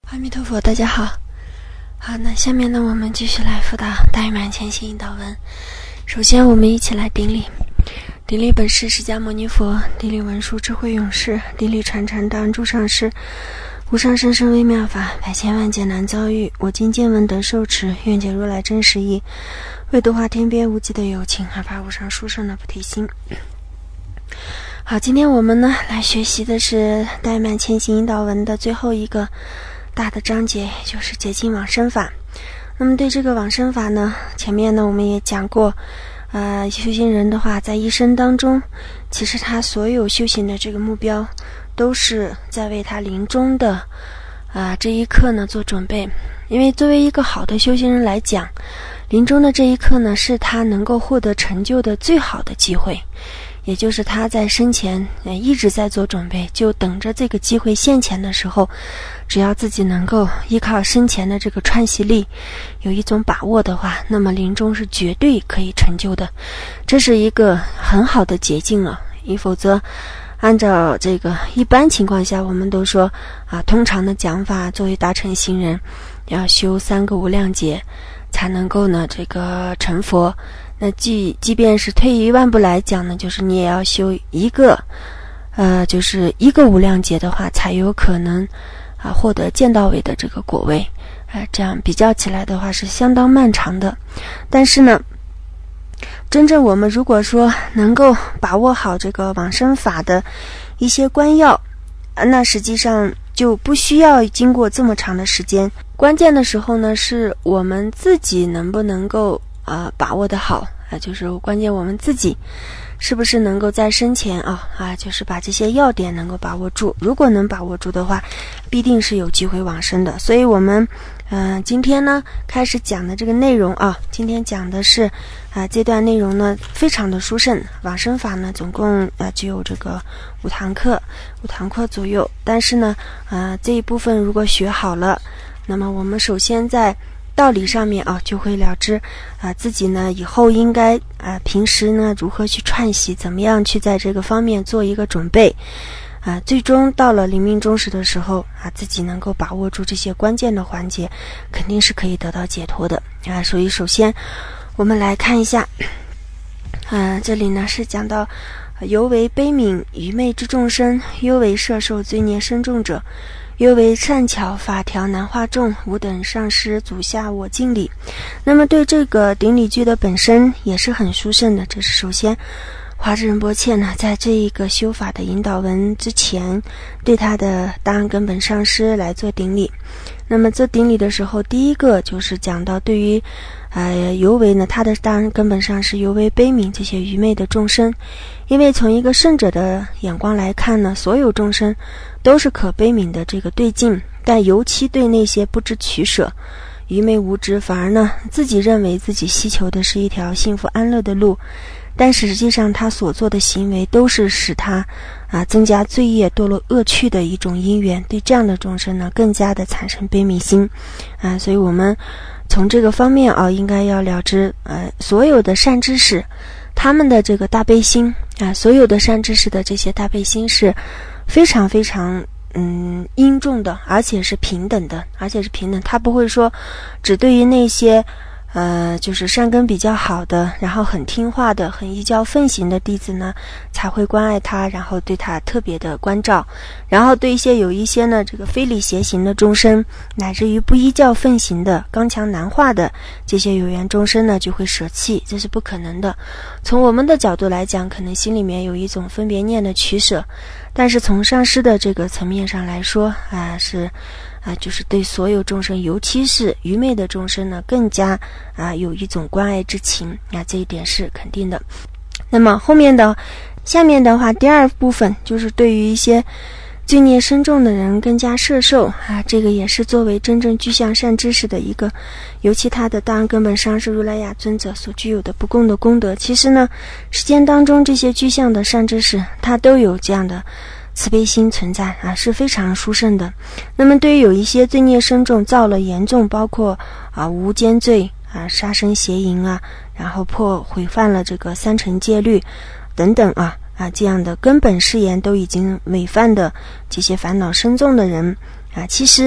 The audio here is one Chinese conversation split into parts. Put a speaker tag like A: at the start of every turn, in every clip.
A: 阿弥陀佛，大家好。好，那下面呢，我们继续来辅导大圆满前行引导文。首先，我们一起来顶礼。顶礼本师释迦牟尼佛，顶礼文殊智慧勇士，顶礼传承大恩诸上师，无上甚深微妙法，百千万劫难遭遇。我今见闻得受持，愿解如来真实义，为度化天边无际的有情，而发无上殊胜的菩提心。好，今天我们呢来学习的是大圆满前行引导文的最后一个大的章节，就是解禁往生法。那么对这个往生法呢，前面呢我们也讲过，修行人的话，在一生当中，其实他所有修行的这个目标，都是在为他临终的这一刻呢做准备。因为作为一个好的修行人来讲，临终的这一刻呢，是他能够获得成就的最好的机会。也就是他在生前一直在做准备，就等着这个机会现前的时候，只要自己能够依靠生前的这个串习力有一种把握的话，那么临终是绝对可以成就的。这是一个很好的捷径了。否则按照这个一般情况下，我们都说通常的讲法，作为大乘行人要修3个无量劫才能够呢这个成佛。那即便是退一万步来讲呢，就是你也要修一个无量劫的话，才有可能获得见到位的这个果位。这样比较起来的话是相当漫长的。但是呢，真正我们如果说能够把握好这个往生法的一些关要，那实际上就不需要经过这么长的时间。关键的时候呢，是我们自己能不能够把握得好就是关键我们自己是不是能够在生前就是把这些要点能够把握住。如果能把握住的话，必定是有机会往生的。所以我们今天呢开始讲的这个内容今天讲的是这段内容呢非常的殊胜。往生法呢总共只有这个5堂课左右。但是呢这一部分如果学好了，那么我们首先在道理上面就会了知自己呢以后应该平时呢如何去串习，怎么样去在这个方面做一个准备最终到了临命终时的时候自己能够把握住这些关键的环节，肯定是可以得到解脱的所以首先我们来看一下这里呢是讲到犹为悲悯愚昧之众生，犹为摄受罪孽深重者，犹为善巧法条难化众，吾等上师足下我敬礼。那么对这个顶礼句的本身也是很殊胜的。这是首先华智仁波切呢在这一个修法的引导文之前，对他的大安根本上师来做顶礼。那么做顶礼的时候，第一个就是讲到对于犹为呢他的大安根本上师犹为悲悯这些愚昧的众生。因为从一个圣者的眼光来看呢，所有众生都是可悲悯的这个对境，但尤其对那些不知取舍、愚昧无知，反而呢自己认为自己希求的是一条幸福安乐的路，但实际上他所做的行为都是使他增加罪业堕落恶趣的一种因缘。对这样的众生呢更加的产生悲悯心所以我们从这个方面应该要了知所有的善知识他们的这个大悲心所有的善知识的这些大悲心是非常非常殷重的，而且是平等的，他不会说只对于那些就是善根比较好的，然后很听话的，很依教奉行的弟子呢才会关爱他，然后对他特别的关照，然后对有一些呢这个非礼邪行的众生，乃至于不依教奉行的刚强难化的这些有缘众生呢就会舍弃，这是不可能的。从我们的角度来讲，可能心里面有一种分别念的取舍，但是从上师的这个层面上来说就是对所有众生，尤其是愚昧的众生呢更加有一种关爱之情这一点是肯定的。那么下面的话，第二部分就是对于一些罪孽深重的人更加摄受这个也是作为真正具象善知识的一个，尤其他的大安根本上师如来雅尊者所具有的不共的功德。其实呢世间当中这些具象的善知识，他都有这样的慈悲心存在是非常殊胜的。那么对于有一些罪孽深重、造了严重，包括无间罪杀生邪淫然后毁犯了这个3乘戒律等等这样的根本誓言都已经违犯的这些烦恼深重的人其实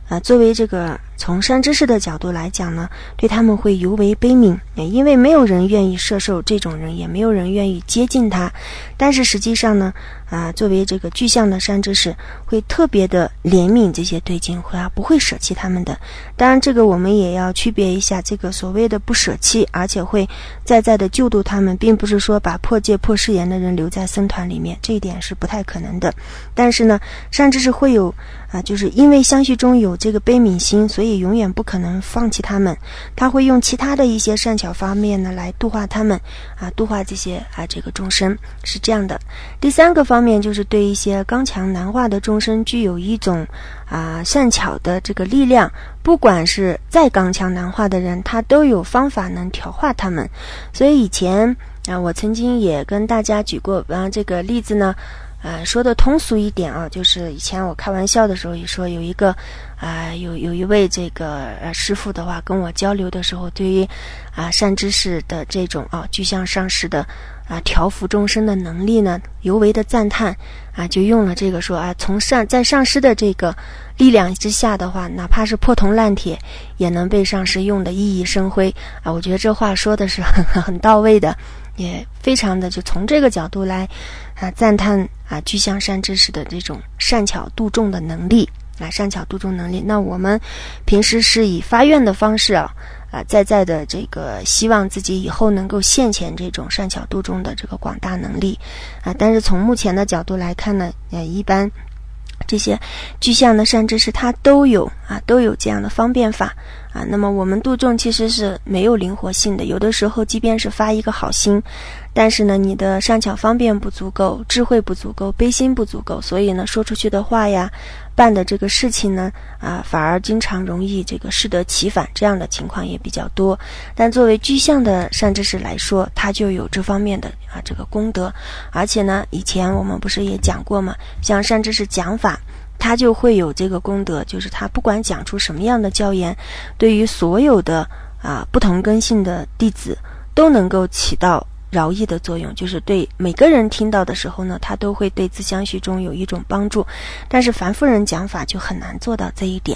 A: 作为这个从善知识的角度来讲呢，对他们会尤为悲悯，因为没有人愿意摄受这种人，也没有人愿意接近他。但是实际上呢，作为这个具象的善知识，会特别的怜悯这些对境会不会舍弃他们的。当然，这个我们也要区别一下，这个所谓的不舍弃，而且会在的救度他们，并不是说把破戒破誓言的人留在僧团里面，这一点是不太可能的。但是呢，善知识会有就是因为相续中有这个悲悯心，所以永远不可能放弃他们，他会用其他的一些善巧方面呢来度化他们度化这些这个众生，是这样的。第三个方面就是对一些刚强难化的众生具有一种善巧的这个力量，不管是再刚强难化的人，他都有方法能调化他们。所以以前我曾经也跟大家举过这个例子呢，说的通俗一点就是以前我开玩笑的时候也说，有一个有一位这个师父的话跟我交流的时候，对于善知识的这种具象上师的调伏众生的能力呢，尤为的赞叹就用了这个说在上师的这个力量之下的话，哪怕是破铜烂铁也能被上师用的熠熠生辉我觉得这话说的是很到位的，也非常的就从这个角度来赞叹具象善知识的这种善巧度众的能力善巧度众能力。那我们平时是以发愿的方式在的这个希望自己以后能够现前这种善巧度众的这个广大能力但是从目前的角度来看呢，一般这些具象的善知识它都有这样的方便法那么我们度众其实是没有灵活性的，有的时候即便是发一个好心，但是呢你的善巧方便不足够，智慧不足够，悲心不足够，所以呢说出去的话呀，办的这个事情呢反而经常容易这个适得其反，这样的情况也比较多。但作为具象的善知识来说，它就有这方面的这个功德。而且呢以前我们不是也讲过吗，像善知识讲法他就会有这个功德，就是他不管讲出什么样的教言，对于所有的不同根性的弟子都能够起到饶益的作用，就是对每个人听到的时候呢，他都会对自相续中有一种帮助。但是凡夫人讲法就很难做到这一点，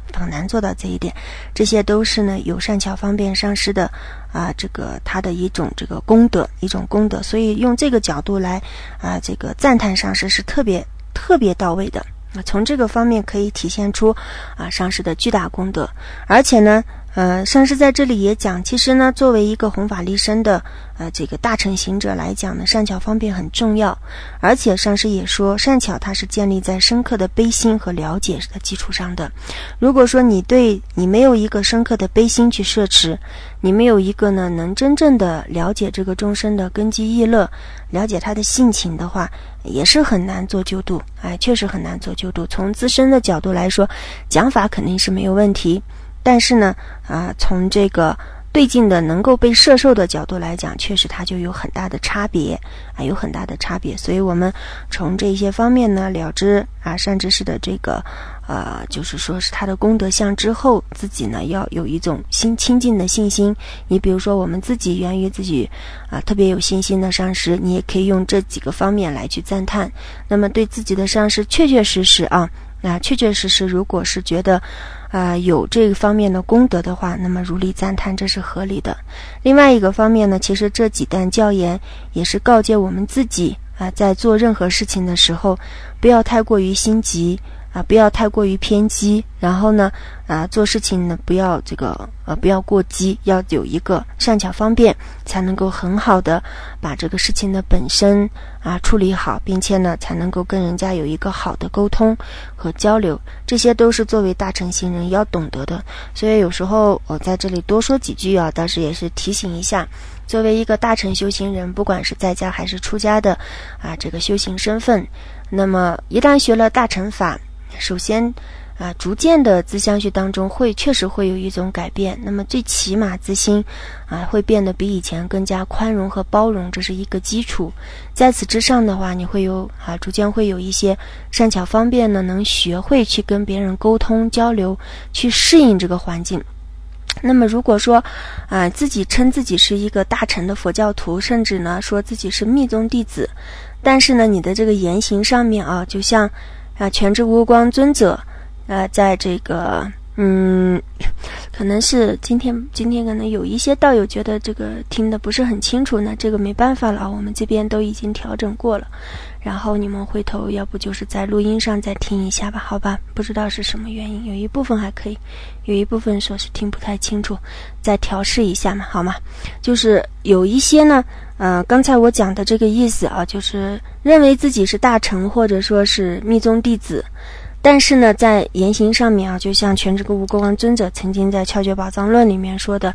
A: 这些都是呢有善巧方便上师的这个他的一种这个功德，所以用这个角度来这个赞叹上师是特别到位的。从这个方面可以体现出上师的巨大功德。而且呢上师在这里也讲，其实呢作为一个弘法利生的这个大乘行者来讲呢，善巧方便很重要。而且上师也说，善巧它是建立在深刻的悲心和了解的基础上的。如果说你没有一个深刻的悲心去摄持，你没有一个呢能真正的了解这个众生的根基意乐，了解他的性情的话，也是很难做救度确实很难做救度。从自身的角度来说，讲法肯定是没有问题，但是呢从这个对境的能够被摄受的角度来讲，确实它就有很大的差别所以我们从这些方面呢了知善知识的这个就是说是他的功德相之后，自己呢要有一种亲近的信心。你比如说我们自己源于自己特别有信心的上师，你也可以用这几个方面来去赞叹。那么对自己的上师确实如果是觉得有这个方面的功德的话，那么如理赞叹，这是合理的。另外一个方面呢，其实这几段教言也是告诫我们自己在做任何事情的时候，不要太过于心急不要太过于偏激，然后呢做事情呢不要过激，要有一个善巧方便，才能够很好的把这个事情的本身处理好，并且呢才能够跟人家有一个好的沟通和交流。这些都是作为大乘行人要懂得的。所以有时候我在这里多说几句但是也是提醒一下，作为一个大乘修行人，不管是在家还是出家的这个修行身份，那么一旦学了大乘法，首先逐渐的自相续当中确实会有一种改变。那么最起码自心会变得比以前更加宽容和包容，这是一个基础。在此之上的话，你会有逐渐会有一些善巧方便呢，能学会去跟别人沟通交流，去适应这个环境。那么如果说自己称自己是一个大乘的佛教徒，甚至呢说自己是密宗弟子，但是呢你的这个言行上面就像全智无光尊者在这个可能是今天可能有一些道友觉得这个听得不是很清楚呢，这个没办法了，我们这边都已经调整过了，然后你们回头要不就是在录音上再听一下吧，好吧？不知道是什么原因，有一部分还可以，有一部分说是听不太清楚，再调试一下嘛，好吗？就是有一些呢刚才我讲的这个意思啊，就是认为自己是大乘或者说是密宗弟子，但是呢在言行上面啊，就像全智格吴国王尊者曾经在窍诀宝藏论里面说的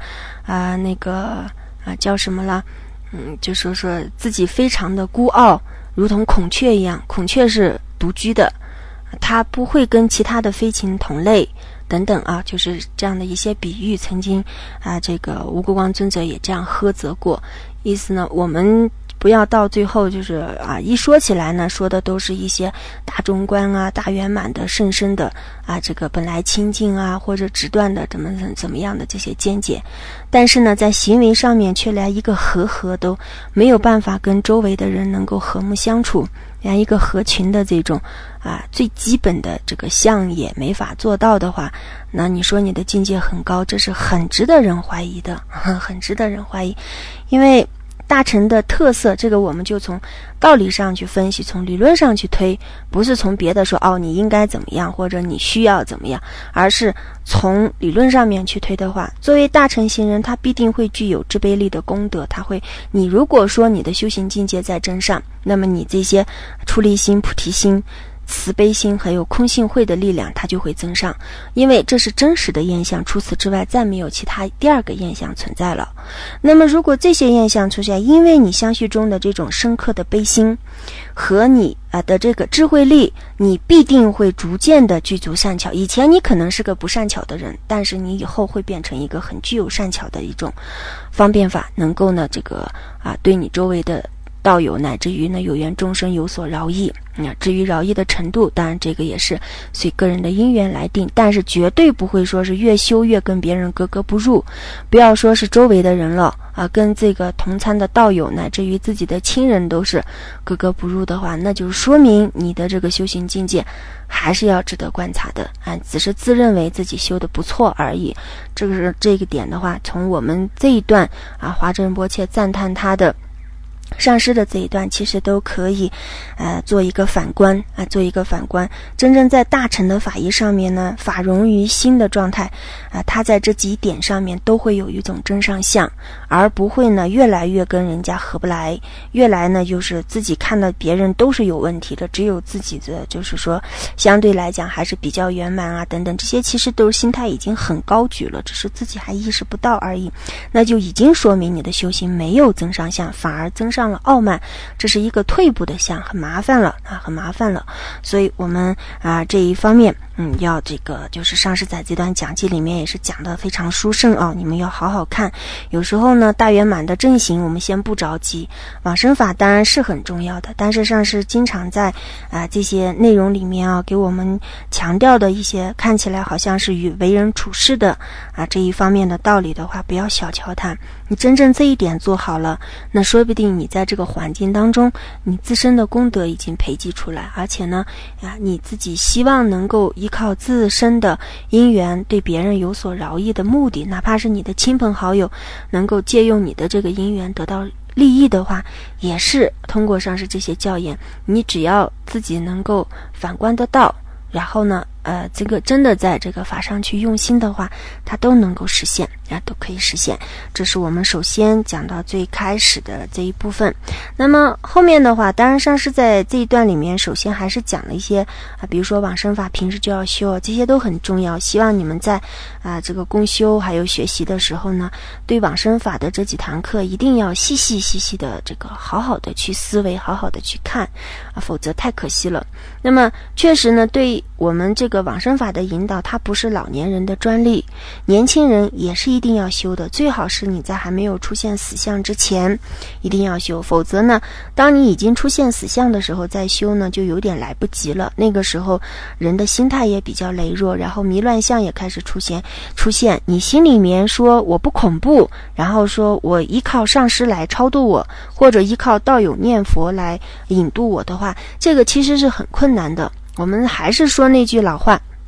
A: 叫什么了，就说自己非常的孤傲，如同孔雀一样，孔雀是独居的，它不会跟其他的飞禽同类等等啊，就是这样的一些比喻，曾经这个吴国王尊者也这样呵责过。意思呢，我们不要到最后就是一说起来呢，说的都是一些大中观啊、大圆满的、甚深的这个本来清净啊，或者直断的怎么样的这些见解，但是呢，在行为上面却连一个和都没有办法跟周围的人能够和睦相处，连一个合群的这种最基本的这个相也没法做到的话，那你说你的境界很高，这是很值得人怀疑的，很值得人怀疑。因为大乘的特色，这个我们就从道理上去分析，从理论上去推，不是从别的说你应该怎么样或者你需要怎么样，而是从理论上面去推的话，作为大乘行人，他必定会具有知悲力的功德，你如果说你的修行境界在真上，那么你这些出离心、菩提心、慈悲心还有空性慧的力量它就会增上，因为这是真实的现象，除此之外再没有其他第二个现象存在了。那么如果这些现象出现，因为你相续中的这种深刻的悲心和你的这个智慧力，你必定会逐渐的具足善巧。以前你可能是个不善巧的人，但是你以后会变成一个很具有善巧的一种方便法，能够呢这个对你周围的道友乃至于呢有缘众生有所饶益。至于饶益的程度，当然这个也是随个人的因缘来定，但是绝对不会说是越修越跟别人格格不入。不要说是周围的人了跟这个同参的道友乃至于自己的亲人都是格格不入的话，那就说明你的这个修行境界还是要值得观察的只是自认为自己修得不错而已。这个点的话，从我们这一段华珍波切赞叹他的上师的这一段，其实都可以做一个反观做一个反观。真正在大乘的法义上面呢，法融于心的状态它在这几点上面都会有一种真上相，而不会呢越来越跟人家合不来，越来呢就是自己看到别人都是有问题的，只有自己的就是说相对来讲还是比较圆满等等，这些其实都是心态已经很高举了，只是自己还意识不到而已，那就已经说明你的修行没有增上相，反而增上了傲慢，这是一个退步的相，很麻烦了很麻烦了。所以我们这一方面要这个就是上师在这段讲记里面也是讲得非常殊胜你们要好好看。有时候呢大圆满的正行我们先不着急，往生法当然是很重要的，但是上师经常在这些内容里面给我们强调的一些看起来好像是与为人处事的这一方面的道理的话，不要小瞧它。你真正这一点做好了，那说不定你在这个环境当中，你自身的功德已经培积出来，而且呢你自己希望能够依靠自身的因缘对别人有所饶益的目的，哪怕是你的亲朋好友能够借用你的这个因缘得到利益的话，也是通过上师这些教言，你只要自己能够反观得到，然后呢这个真的在这个法上去用心的话，它都能够实现都可以实现。这是我们首先讲到最开始的这一部分。那么后面的话，当然上师在这一段里面首先还是讲了一些比如说往生法平时就要修，这些都很重要，希望你们在这个共修还有学习的时候呢，对往生法的这几堂课一定要细细的这个好好的去思维，好好的去看否则太可惜了。那么确实呢，对我们这个往生法的引导，它不是老年人的专利，年轻人也是一定要修的，最好是你在还没有出现死相之前一定要修，否则呢当你已经出现死相的时候再修呢，就有点来不及了。那个时候人的心态也比较羸弱，然后迷乱相也开始出现，你心里面说我不恐怖，然后说我依靠上师来超度我，或者依靠道友念佛来引渡我的话，这个其实是很困难的。我们还是说那句老话，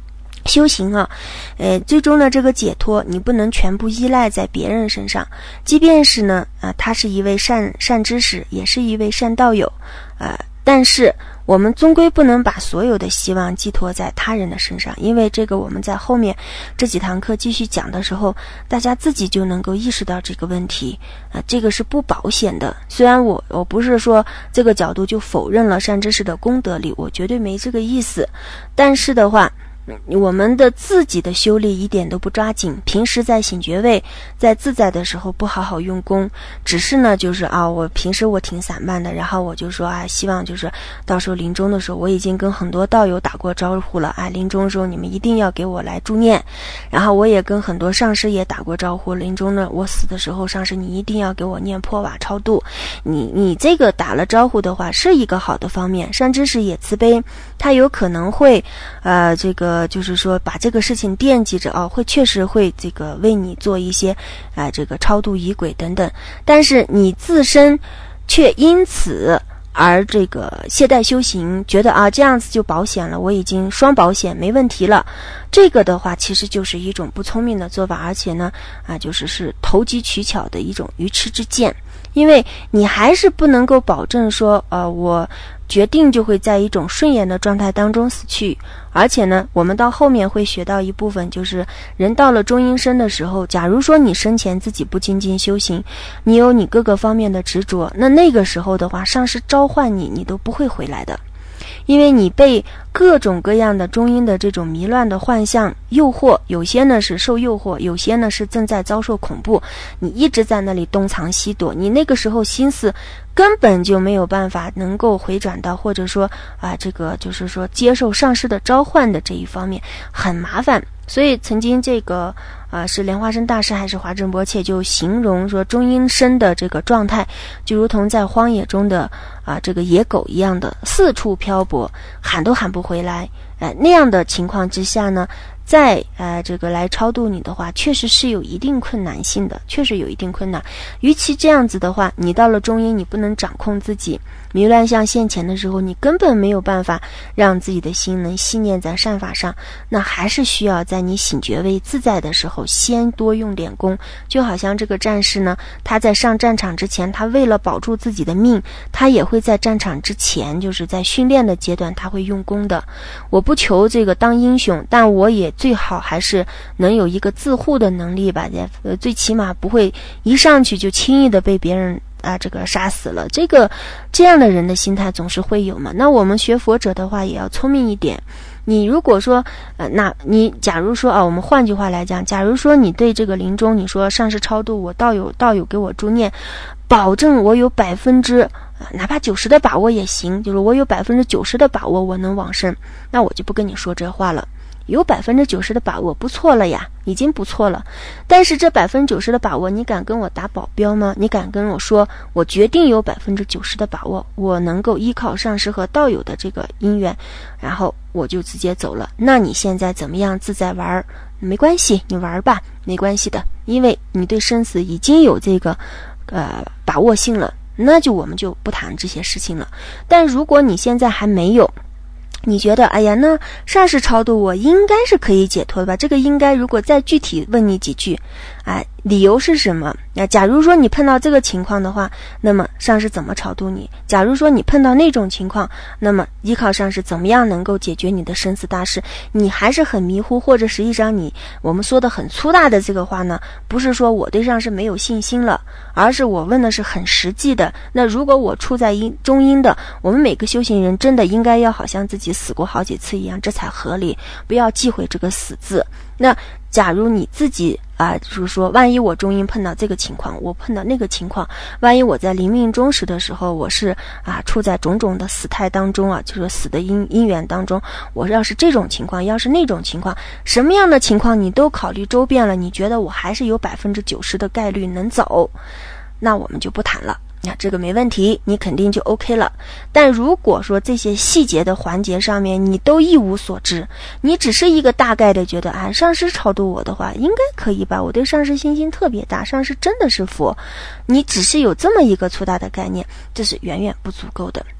A: 修行啊，最终的这个解脱，你不能全部依赖在别人身上。即便是呢，他是一位善知识，也是一位善道友，但是我们终归不能把所有的希望寄托在他人的身上，因为这个我们在后面这几堂课继续讲的时候，大家自己就能够意识到这个问题，这个是不保险的。虽然我不是说这个角度就否认了善知识的功德力，我绝对没这个意思，但是的话，我们的自己的修力一点都不抓紧，平时在醒觉位在自在的时候不好好用功，只是呢就是我平时我挺散漫的，然后我就说希望就是到时候临终的时候，我已经跟很多道友打过招呼了，临终的时候你们一定要给我来助念，然后我也跟很多上师也打过招呼，临终呢我死的时候，上师你一定要给我念破瓦超度。你这个打了招呼的话是一个好的方面，善知识也慈悲，他有可能会这个就是说把这个事情惦记着会确实会这个为你做一些这个超度仪轨等等，但是你自身却因此而这个懈怠修行，觉得这样子就保险了，我已经双保险没问题了，这个的话其实就是一种不聪明的做法，而且呢是投机取巧的一种愚痴之见，因为你还是不能够保证说我决定就会在一种顺延的状态当中死去。而且呢，我们到后面会学到一部分，就是人到了中阴身的时候，假如说你生前自己不精进修行，你有你各个方面的执着，那个时候的话，上师召唤你都不会回来的，因为你被各种各样的中阴的这种迷乱的幻象诱惑，有些呢是受诱惑，有些呢是正在遭受恐怖，你一直在那里东藏西躲，你那个时候心思根本就没有办法能够回转到，或者说这个就是说接受上师的召唤的这一方面，很麻烦。所以曾经这个是莲花生大师还是华正波切就形容说，中阴身的这个状态就如同在荒野中的这个野狗一样的四处漂泊，喊都喊不回来。那样的情况之下呢，再这个来超度你的话，确实是有一定困难性的，确实有一定困难。与其这样子的话，你到了中阴，你不能掌控自己，迷乱相现前的时候，你根本没有办法让自己的心能系念在善法上，那还是需要在你醒觉位自在的时候，先多用点功。就好像这个战士呢，他在上战场之前，他为了保住自己的命，他也会在战场之前，就是在训练的阶段，他会用功的。我不求这个当英雄，但我也最好还是能有一个自护的能力吧，最起码不会一上去就轻易的被别人这个杀死了。这样的人的心态总是会有嘛。那我们学佛者的话也要聪明一点。你如果说那你假如说我们换句话来讲，假如说你对这个临终你说上师超度我，道友给我助念，保证我有哪怕90%的把握也行，就是我有90%的把握我能往生，那我就不跟你说这话了。有90%的把握不错了呀，已经不错了。但是这90%的把握，你敢跟我打保镖吗？你敢跟我说我决定有90%的把握，我能够依靠上师和道友的这个因缘，然后我就直接走了。那你现在怎么样自在玩？没关系，你玩吧，没关系的，因为你对生死已经有这个把握性了，那我们就不谈这些事情了。但如果你现在还没有，你觉得那上师超度我应该是可以解脱的吧？这个应该如果再具体问你几句理由是什么？假如说你碰到这个情况的话，那么上师怎么超度你？假如说你碰到那种情况，那么依靠上师怎么样能够解决你的生死大事？你还是很迷糊，或者实际上我们说的很粗大的这个话呢，不是说我对上师没有信心了，而是我问的是很实际的。那如果我处在中阴的，我们每个修行人真的应该要好像自己死过好几次一样，这才合理，不要忌讳这个死字。那假如你自己就是说万一我中阴碰到这个情况，我碰到那个情况，万一我在临命终时的时候，我是处在种种的死态当中就是死的因缘当中，我要是这种情况，要是那种情况，什么样的情况你都考虑周遍了，你觉得我还是有90%的概率能走，那我们就不谈了。这个没问题，你肯定就 OK 了。但如果说这些细节的环节上面你都一无所知，你只是一个大概的觉得上师超度我的话应该可以吧，我对上师信心特别大，上师真的是佛，你只是有这么一个粗大的概念，这是远远不足够的。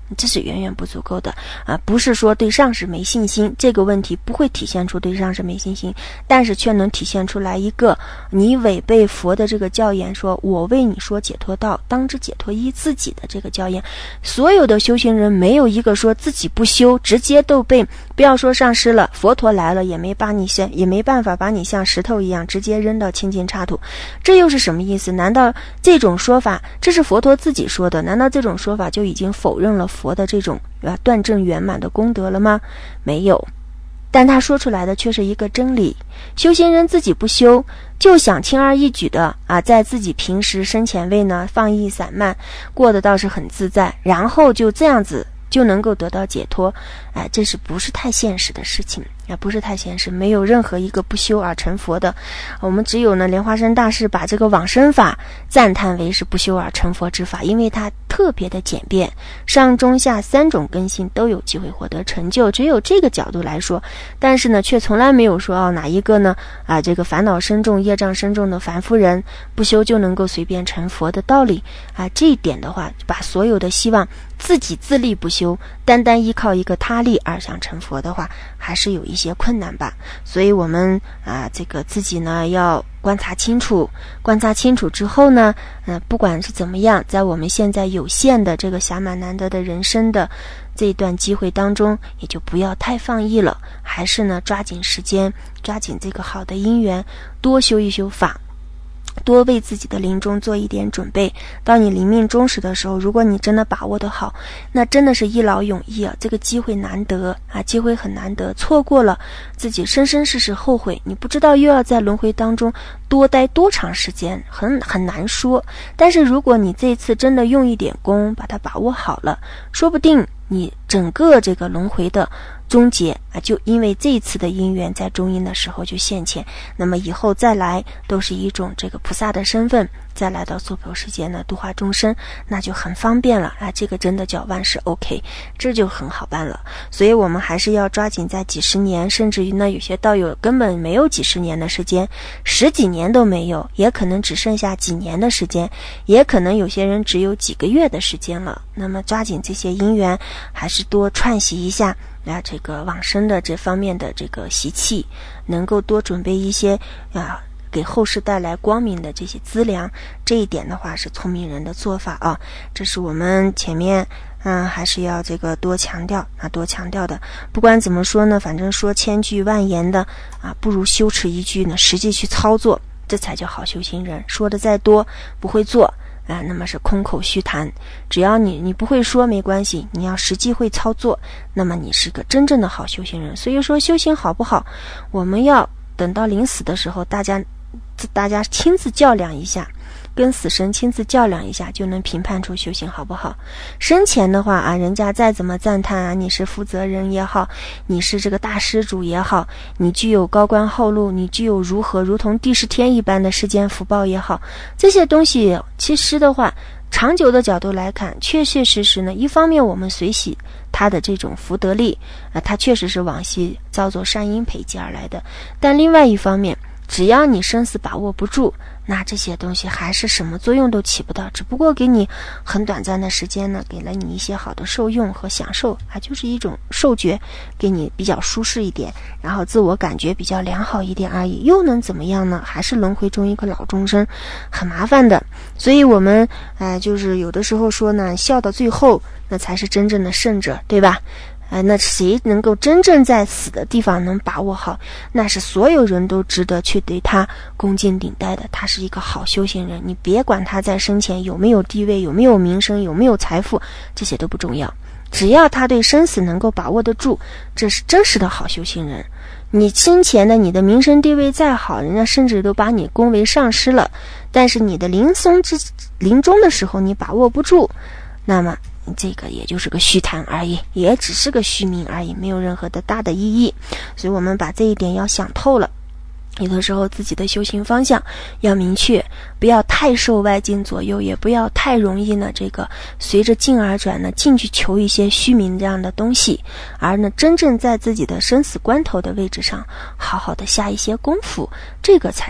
A: 这是远远不足够的啊！不是说对上师没信心，这个问题不会体现出对上师没信心，但是却能体现出来一个你违背佛的这个教言，说我为你说解脱道，当知解脱依自己的这个教言。所有的修行人没有一个说自己不修，直接都被不要说上师了，佛陀来了也没办法把你像石头一样直接扔到清净刹土。这又是什么意思？难道这种说法，这是佛陀自己说的，难道这种说法就已经否认了佛的这种断证圆满的功德了吗？没有，但他说出来的却是一个真理。修行人自己不修，就想轻而易举的在自己平时生前位呢放逸散漫，过得倒是很自在，然后就这样子就能够得到解脱，这是不是太现实的事情？不是太现实，没有任何一个不修而成佛的。我们只有呢，莲花生大师把这个往生法赞叹为是不修而成佛之法，因为它特别的简便，上中下三种根性都有机会获得成就，只有这个角度来说。但是呢，却从来没有说哪一个呢这个烦恼深重、业障深重的凡夫人不修就能够随便成佛的道理这一点的话，把所有的希望自己自力不修，单单依靠一个他力而想成佛的话，还是有一些困难吧。所以我们这个自己呢要观察清楚之后呢，不管是怎么样，在我们现在有限的这个暇满难得的人生的这一段机会当中，也就不要太放逸了，还是呢抓紧时间，抓紧这个好的因缘，多修一修法，多为自己的临终做一点准备。当你临命终时的时候，如果你真的把握得好，那真的是一劳永逸这个机会难得机会很难得，错过了自己生生世世后悔，你不知道又要在轮回当中多待多长时间，很难说。但是如果你这次真的用一点功把它把握好了，说不定你整个这个轮回的终结就因为这一次的因缘在中阴的时候就现前，那么以后再来都是一种这个菩萨的身份，再来到娑婆世界呢度化众生，那就很方便了这个真的叫万事 OK， 这就很好办了。所以我们还是要抓紧在几十年，甚至于呢有些道友根本没有几十年的时间，10几年都没有，也可能只剩下几年的时间，也可能有些人只有几个月的时间了。那么抓紧这些因缘，还是多串习一下这个往生的这方面的这个习气，能够多准备一些给后世带来光明的这些资粮，这一点的话是聪明人的做法这是我们前面还是要这个多强调的。不管怎么说呢，反正说千句万言的不如修持一句呢，实际去操作，这才叫好修行人。说的再多不会做那么是空口虚谈。只要你不会说没关系，你要实际会操作，那么你是个真正的好修行人。所以说修行好不好，我们要等到临死的时候，大家亲自较量一下，跟死神亲自较量一下，就能评判出修行好不好。生前的话人家再怎么赞叹你是负责人也好，你是这个大施主也好，你具有高官厚禄，你具有如同地势天一般的世间福报也好，这些东西其实的话，长久的角度来看，确确实实呢，一方面我们随喜他的这种福德力他确实是往昔造作善因培积而来的，但另外一方面，只要你生死把握不住，那这些东西还是什么作用都起不到，只不过给你很短暂的时间呢，给了你一些好的受用和享受就是一种受觉，给你比较舒适一点，然后自我感觉比较良好一点而已，又能怎么样呢？还是轮回中一个老众生，很麻烦的。所以我们就是有的时候说呢，笑到最后那才是真正的胜者，对吧？那谁能够真正在死的地方能把握好，那是所有人都值得去对他恭敬顶戴的。他是一个好修行人，你别管他在生前有没有地位，有没有名声，有没有财富，这些都不重要，只要他对生死能够把握得住，这是真实的好修行人。你生前的你的名声地位再好，人家甚至都把你恭为上师了，但是你的临终的时候你把握不住，那么这个也就是个虚谈而已，也只是个虚名而已，没有任何的大的意义。所以我们把这一点要想透了，有的时候自己的修行方向要明确，不要太受外境左右，也不要太容易呢这个随着境而转呢进去求一些虚名这样的东西，而呢真正在自己的生死关头的位置上好好的下一些功夫，这个才是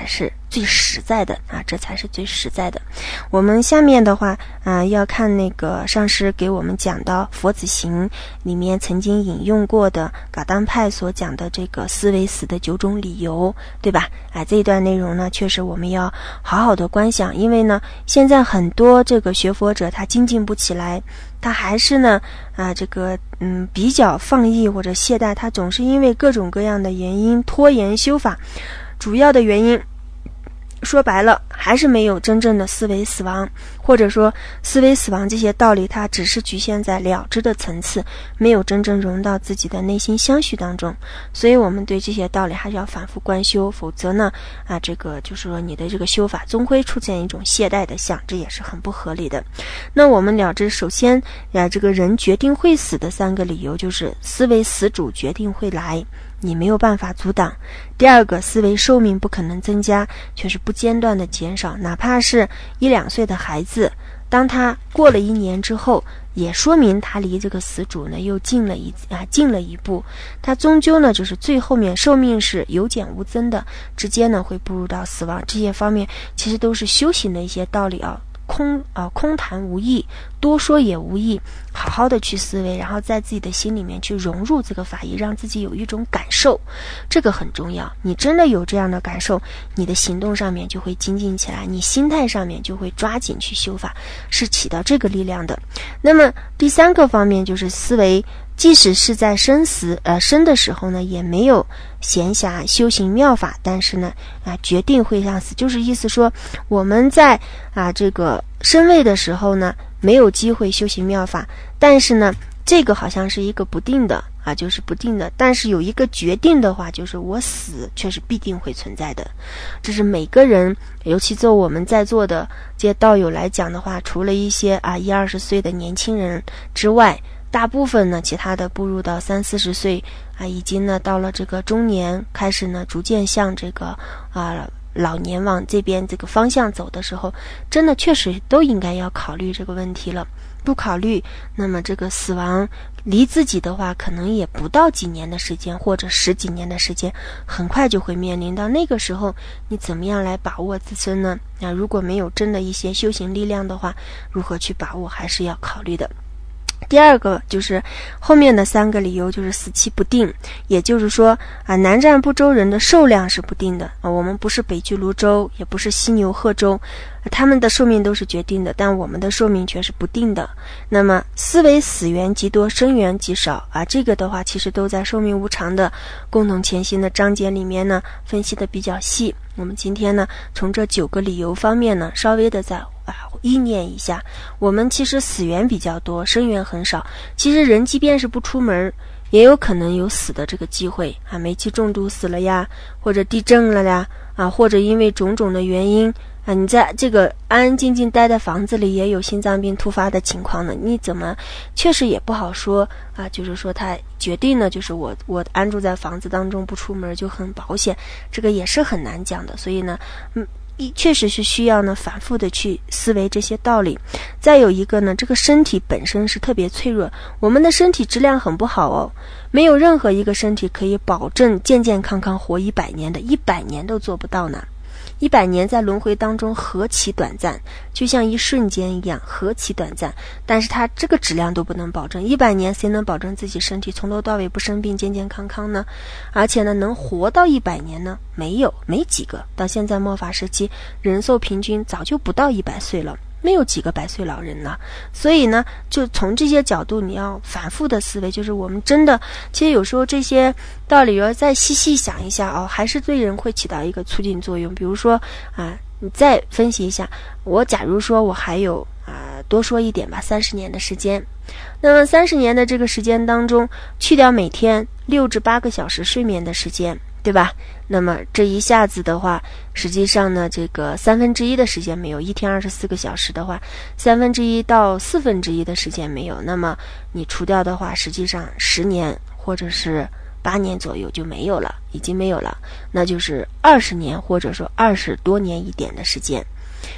A: 最实在的啊，这才是最实在的。我们下面的话要看那个上师给我们讲到佛子行里面曾经引用过的噶当派所讲的这个思维死的9种理由，对吧？这一段内容呢，确实我们要好好的观想，因为呢，现在很多这个学佛者他精进不起来，他还是呢比较放逸或者懈怠，他总是因为各种各样的原因拖延修法，主要的原因说白了还是没有真正的思维死亡，或者说思维死亡这些道理它只是局限在了知的层次，没有真正融到自己的内心相续当中。所以我们对这些道理还是要反复观修，否则呢这个就是说你的这个修法终会出现一种懈怠的相，这也是很不合理的。那我们了知首先这个人决定会死的3个理由，就是思维死主决定会来，你没有办法阻挡。第二个，思维寿命不可能增加，却是不间断的减少，哪怕是1-2岁的孩子，当他过了1年之后，也说明他离这个死主呢又近了一步，他终究呢就是最后面寿命是有减无增的，直接呢会步入到死亡。这些方面其实都是修行的一些道理空谈无益，多说也无益，好好的去思维，然后在自己的心里面去融入这个法义，让自己有一种感受，这个很重要。你真的有这样的感受，你的行动上面就会精进起来，你心态上面就会抓紧去修法，是起到这个力量的。那么第3个方面就是思维即使是在生的时候呢，也没有闲暇修行妙法，但是呢决定会让死，就是意思说我们在这个生位的时候呢没有机会修行妙法，但是呢这个好像是一个不定的就是不定的，但是有一个决定的话，就是我死却是必定会存在的。这是每个人，尤其就我们在座的这些道友来讲的话，除了一些20-20岁的年轻人之外，大部分呢其他的步入到30-40岁已经呢到了这个中年，开始呢逐渐向这个老年往这边这个方向走的时候，真的确实都应该要考虑这个问题了。不考虑，那么这个死亡离自己的话可能也不到几年的时间，或者10几年的时间，很快就会面临到那个时候，你怎么样来把握自身呢？如果没有真的一些修行力量的话，如何去把握还是要考虑的。第2个就是后面的3个理由，就是死期不定，也就是说南赡部洲人的寿量是不定的我们不是北俱泸州，也不是犀牛贺州，他们的寿命都是决定的，但我们的寿命却是不定的。那么思维死缘极多，生缘极少这个的话其实都在寿命无常的共同前行的章节里面呢分析的比较细。我们今天呢从这9个理由方面呢稍微的再意念一下，我们其实死缘比较多，生缘很少。其实人即便是不出门，也有可能有死的这个机会煤气中毒死了呀，或者地震了呀或者因为种种的原因你在这个安安静静待在房子里也有心脏病突发的情况呢，你怎么确实也不好说就是说他决定呢就是我安住在房子当中不出门就很保险，这个也是很难讲的。所以呢确实是需要呢反复的去思维这些道理。再有一个呢，这个身体本身是特别脆弱，我们的身体质量很不好没有任何一个身体可以保证健健康康活100年的，100年都做不到呢。100年在轮回当中何其短暂，就像一瞬间一样，何其短暂，但是它这个质量都不能保证。100年谁能保证自己身体从头到尾不生病健健康康呢？而且呢能活到100年呢没几个。到现在末法时期人寿平均早就不到100岁了，没有几个100岁老人了。所以呢就从这些角度你要反复的思维，就是我们真的其实有时候这些道理要再细想一下还是对人会起到一个促进作用。比如说你再分析一下，我假如说我还有多说一点吧，30年的时间，那么30年的这个时间当中去掉每天6至8个小时睡眠的时间，对吧？那么这一下子的话，实际上呢这个1/3的时间没有，一天24个小时的话1/3到1/4的时间没有，那么你除掉的话实际上10年或者是8年左右就没有了，已经没有了，那就是20年或者说20多年一点的时间。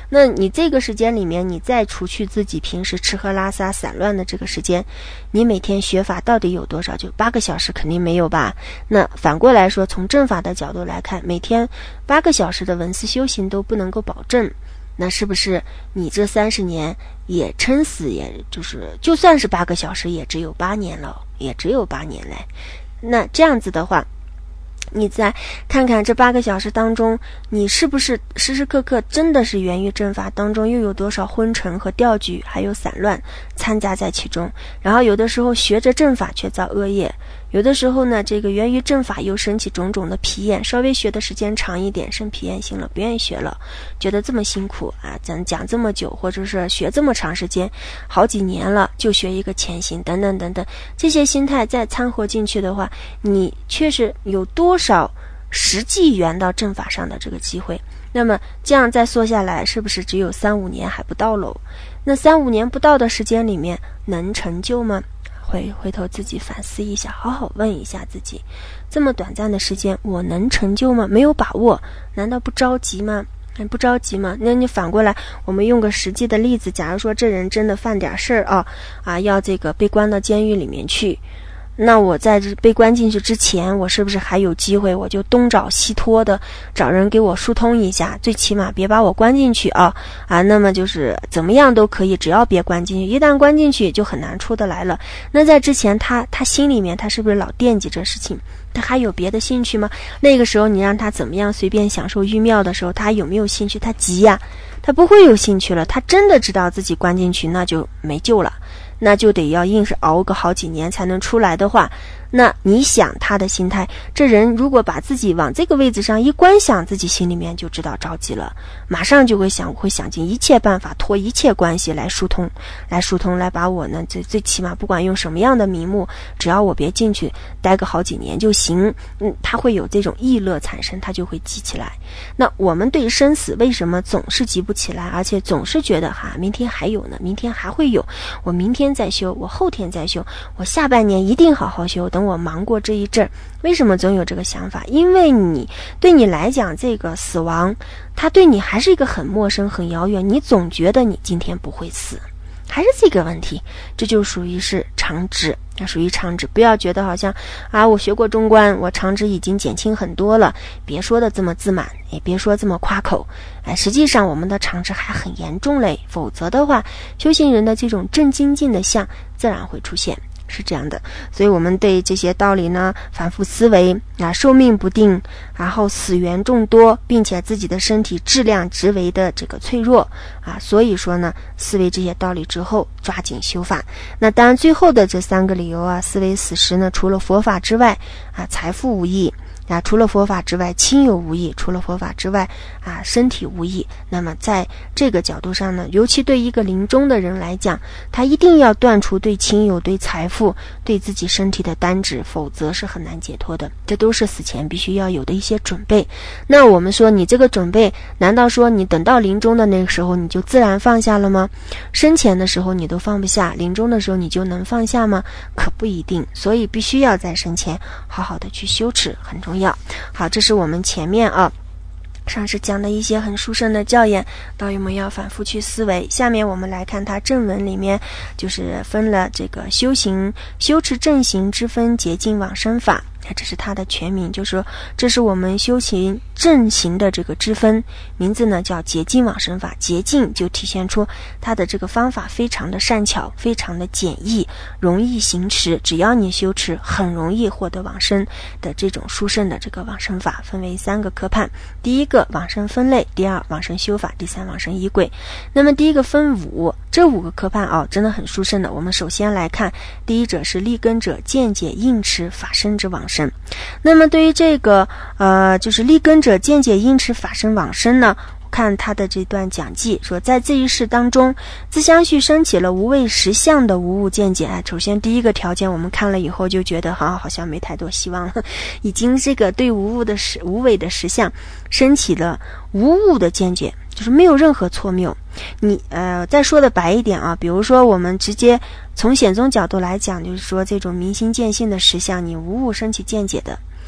A: 那你这个时间里面，你再除去自己平时吃喝拉撒散乱的这个时间，你每天学法到底有多少？就8个小时肯定没有吧。那反过来说，从正法的角度来看，每天8个小时的闻思修行都不能够保证，那是不是你这30年也撑死，也就是就算是8个小时也只有8年了，也只有8年嘞。那这样子的话，你再看看这8个小时当中，你是不是时时刻刻真的是源于正法当中，又有多少昏沉和掉举还有散乱掺杂在其中。然后有的时候学着正法却造恶业，有的时候呢这个源于正法又升起种种的疲厌，稍微学的时间长一点生疲厌性了，不愿意学了，觉得这么辛苦啊，咱讲这么久，或者是学这么长时间好几年了就学一个前行等等等等，这些心态再掺和进去的话，你确实有多少实际缘到正法上的这个机会。那么这样再说下来，是不是只有3-5年还不到喽？那3-5年不到的时间里面能成就吗？回头自己反思一下，好好问一下自己，这么短暂的时间我能成就吗？没有把握，难道不着急吗？不着急吗？那你反过来，我们用个实际的例子，假如说这人真的犯点事儿要这个被关到监狱里面去，那我在这被关进去之前，我是不是还有机会，我就东找西拖的找人给我疏通一下，最起码别把我关进去那么就是怎么样都可以，只要别关进去，一旦关进去就很难出得来了。那在之前他心里面他是不是老惦记这事情，他还有别的兴趣吗？那个时候你让他怎么样随便享受欲妙的时候，他有没有兴趣？他急呀，他不会有兴趣了。他真的知道自己关进去那就没救了，那就得要硬是熬个好几年才能出来的话，那你想他的心态，这人如果把自己往这个位置上一观想，自己心里面就知道着急了，马上就会想，我会想尽一切办法托一切关系来疏通，来把我呢最起码不管用什么样的名目，只要我别进去待个好几年就行。他会有这种意乐产生，他就会急起来。那我们对生死为什么总是急不起来，而且总是觉得明天还有呢，明天还会有，我明天再修，我后天再修，我下半年一定好好修，等我忙过这一阵。为什么总有这个想法？因为对你来讲，这个死亡它对你还是一个很陌生很遥远，你总觉得你今天不会死，还是这个问题，这就属于是常知，属于常知。不要觉得好像我学过中观，我常知已经减轻很多了，别说的这么自满，也别说这么夸口，实际上我们的常知还很严重嘞，否则的话修行人的这种正精进的相自然会出现，是这样的。所以我们对这些道理呢反复思维寿命不定，然后死缘众多，并且自己的身体质量极为的这个脆弱所以说呢思维这些道理之后抓紧修法。那当然最后的这3个理由思维死时呢，除了佛法之外财富无益除了佛法之外亲友无益，除了佛法之外身体无益。那么在这个角度上呢，尤其对一个临终的人来讲，他一定要断除对亲友对财富对自己身体的单执，否则是很难解脱的。这都是死前必须要有的一些准备。那我们说你这个准备，难道说你等到临终的那个时候你就自然放下了吗？生前的时候你都放不下，临终的时候你就能放下吗？可不一定。所以必须要在生前好好的去修持，很重要。好，这是我们前面上次讲的一些很殊胜的教言，道友们要反复去思维。下面我们来看它正文里面，就是分了这个修持正行之分捷径往生法，这是它的全名，就是说这是我们修行正行的这个之分，名字呢叫捷径往生法。捷径就体现出它的这个方法非常的善巧，非常的简易，容易行持，只要你修持很容易获得往生的这种殊胜的这个往生法。分为3个科判，第一个往生分类，第2往生修法，第3往生仪轨。那么第一个分5，这5个科判真的很殊胜的。我们首先来看第一者是立根者见解应持法身之往生。那么对于这个就是立根者见解应持法身往生呢，看他的这段讲记说，在这一世当中自相续升起了无畏实相的无物见解。首先第一个条件我们看了以后就觉得好像没太多希望了，已经这个对无伪的实相升起了无物的见解，就是没有任何错谬。你再说的白一点比如说我们直接从显宗角度来讲，就是说这种明心见性的实相，你无物升起见解的，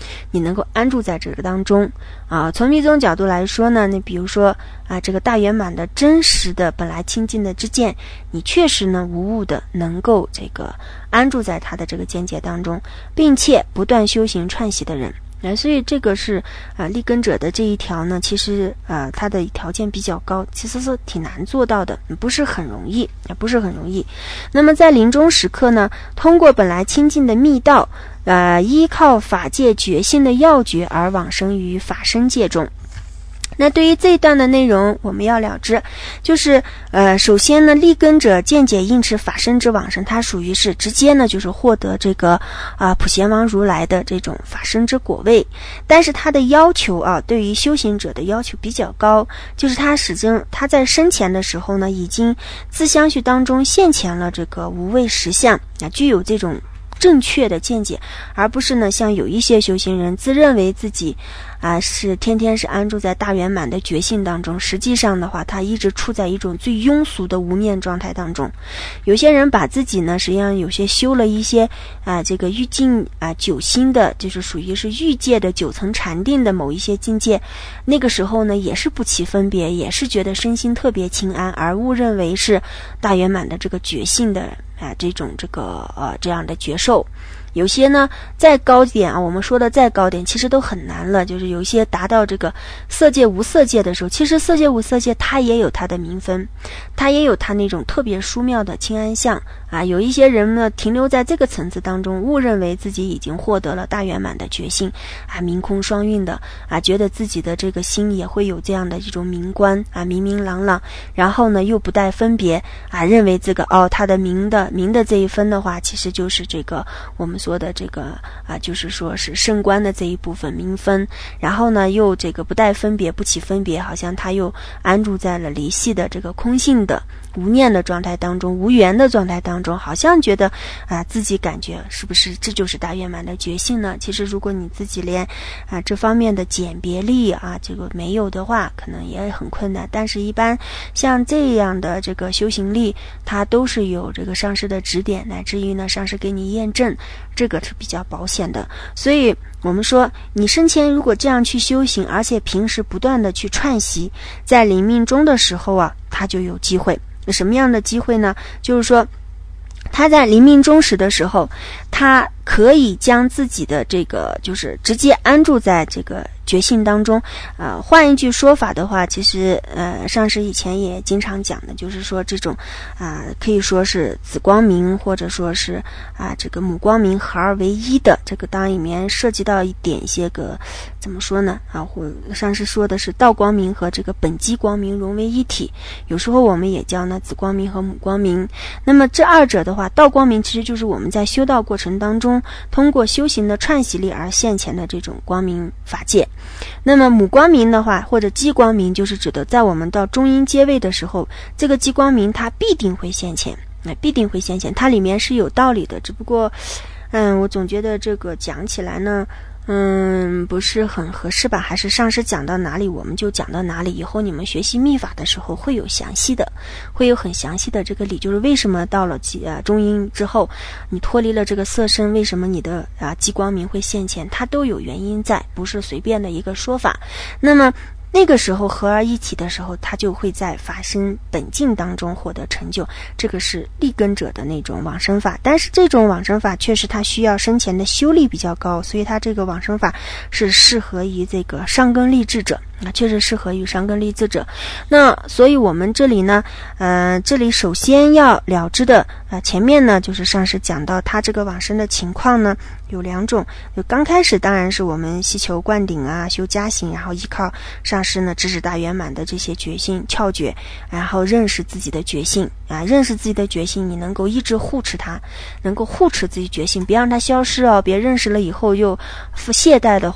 A: 你能够安住在这个当中啊。从密宗角度来说呢，你比如说啊，这个大圆满的真实的本来清净的知见，你确实呢无误的能够这个安住在他的这个见解当中，并且不断修行串习的人。所以这个是立根者的这一条呢，其实它的条件比较高，其实是挺难做到的，不是很容易。那么在临终时刻呢，通过本来清净的密道，依靠法界觉性的要诀而往生于法身界中。那对于这一段的内容，我们要了知，就是首先呢，立根者见解应持法身之往生，它属于是直接呢，就是获得这个普贤王如来的这种法身之果位。但是他的要求对于修行者的要求比较高，就是他在生前的时候呢，已经自相续当中现前了这个无畏实相具有这种正确的见解，而不是呢像有一些修行人自认为自己是天天是安住在大圆满的觉性当中，实际上的话他一直处在一种最庸俗的无念状态当中。有些人把自己呢实际上有些修了一些这个欲境九心的，就是属于是欲界的九层禅定的某一些境界，那个时候呢也是不起分别，也是觉得身心特别清安，而误认为是大圆满的这个觉性的这种这样的觉受。有些呢再高点我们说的再高点其实都很难了，就是有一些达到这个色界无色界的时候，其实色界无色界它也有它的名分，它也有它那种特别殊妙的清安相有一些人呢停留在这个层次当中，误认为自己已经获得了大圆满的觉性明空双运的觉得自己的这个心也会有这样的一种明观明明朗朗，然后呢又不带分别认为这个它的明的这一分的话，其实就是这个我们说的这个就是说是圣观的这一部分明分，然后呢又这个不带分别不起分别，好像他又安住在了离系的这个空性的无念的状态当中，无缘的状态当中，好像觉得自己感觉是不是这就是大圆满的觉性呢？其实如果你自己连这方面的鉴别力这个没有的话，可能也很困难。但是一般像这样的这个修行力，它都是有这个上师的指点，乃至于呢上师给你验证，这个是比较保险的。所以我们说你生前如果这样去修行，而且平时不断的去串习，在临命终的时候他就有机会。什么样的机会呢？就是说他在临命终时的时候，他可以将自己的这个就是直接安住在这个觉性当中。换一句说法的话，其实上师以前也经常讲的，就是说这种可以说是子光明或者说是这个母光明合而为一的，这个当然里面涉及到一些个怎么说呢上师说的是道光明和这个本基光明融为一体，有时候我们也叫呢子光明和母光明。那么这二者的话，道光明其实就是我们在修道过程当中通过修行的串习力而现前的这种光明法界。那么母光明的话，或者基光明，就是指的在我们到中阴阶位的时候，这个基光明它必定会现前，它里面是有道理的。只不过我总觉得这个讲起来呢不是很合适吧，还是上师讲到哪里我们就讲到哪里，以后你们学习密法的时候会有很详细的这个理，就是为什么到了中阴之后你脱离了这个色身，为什么你的基光明会现前，它都有原因在，不是随便的一个说法。那么那个时候合而一体的时候，他就会在法身本境当中获得成就，这个是立根者的那种往生法。但是这种往生法确实他需要生前的修力比较高，所以他这个往生法是适合于这个上根立志者，确实适合于上根立志者。那所以我们这里呢这里首先要了知的前面呢就是上师讲到他这个往生的情况呢有两种，就刚开始当然是我们希求灌顶修加行，然后依靠上师呢直指大圆满的这些觉性窍诀，然后认识自己的觉性认识自己的觉性，你能够一直护持它，能够护持自己觉性，别让它消失别认识了以后又懈怠的话，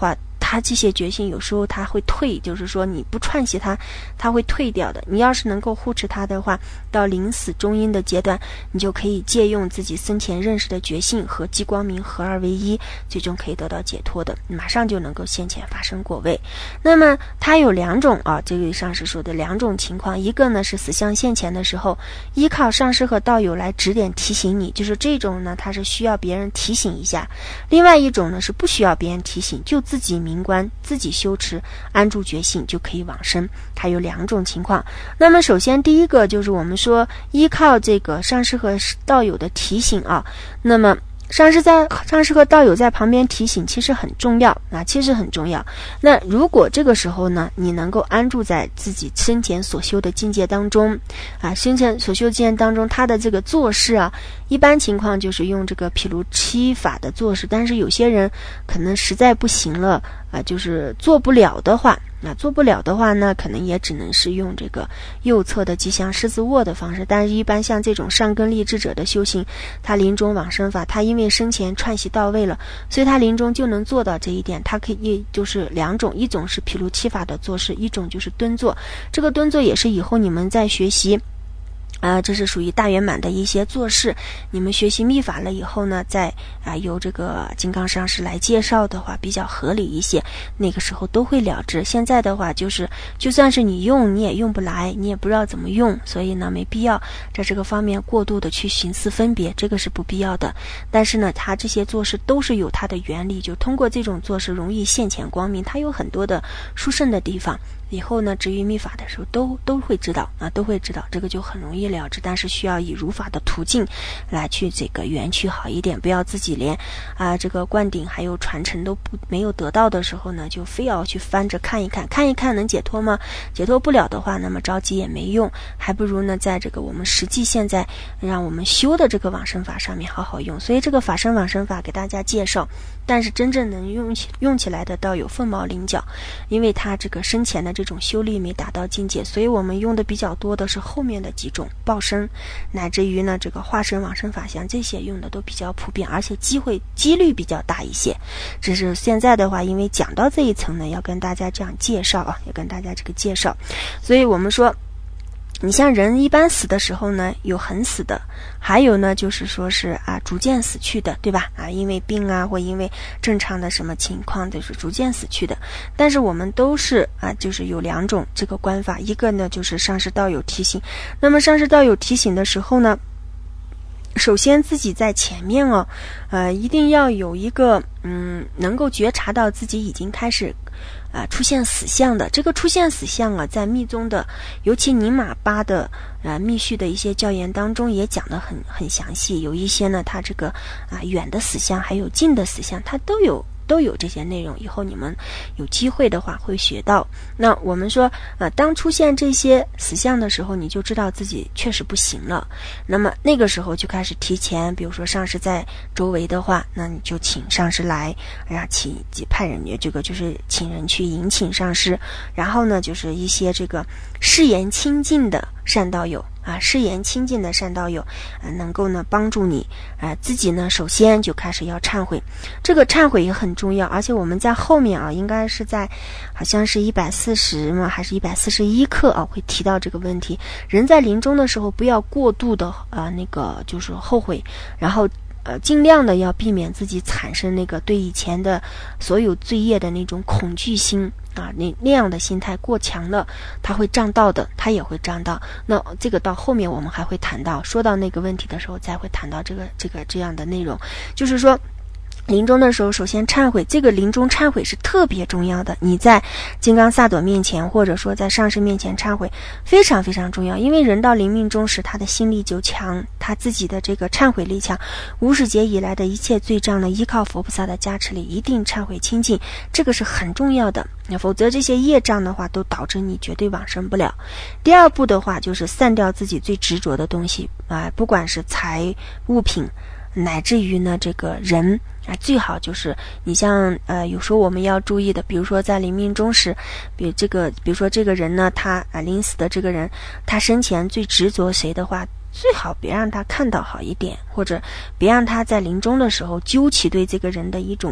A: 他这些觉性有时候他会退，就是说你不串习他会退掉的。你要是能够护持他的话，到临死中阴的阶段，你就可以借用自己生前认识的觉性和激光明合二为一，最终可以得到解脱的，马上就能够现前发生果位。那么它有两种啊，这个上师说的两种情况，一个呢是死相现前的时候，依靠上师和道友来指点提醒你，就是这种呢它是需要别人提醒一下。另外一种呢是不需要别人提醒，就自己明观，自己修持，安住觉性就可以往生。它有两种情况。那么首先第一个就是我们说依靠这个上师和道友的提醒啊，那么上师和道友在旁边提醒其实很重要啊，其实很重要。那如果这个时候呢，你能够安住在自己生前所修的境界当中啊，生前所修境界当中，他的这个做事啊，一般情况就是用这个毗卢七法的做事，但是有些人可能实在不行了啊，就是做不了的话，那可能也只能是用这个右侧的吉祥狮子卧的方式。但是一般像这种上根立志者的修行，他临终往生法，他因为生前串习到位了，所以他临终就能做到这一点。他可以就是两种，一种是毗卢七法的做事，一种就是蹲坐。这个蹲坐也是以后你们在学习这是属于大圆满的一些做事。你们学习密法了以后呢，再由这个金刚上师来介绍的话，比较合理一些，那个时候都会了之。现在的话就是就算是你用，你也用不来，你也不知道怎么用，所以呢没必要在这个方面过度的去寻思分别，这个是不必要的。但是呢它这些做事都是有它的原理，就通过这种做事容易现前光明，它有很多的殊胜的地方。以后呢至于密法的时候都会知道啊，都会知道，这个就很容易了之。但是需要以如法的途径来去这个圆取好一点，不要自己连这个灌顶还有传承都没有得到的时候呢，就非要去翻着看一看能解脱吗？解脱不了的话，那么着急也没用，还不如呢在这个我们实际现在让我们修的这个往生法上面好好用。所以这个法身往生法给大家介绍，但是真正能用起来的道有凤毛麟角，因为他这个生前的这种修力没达到境界，所以我们用的比较多的是后面的几种报身，乃至于呢这个化身往生法，像这些用的都比较普遍，而且几率比较大一些。只是现在的话，因为讲到这一层呢，要跟大家这样介绍啊，要跟大家这个介绍。所以我们说你像人一般死的时候呢，有横死的，还有呢就是说是逐渐死去的，对吧？因为病或因为正常的什么情况就是逐渐死去的。但是我们都是就是有两种这个观法，一个呢就是上师道友提醒。那么上师道友提醒的时候呢，首先自己在前面一定要有一个能够觉察到自己已经开始出现死相的。这个出现死相在密宗的尤其宁玛巴的密续的一些教言当中也讲得很详细。有一些呢它这个远的死相还有近的死相，它都有这些内容，以后你们有机会的话会学到。那我们说当出现这些死相的时候，你就知道自己确实不行了，那么那个时候就开始提前，比如说上师在周围的话，那你就请上师来，派人这个就是请人去迎请上师，然后呢就是一些这个誓言清净的善道友誓言清净的善道友能够呢帮助你自己呢首先就开始要忏悔。这个忏悔也很重要，而且我们在后面应该是在好像是140嘛还是141课会提到这个问题。人在临终的时候不要过度的那个就是后悔，然后尽量的要避免自己产生那个对以前的所有罪业的那种恐惧心那样的心态过强了，它会障道的，它也会障道。那这个到后面我们还会谈到，说到那个问题的时候才会谈到这样的内容。就是说临终的时候首先忏悔，这个临终忏悔是特别重要的。你在金刚萨埵面前或者说在上师面前忏悔非常非常重要，因为人到临命终时他的心力就强，他自己的这个忏悔力强，无始劫以来的一切罪障呢依靠佛菩萨的加持力一定忏悔清净，这个是很重要的，否则这些业障的话都导致你绝对往生不了。第二步的话就是散掉自己最执着的东西不管是财物品乃至于呢这个人最好就是你像有时候我们要注意的，比如说在临命终时，比如说这个人呢他临死的这个人他生前最执着谁的话，最好别让他看到好一点，或者别让他在临终的时候揪起对这个人的一种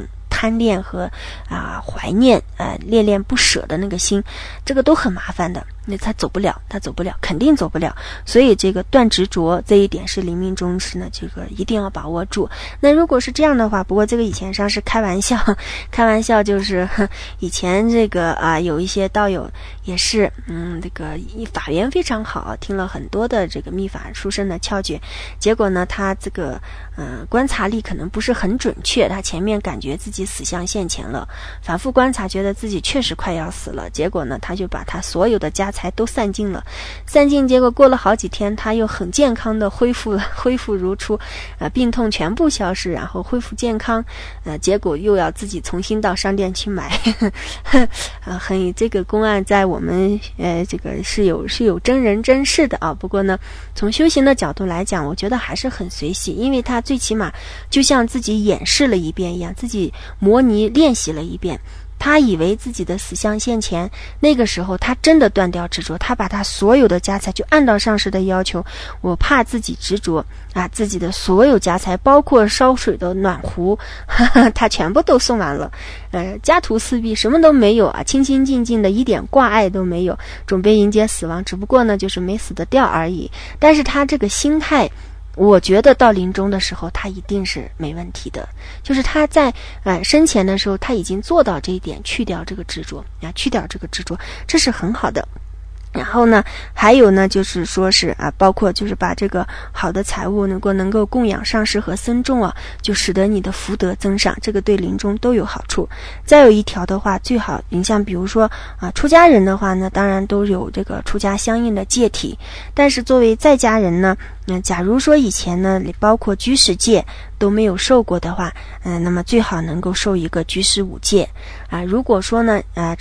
A: 贪恋和怀念恋恋不舍的那个心，这个都很麻烦的，那他走不了，肯定走不了。所以这个断执着这一点是临命终时呢，这个一定要把握住。那如果是这样的话，不过这个以前上是开玩笑，就是以前这个有一些道友也是这个法缘非常好，听了很多的这个密法书生的窍诀，结果呢他这个观察力可能不是很准确，他前面感觉自己死相现前了，反复观察觉得自己确实快要死了，结果呢他就把他所有的家财都散尽，结果过了好几天他又很健康的恢复如初，病痛全部消失，然后恢复健康，结果又要自己重新到商店去买这个公案在我们这个是有真人真事的不过呢从修行的角度来讲，我觉得还是很随喜，因为他最起码就像自己演示了一遍一样，自己模拟练习了一遍，他以为自己的死相现前，那个时候他真的断掉执着，他把他所有的家财就按照上师的要求，我怕自己执着自己的所有家财包括烧水的暖壶他全部都送完了，家徒四壁，什么都没有清清静静的，一点挂碍都没有，准备迎接死亡，只不过呢就是没死得掉而已。但是他这个心态，我觉得到临终的时候他一定是没问题的，就是他在生前的时候他已经做到这一点，去掉这个执着，这是很好的。然后呢还有呢就是说是包括就是把这个好的财物能够供养上师和僧众就使得你的福德增上，这个对临终都有好处。再有一条的话，最好你像比如说出家人的话呢，当然都有这个出家相应的戒体，但是作为在家人呢，假如说以前呢包括居士戒都没有受过的话，那么最好能够受一个居士五戒如果说呢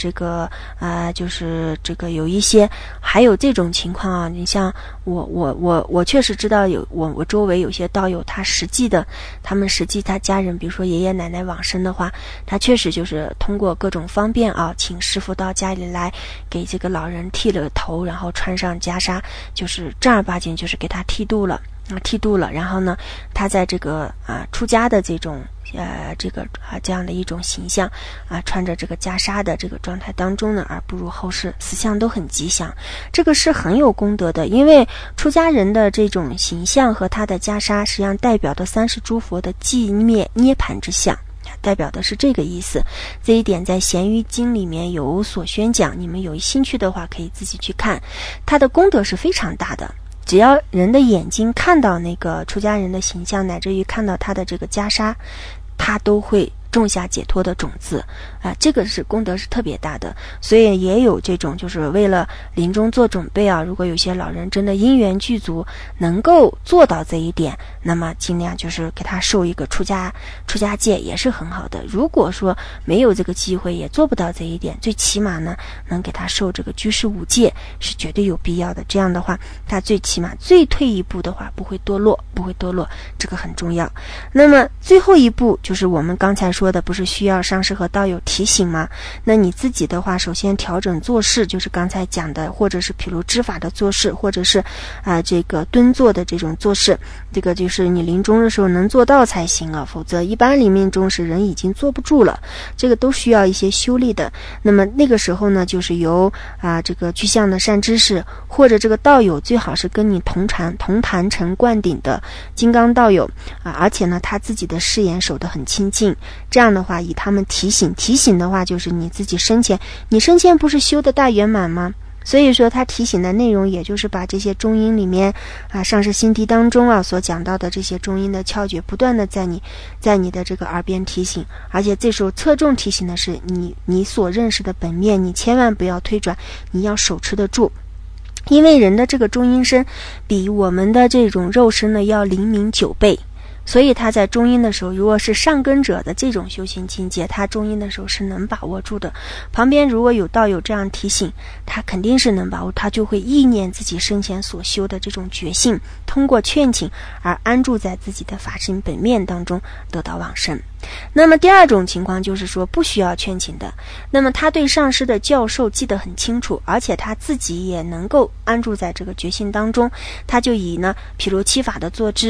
A: 就是这个有一些还有这种情况你像我确实知道我周围有些道友他们实际他家人比如说爷爷奶奶往生的话，他确实就是通过各种方便请师父到家里来给这个老人剃了头，然后穿上袈裟，就是正儿八经就是给他剃度了，然后呢他在这个出家的这种这样的一种形象穿着这个袈裟的这个状态当中呢，而步入后世，死相都很吉祥，这个是很有功德的。因为出家人的这种形象和他的袈裟实际上代表的30诸佛的寂灭涅槃之相，代表的是这个意思。这一点在咸鱼经里面有所宣讲，你们有兴趣的话可以自己去看，它的功德是非常大的。只要人的眼睛看到那个出家人的形象，乃至于看到他的这个袈裟，他都会种下解脱的种子这个是功德是特别大的。所以也有这种就是为了临终做准备如果有些老人真的因缘具足能够做到这一点，那么尽量就是给他受一个出家戒也是很好的。如果说没有这个机会也做不到这一点，最起码呢能给他受这个居士五戒是绝对有必要的。这样的话他最起码最退一步的话不会堕落，这个很重要。那么最后一步就是我们刚才说的，不是需要上师和道友提醒吗？那你自己的话首先调整做事，就是刚才讲的，或者是譬如知法的做事，或者是这个蹲坐的这种做事，这个就是你临终的时候能做到才行否则一般临命终时人已经坐不住了，这个都需要一些修力的。那么那个时候呢，就是由这个具象的善知识或者这个道友，最好是跟你同坛成灌顶的金刚道友而且呢他自己的誓言守得很清净，这样的话以他们提醒的话，就是你自己生前不是修的大圆满吗？所以说他提醒的内容也就是把这些中阴里面上师心地当中所讲到的这些中阴的窍诀不断的在你的这个耳边提醒，而且这时候侧重提醒的是你所认识的本面，你千万不要推转，你要手持得住。因为人的这个中阴身比我们的这种肉身呢要灵敏9倍，所以他在中阴的时候，如果是上根者的这种修行境界，他中阴的时候是能把握住的。旁边如果有道友这样提醒，他肯定是能把握，他就会意念自己生前所修的这种觉性，通过劝请而安住在自己的法身本面当中，得到往生。那么第二种情况就是说不需要劝请的，那么他对上师的教授记得很清楚，而且他自己也能够安住在这个觉性当中，他就以呢譬如七法的坐姿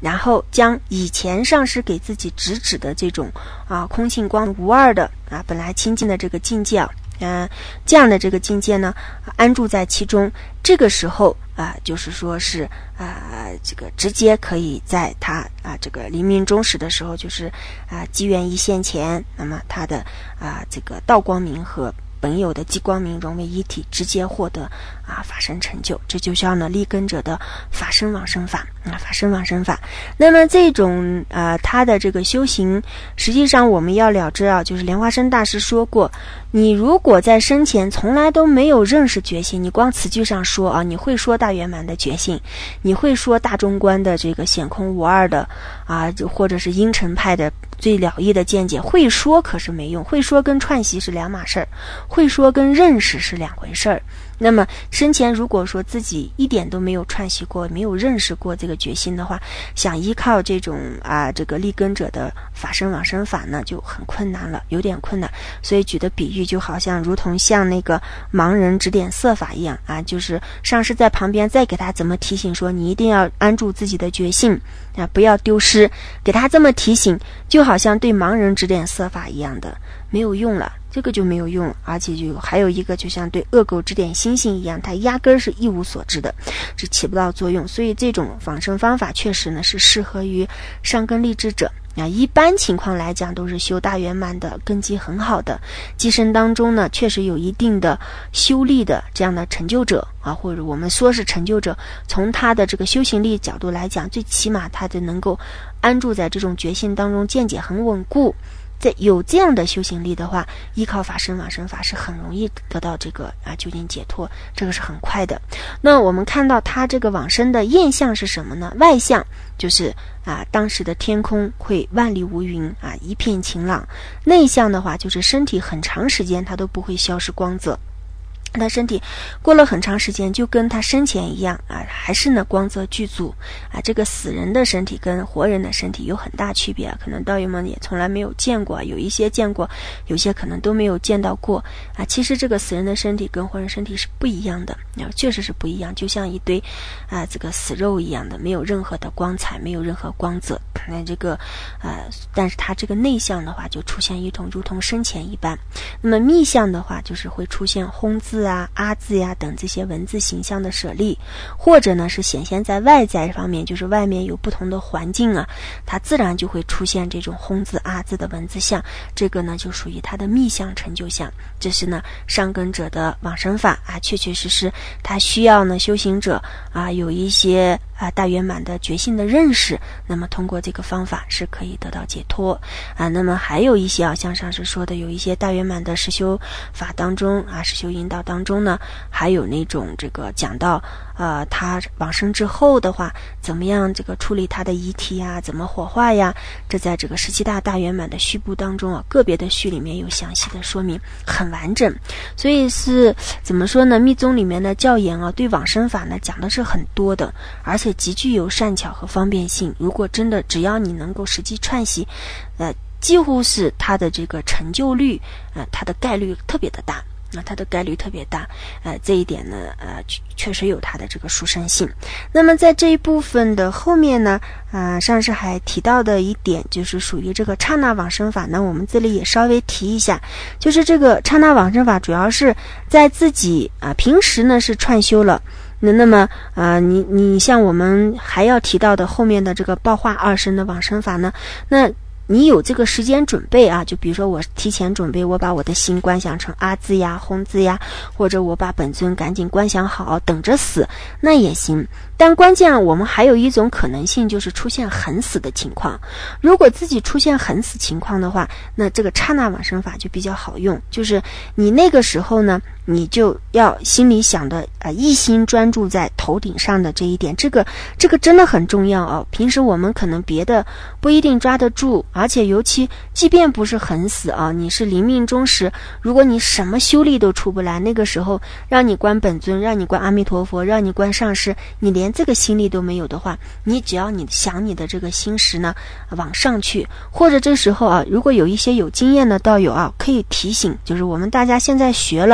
A: 然后将以前上师给自己直指的这种空性光无二的本来清净的这个境界这样的这个境界呢安住在其中，这个时候就是说是这个直接可以在他这个临命终时的时候，就是机缘一现前，那么他的这个道光明和本有的极光明融为一体，直接获得法身成就。这就叫呢立根者的法身往生法法身往生法。那么这种他的这个修行，实际上我们要了知就是莲花生大师说过，你如果在生前从来都没有认识觉性，你光词句上说你会说大圆满的觉性，你会说大中观的这个显空无二的或者是阴沉派的最了义的见解，会说可是没用，会说跟串习是两码事儿，会说跟认识是两回事儿。那么生前如果说自己一点都没有串习过，没有认识过这个决心的话，想依靠这种这个立根者的法身往生法呢就很困难了，有点困难。所以举的比喻就好像如同像那个盲人指点色法一样就是上师在旁边再给他怎么提醒说你一定要安住自己的觉性不要丢失，给他这么提醒，就好像对盲人指点色法一样的，没有用了，这个就没有用。而且就还有一个就像对恶狗指点星星一样，它压根是一无所知的，是起不到作用。所以这种往生方法确实呢是适合于上根立志者一般情况来讲都是修大圆满的，根基很好的，机身当中呢确实有一定的修力的这样的成就者或者我们说是成就者，从他的这个修行力角度来讲，最起码他就能够安住在这种觉性当中，见解很稳固。有这样的修行力的话，依靠法身往生法是很容易得到这个究竟解脱，这个是很快的。那我们看到他这个往生的验相是什么呢？外相就是当时的天空会万里无云一片晴朗。内相的话就是身体很长时间它都不会消失光泽，他身体过了很长时间就跟他生前一样还是呢光泽具足这个死人的身体跟活人的身体有很大区别可能道友们也从来没有见过，有一些见过，有些可能都没有见到过其实这个死人的身体跟活人身体是不一样的确实是不一样，就像一堆这个死肉一样的，没有任何的光彩，没有任何光泽。那这个但是它这个内相的话就出现一种如同生前一般。那么密相的话就是会出现轰字阿字等这些文字形象的舍利，或者呢是显现在外在方面，就是外面有不同的环境它自然就会出现这种轰字阿字的文字像，这个呢就属于它的密相成就相。这是呢上根者的往生法确确实实它需要呢修行者有一些大圆满的觉性的认识，那么通过这个方法是可以得到解脱那么还有一些像上师说的，有一些大圆满的实修法当中实修引导当中呢，还有那种这个讲到他往生之后的话怎么样这个处理他的遗体怎么火化这在这个17大大圆满的序部当中个别的序里面有详细的说明，很完整。所以是怎么说呢，密宗里面的教言对往生法呢讲的是很多的，而且极具有善巧和方便性。如果真的只要你能够实际串习几乎是它的这个成就率它的概率特别的大它的概率特别大这一点呢确实有它的这个殊胜性。那么在这一部分的后面呢上师还提到的一点就是属于这个刹那往生法呢，我们这里也稍微提一下，就是这个刹那往生法主要是在自己平时呢是串修了，那么你像我们还要提到的后面的这个报化二生的往生法呢，那你有这个时间准备就比如说我提前准备，我把我的心观想成阿字轰字或者我把本尊赶紧观想好等着死，那也行。但关键我们还有一种可能性，就是出现横死的情况。如果自己出现横死情况的话，那这个刹那往生法就比较好用，就是你那个时候呢你就要心里想的一心专注在头顶上的这一点，这个真的很重要平时我们可能别的不一定抓得住，而且尤其即便不是横死你是临命终时，如果你什么修力都出不来，那个时候让你观本尊，让你观阿弥陀佛，让你观上师，你连这个心力都没有的话，你只要你想你的这个心识呢往上去，或者这时候如果有一些有经验的道友可以提醒，就是我们大家现在学了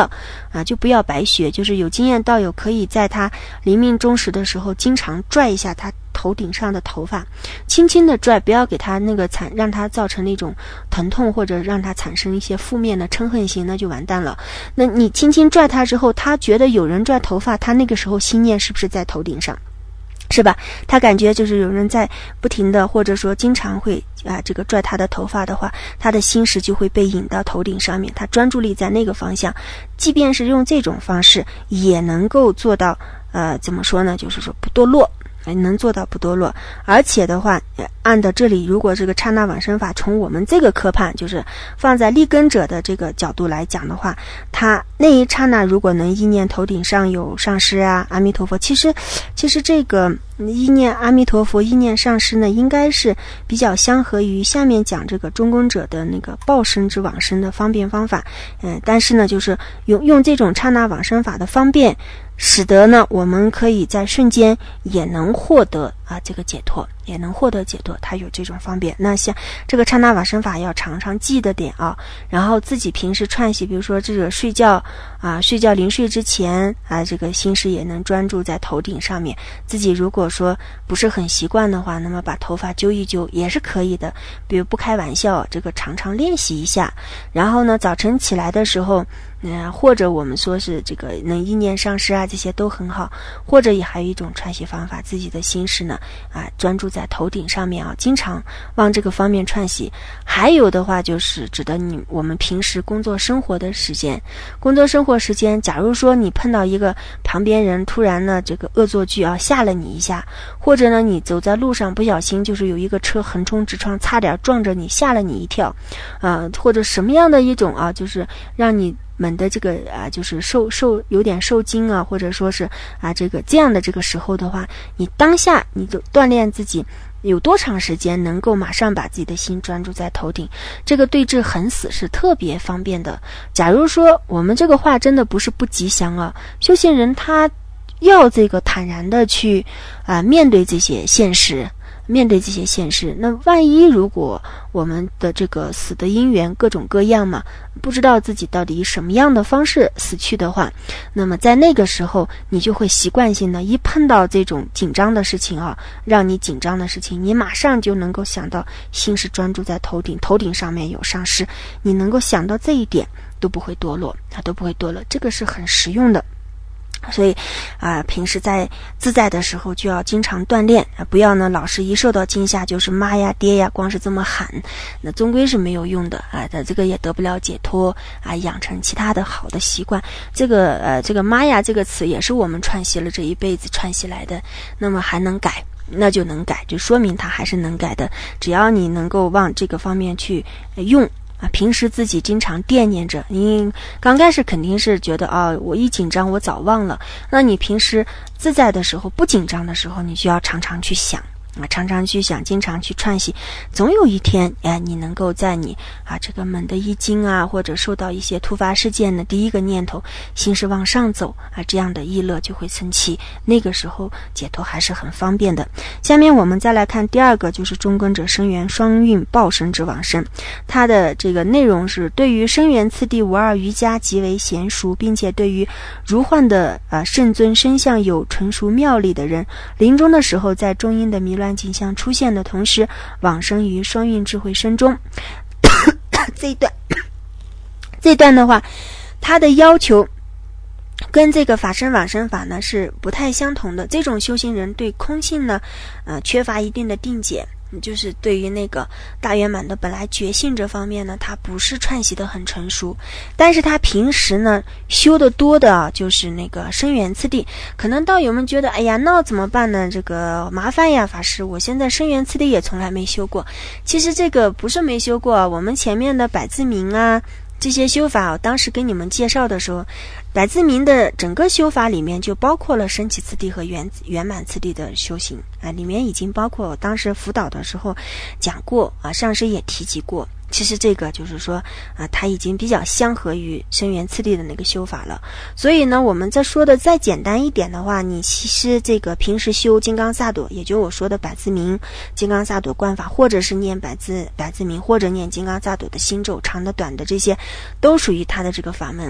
A: 就不要白学，就是有经验道友可以在他临命终时的时候经常拽一下他头顶上的头发，轻轻的拽，不要给他那个让他造成那种疼痛，或者让他产生一些负面的嗔恨心，那就完蛋了。那你轻轻拽他之后，他觉得有人拽头发，他那个时候心念是不是在头顶上？是吧？他感觉就是有人在不停的，或者说经常会这个拽他的头发的话，他的心识就会被引到头顶上面，他专注力在那个方向。即便是用这种方式，也能够做到怎么说呢？就是说不堕落。能做到不堕落，而且的话，按照这里，如果这个刹那往生法从我们这个科判，就是放在立根者的这个角度来讲的话，他那一刹那如果能意念头顶上有上师啊、阿弥陀佛，其实这个意念阿弥陀佛、意念上师呢，应该是比较相合于下面讲这个中宫者的那个报身之往生的方便方法。但是呢，就是用这种刹那往生法的方便，使得呢我们可以在瞬间也能获得这个解脱，也能获得解脱，它有这种方便。那像这个刹那往生法要常常记得点然后自己平时串习，比如说这个睡觉临睡之前这个心识也能专注在头顶上面。自己如果说不是很习惯的话，那么把头发揪一揪也是可以的，比如不开玩笑，这个常常练习一下。然后呢，早晨起来的时候或者我们说是这个能意念上师这些都很好，或者也还有一种串习方法，自己的心识呢专注在头顶上面经常往这个方面串习。还有的话就是指的我们平时工作生活时间，假如说你碰到一个旁边人突然呢这个恶作剧吓了你一下，或者呢你走在路上不小心就是有一个车横冲直撞，差点撞着你，吓了你一跳或者什么样的一种就是让你们的这个就是有点受惊或者说是这样的这个时候的话，你当下你就锻炼自己有多长时间能够马上把自己的心专注在头顶，这个对治横死是特别方便的。假如说我们这个话真的不是不吉祥修行人他要这个坦然的去面对这些现实，那万一如果我们的这个死的因缘各种各样嘛，不知道自己到底以什么样的方式死去的话，那么在那个时候你就会习惯性的一碰到这种紧张的事情让你紧张的事情，你马上就能够想到心是专注在头顶上面有上师，你能够想到这一点都不会堕落，这个是很实用的。所以平时在自在的时候就要经常锻炼不要呢老是一受到惊吓就是妈呀爹呀，光是这么喊，那终归是没有用的这个也得不了解脱养成其他的好的习惯。这个妈呀这个词也是我们串习了这一辈子串习来的，那么还能改那就能改，就说明它还是能改的。只要你能够往这个方面去用平时自己经常惦念着，你刚开始肯定是觉得我一紧张我早忘了，那你平时自在的时候不紧张的时候，你就要常常去想经常去串习，总有一天你能够在你这个猛的一惊或者受到一些突发事件的第一个念头心是往上走这样的意乐就会升起，那个时候解脱还是很方便的。下面我们再来看第二个，就是中根者生缘双运报身之往生。它的这个内容是对于生缘次第无二瑜伽极为娴熟，并且对于如幻的圣尊身相有纯熟妙理的人，临终的时候在中阴的迷乱景象出现的同时往生于双运智慧身中这一段的话，它的要求跟这个法身往生法呢是不太相同的。这种修行人对空性呢缺乏一定的定解，就是对于那个大圆满的本来觉性这方面呢，他不是串习的很成熟，但是他平时呢修的多的就是那个生缘次第。可能道友们觉得哎呀那怎么办呢，这个麻烦呀法师，我现在生缘次第也从来没修过。其实这个不是没修过，我们前面的百字明这些修法当时给你们介绍的时候，百字明的整个修法里面就包括了升起次第和圆满次第的修行里面已经包括，当时辅导的时候讲过上师也提及过。其实这个就是说它已经比较相合于生缘次第的那个修法了。所以呢我们再说的再简单一点的话，你其实这个平时修金刚萨埵，也就我说的百字明金刚萨埵观法，或者是念百字明，或者念金刚萨埵的心咒长的短的，这些都属于它的这个法门。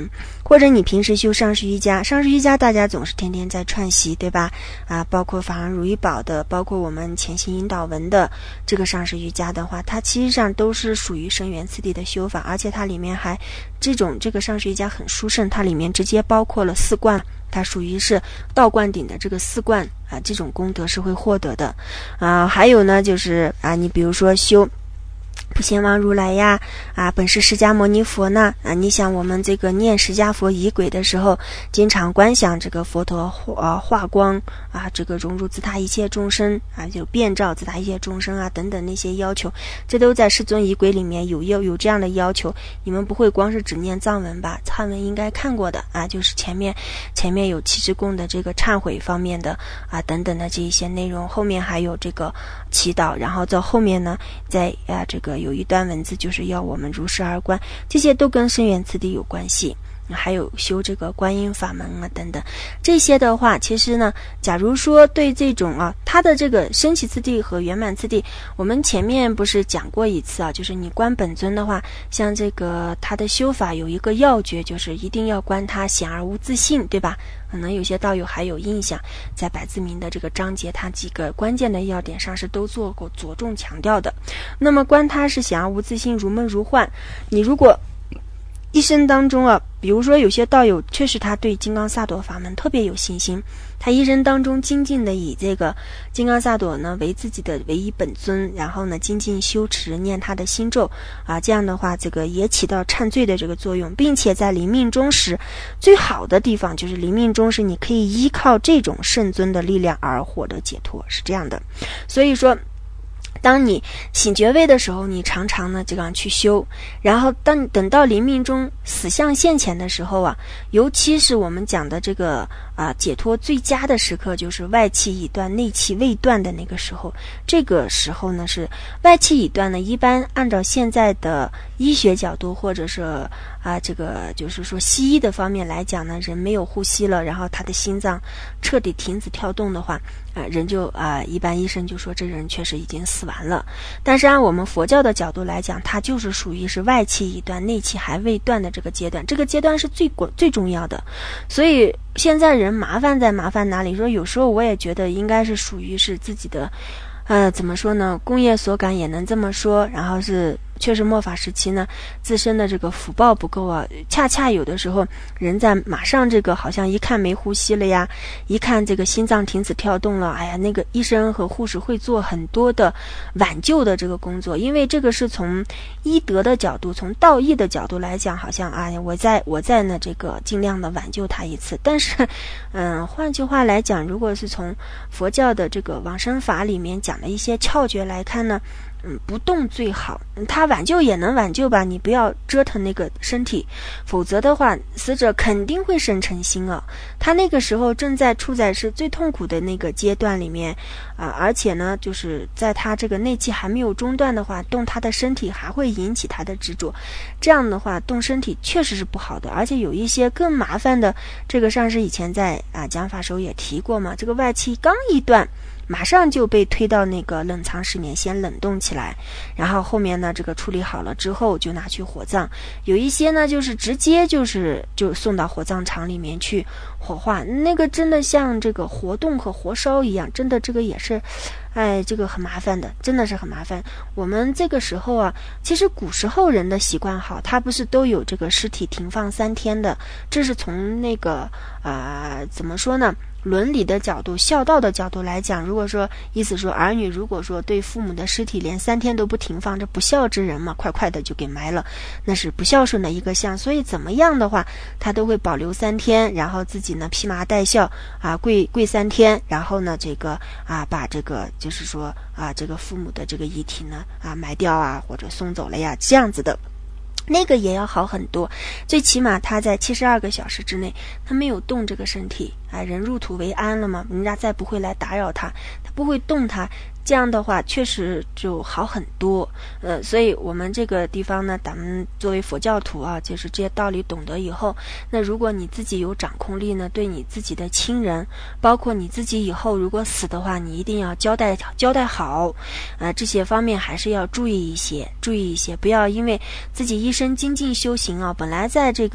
A: 或者你平时修上师瑜伽，上师瑜伽大家总是天天在串习，对吧？包括法航如意宝的，包括我们潜行引导文的这个上师瑜伽的话，它其实上都是属于生源次第的修法，而且它里面还这个上师瑜伽很殊胜，它里面直接包括了4观，它属于是道观顶的这个4观这种功德是会获得的还有呢就是你比如说修普贤王如来呀本师释迦牟尼佛呢你想我们这个念释迦佛仪轨的时候，经常观想这个佛陀化光这个融入自他一切众生就遍照自他一切众生等等那些要求，这都在世尊仪轨里面有这样的要求。你们不会光是只念藏文吧？藏文应该看过的就是前面有七支供的这个忏悔方面的等等的这一些内容，后面还有这个祈祷，然后在后面呢在这个有一段文字就是要我们如是而观，这些都跟生源次第有关系。还有修这个观音法门等等，这些的话其实呢，假如说对这种它的这个升起次第和圆满次第，我们前面不是讲过一次就是你观本尊的话，像这个它的修法有一个要诀，就是一定要观它显而无自性，对吧？可能有些道友还有印象，在百字明的这个章节，它几个关键的要点上是都做过着重强调的。那么观它是显而无自性，如梦如幻，你如果一生当中比如说有些道友确实他对金刚萨埵法门特别有信心，他一生当中精进的以这个金刚萨埵呢为自己的唯一本尊，然后呢精进修持念他的心咒这样的话这个也起到忏罪的这个作用，并且在临命终时最好的地方就是临命终时你可以依靠这种圣尊的力量而获得解脱，是这样的。所以说当你醒觉位的时候，你常常呢这样去修，然后等到临命中死相现前的时候尤其是我们讲的这个解脱最佳的时刻，就是外气已断内气未断的那个时候。这个时候呢是外气已断呢，一般按照现在的医学角度或者是这个就是说西医的方面来讲呢，人没有呼吸了，然后他的心脏彻底停止跳动的话人就一般医生就说这人确实已经死完了。但是按我们佛教的角度来讲，它就是属于是外气已断内气还未断的这个阶段，这个阶段是最重要的。所以现在人麻烦在麻烦哪里，说有时候我也觉得应该是属于是自己的怎么说呢，工业所感也能这么说，然后是确实末法时期呢自身的这个福报不够恰恰有的时候人在马上这个好像一看没呼吸了呀，一看这个心脏停止跳动了，那个医生和护士会做很多的挽救的这个工作，因为这个是从医德的角度，从道义的角度来讲，好像我在呢这个尽量的挽救他一次。但是换句话来讲，如果是从佛教的这个往生法里面讲的一些窍诀来看呢，不动最好。他挽救也能挽救吧，你不要折腾那个身体，否则的话死者肯定会生嗔心他那个时候正在处在是最痛苦的那个阶段里面而且呢就是在他这个内气还没有中断的话，动他的身体还会引起他的执着，这样的话动身体确实是不好的。而且有一些更麻烦的，这个上师以前在讲法时候也提过嘛，这个外气刚一断马上就被推到那个冷藏室里面先冷冻起来，然后后面呢这个处理好了之后就拿去火葬，有一些呢就是直接就送到火葬场里面去火化，那个真的像这个活冻和活烧一样，真的这个也是这个很麻烦的，真的是很麻烦。我们这个时候其实古时候人的习惯好，他不是都有这个尸体停放3天的，这是从那个怎么说呢，伦理的角度孝道的角度来讲，如果说意思说儿女如果说对父母的尸体连3天都不停放，这不孝之人嘛，快快的就给埋了，那是不孝顺的一个项。所以怎么样的话他都会保留3天，然后自己呢披麻戴孝跪3天，然后呢这个把这个就是说这个父母的这个遗体呢埋掉或者送走了呀，这样子的那个也要好很多。最起码他在72个小时之内他没有动这个身体人入土为安了嘛，人家再不会来打扰他不会动他，这样的话确实就好很多。所以我们这个地方呢，咱们作为佛教徒就是这些道理懂得以后，那如果你自己有掌控力呢，对你自己的亲人，包括你自己以后如果死的话，你一定要交代好这些方面还是要注意一些，不要因为自己一生精进修行本来在这个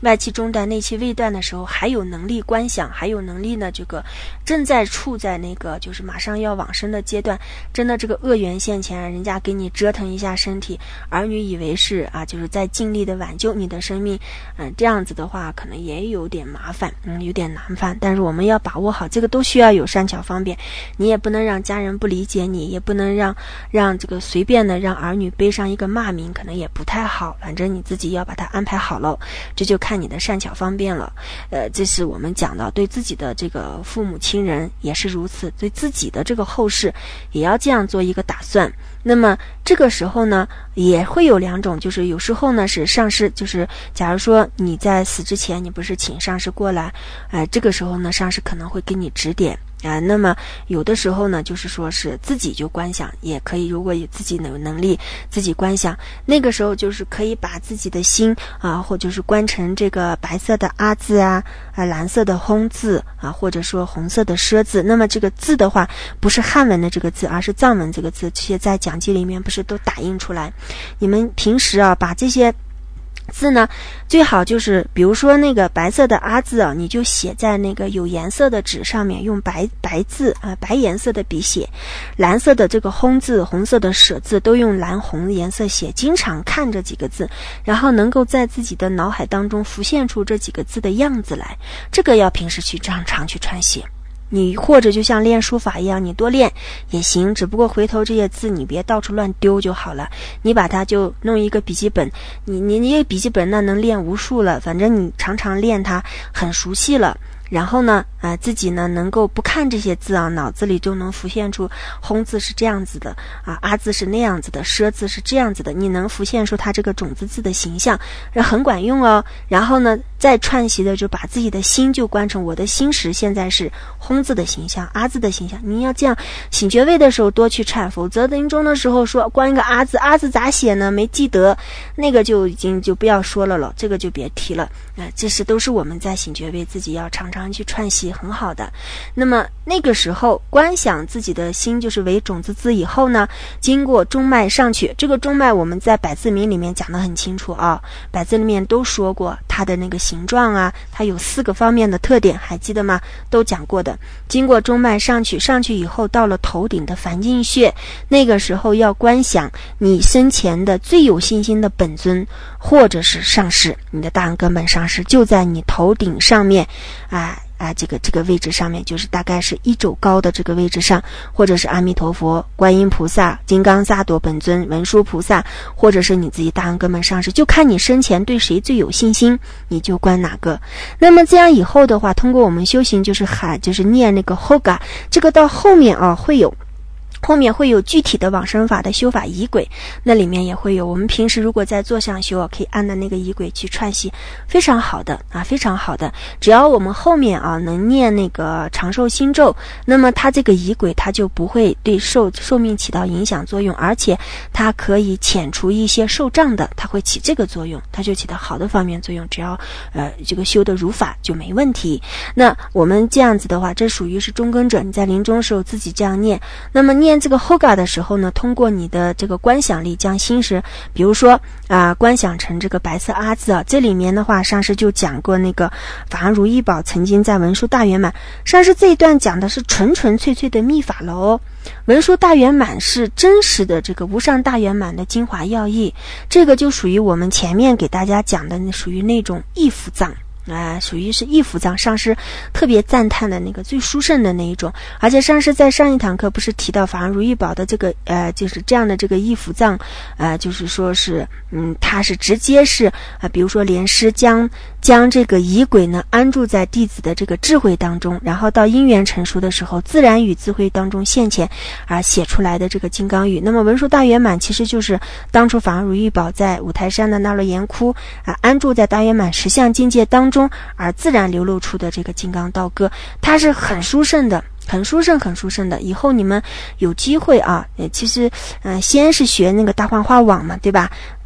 A: 外气中断内气未断的时候，还有能力观想，还有能力呢这个正在处在那个就是马上要往生的阶段，真的这个恶缘现前，人家给你折腾一下身体，儿女以为是就是在尽力的挽救你的生命，这样子的话可能也有点麻烦，有点难办，但是我们要把握好，这个都需要有善巧方便，你也不能让家人不理解你，也不能让这个随便的让儿女背上一个骂名，可能也不太好，反正你自己要把它安排好了，这就看你的善巧方便了。这是我们讲的，对自己的这个父母亲人也是如此，对自己的这个后事也要这样做一个打算。那么这个时候呢也会有两种，就是有时候呢是上师，就是假如说你在死之前你不是请上师过来，这个时候呢上师可能会给你指点那么有的时候呢就是说是自己就观想也可以，如果有自己有能力自己观想，那个时候就是可以把自己的心或者是观成这个白色的阿字蓝色的轰字或者说红色的奢字。那么这个字的话不是汉文的这个字，而是藏文这个字，这些在讲记里面不是都打印出来，你们平时把这些字呢最好就是比如说那个白色的阿字你就写在那个有颜色的纸上面，用白字白颜色的笔写，蓝色的这个轰字红色的舍字都用蓝红颜色写，经常看这几个字，然后能够在自己的脑海当中浮现出这几个字的样子来，这个要平时去常常去串写。你或者就像练书法一样，你多练也行，只不过回头这些字你别到处乱丢就好了，你把它就弄一个笔记本，你一个笔记本那能练无数了，反正你常常练它很熟悉了，然后呢自己呢能够不看这些字脑子里就能浮现出轰字是这样子的阿字是那样子的，奢字是这样子的，你能浮现出它这个种子字的形象，很管用哦。然后呢再串习的就把自己的心就观成我的心识现在是轰字的形象阿字的形象，你要这样醒觉位的时候多去串，否则临终的时候说观一个阿字咋写呢没记得，那个就已经就不要说了这个就别提了这是都是我们在醒觉位自己要常常去串习，很好的。那么那个时候观想自己的心就是为种子字以后呢，经过中脉上去，这个中脉我们在百字铭里面讲得很清楚百字里面都说过它的那个形状它有4个方面的特点，还记得吗？都讲过的。经过中脉上去以后到了头顶的梵净穴，那个时候要观想你生前的最有信心的本尊或者是上师，你的大恩根本上师就在你头顶上面这个位置上面，就是大概是1肘高的这个位置上，或者是阿弥陀佛、观音菩萨、金刚萨埵本尊、文殊菩萨，或者是你自己大恩根本上师，就看你生前对谁最有信心，你就观哪个。那么这样以后的话，通过我们修行就是念那个 Hoga， 这个到后面后面会有具体的往生法的修法仪轨，那里面也会有，我们平时如果在坐像修可以按的那个仪轨去串习，非常好的非常好的。只要我们后面能念那个长寿心咒，那么它这个仪轨它就不会对寿命起到影响作用，而且它可以遣除一些寿障的，它会起这个作用，它就起到好的方面作用，只要这个修的如法就没问题。那我们这样子的话，这属于是中根者，你在临终时候自己这样念，那么念这个 Hoga 的时候呢，通过你的这个观想力将心识，比如说观想成这个白色阿字这里面的话上师就讲过，那个法安如意宝曾经在文殊大圆满，上师这一段讲的是纯纯粹粹的密法了文殊大圆满是真实的这个无上大圆满的精华要义，这个就属于我们前面给大家讲的属于那种义符藏属于是义符藏，上师特别赞叹的那个最殊胜的那一种。而且上师在上一堂课不是提到法安如意宝的这个就是这样的这个义符藏就是说是它是直接是比如说莲师将这个仪轨呢安住在弟子的这个智慧当中，然后到因缘成熟的时候自然与智慧当中现前写出来的这个金刚语。那么文殊大圆满其实就是当初法安如意宝在五台山的那罗岩窟安住在大圆满实相境界当中而自然流露出的这个金刚道歌，它是很殊胜的，很殊胜的。以后你们有机会其实先是学那个大幻化网嘛，对吧？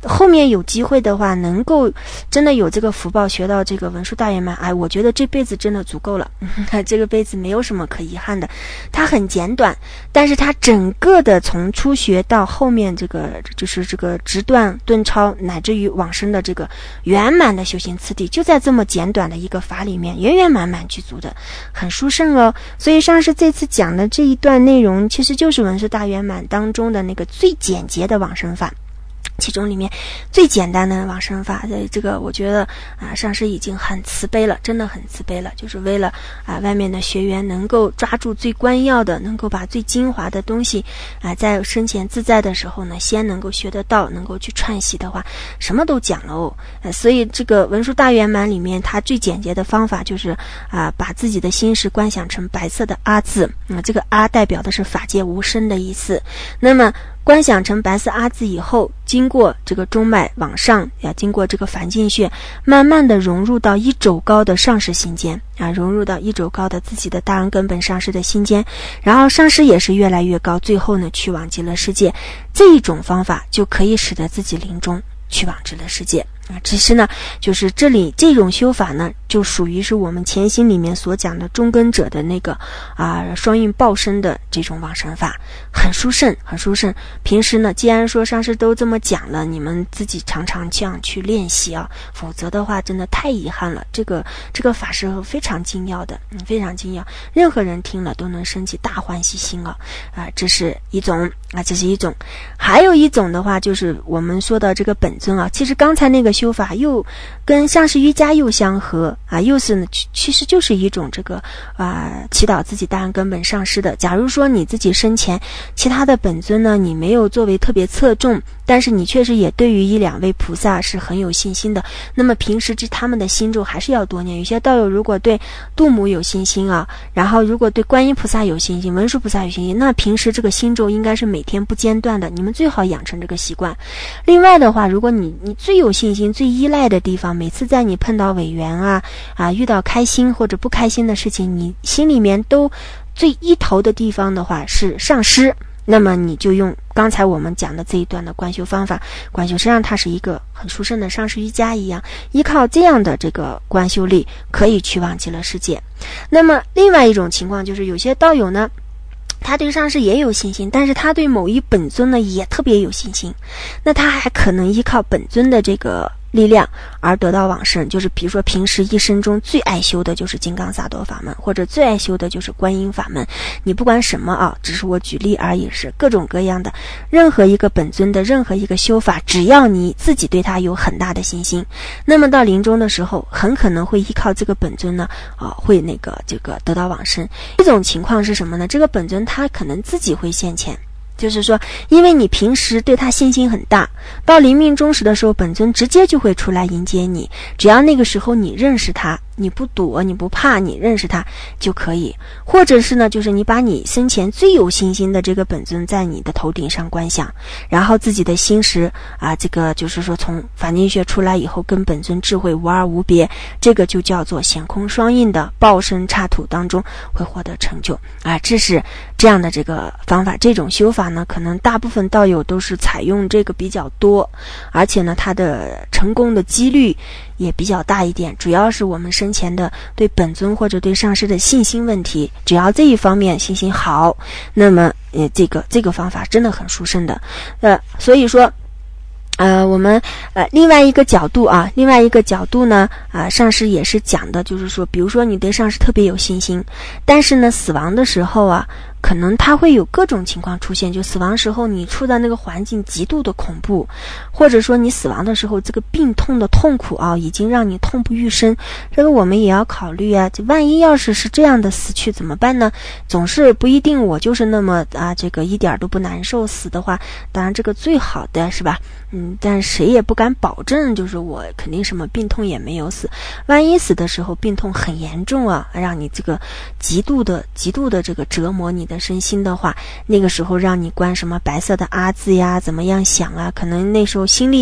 A: 后面有机会的话，能够真的有这个福报学到这个文殊大圆满，我觉得这辈子真的足够了，这个辈子没有什么可遗憾的。它很简短，但是它整个的从初学到后面这个就是这个直断顿超乃至于往生的这个圆满的修行次第，就在这么简短的一个法里面圆圆满满具足的，很殊胜哦。所以上师这次讲的这一段内容，其实就是文殊大圆满当中的那个最简洁的往生法，其中里面最简单的往生法，这个我觉得上师已经很慈悲了，真的很慈悲了，就是为了外面的学员能够抓住最关要的，能够把最精华的东西在生前自在的时候呢，先能够学得到，能够去串习的话，什么都讲了哦。所以这个文殊大圆满里面，它最简洁的方法就是把自己的心识观想成白色的阿字，这个阿代表的是法界无生的意思。那么观想成白色阿字以后，经过这个中脉往上，经过这个梵净穴，慢慢的融入到1肘高的上师心间融入到1肘高的自己的大恩根本上师的心间，然后上师也是越来越高，最后呢去往极乐世界。这一种方法就可以使得自己临终去往极乐世界只是呢，就是这里这种修法呢，就属于是我们前心里面所讲的中根者的那个双运报身的这种往生法，很殊胜，很殊胜。平时呢，既然说上师都这么讲了，你们自己常常这样去练习否则的话真的太遗憾了。这个法是非常精要的，非常精要，任何人听了都能升起大欢喜心这是一种这是一种。还有一种的话，就是我们说的这个本尊其实刚才那个修法又跟上师瑜伽又相合又是呢，其实就是一种这个祈祷自己大恩根本上师的。假如说你自己生前其他的本尊呢，你没有作为特别侧重，但是你确实也对于1-2位菩萨是很有信心的，那么平时他们的心咒还是要多念。有些道友如果对度母有信心然后如果对观音菩萨有信心，文殊菩萨有信心，那平时这个心咒应该是每天不间断的，你们最好养成这个习惯。另外的话，如果你最有信心最依赖的地方，每次在你碰到委员遇到开心或者不开心的事情，你心里面都最依投的地方的话是上师，那么你就用刚才我们讲的这一段的观修方法，观修实际上它是一个很殊胜的上师瑜伽一样，依靠这样的这个观修力可以去往极乐世界。那么另外一种情况就是有些道友呢，他对上师也有信心，但是他对某一本尊呢也特别有信心，那他还可能依靠本尊的这个力量而得到往生，就是比如说平时一生中最爱修的就是金刚萨埵法门，或者最爱修的就是观音法门，你不管什么只是我举例而已，是各种各样的任何一个本尊的任何一个修法，只要你自己对他有很大的信心，那么到临终的时候很可能会依靠这个本尊呢会这个得到往生。这种情况是什么呢？这个本尊他可能自己会现前，就是说因为你平时对他信心很大，到临命终时的时候本尊直接就会出来迎接你，只要那个时候你认识他，你不躲你不怕，你认识他就可以。或者是呢，就是你把你生前最有信心的这个本尊在你的头顶上观想，然后自己的心识这个就是说从梵净穴出来以后跟本尊智慧无二无别，这个就叫做显空双印的报身刹土当中会获得成就这是这样的这个方法。这种修法呢，可能大部分道友都是采用这个比较多，而且呢它的成功的几率也比较大一点，主要是我们生前的对本尊或者对上师的信心问题，只要这一方面信心好，那么这个方法真的很殊胜的。所以说我们另外一个角度呢上师也是讲的，就是说比如说你对上师特别有信心，但是呢死亡的时候可能它会有各种情况出现，就死亡时候你处在那个环境极度的恐怖，或者说你死亡的时候这个病痛的痛苦已经让你痛不欲生，这个我们也要考虑就万一要是这样的死去怎么办呢？总是不一定我就是那么这个一点都不难受死的话，当然这个最好的是吧，但谁也不敢保证就是我肯定什么病痛也没有死，万一死的时候病痛很严重让你这个极度的这个折磨你的身心的话，那个时候让你观什么白色的阿字呀怎么样想可能那时候心里也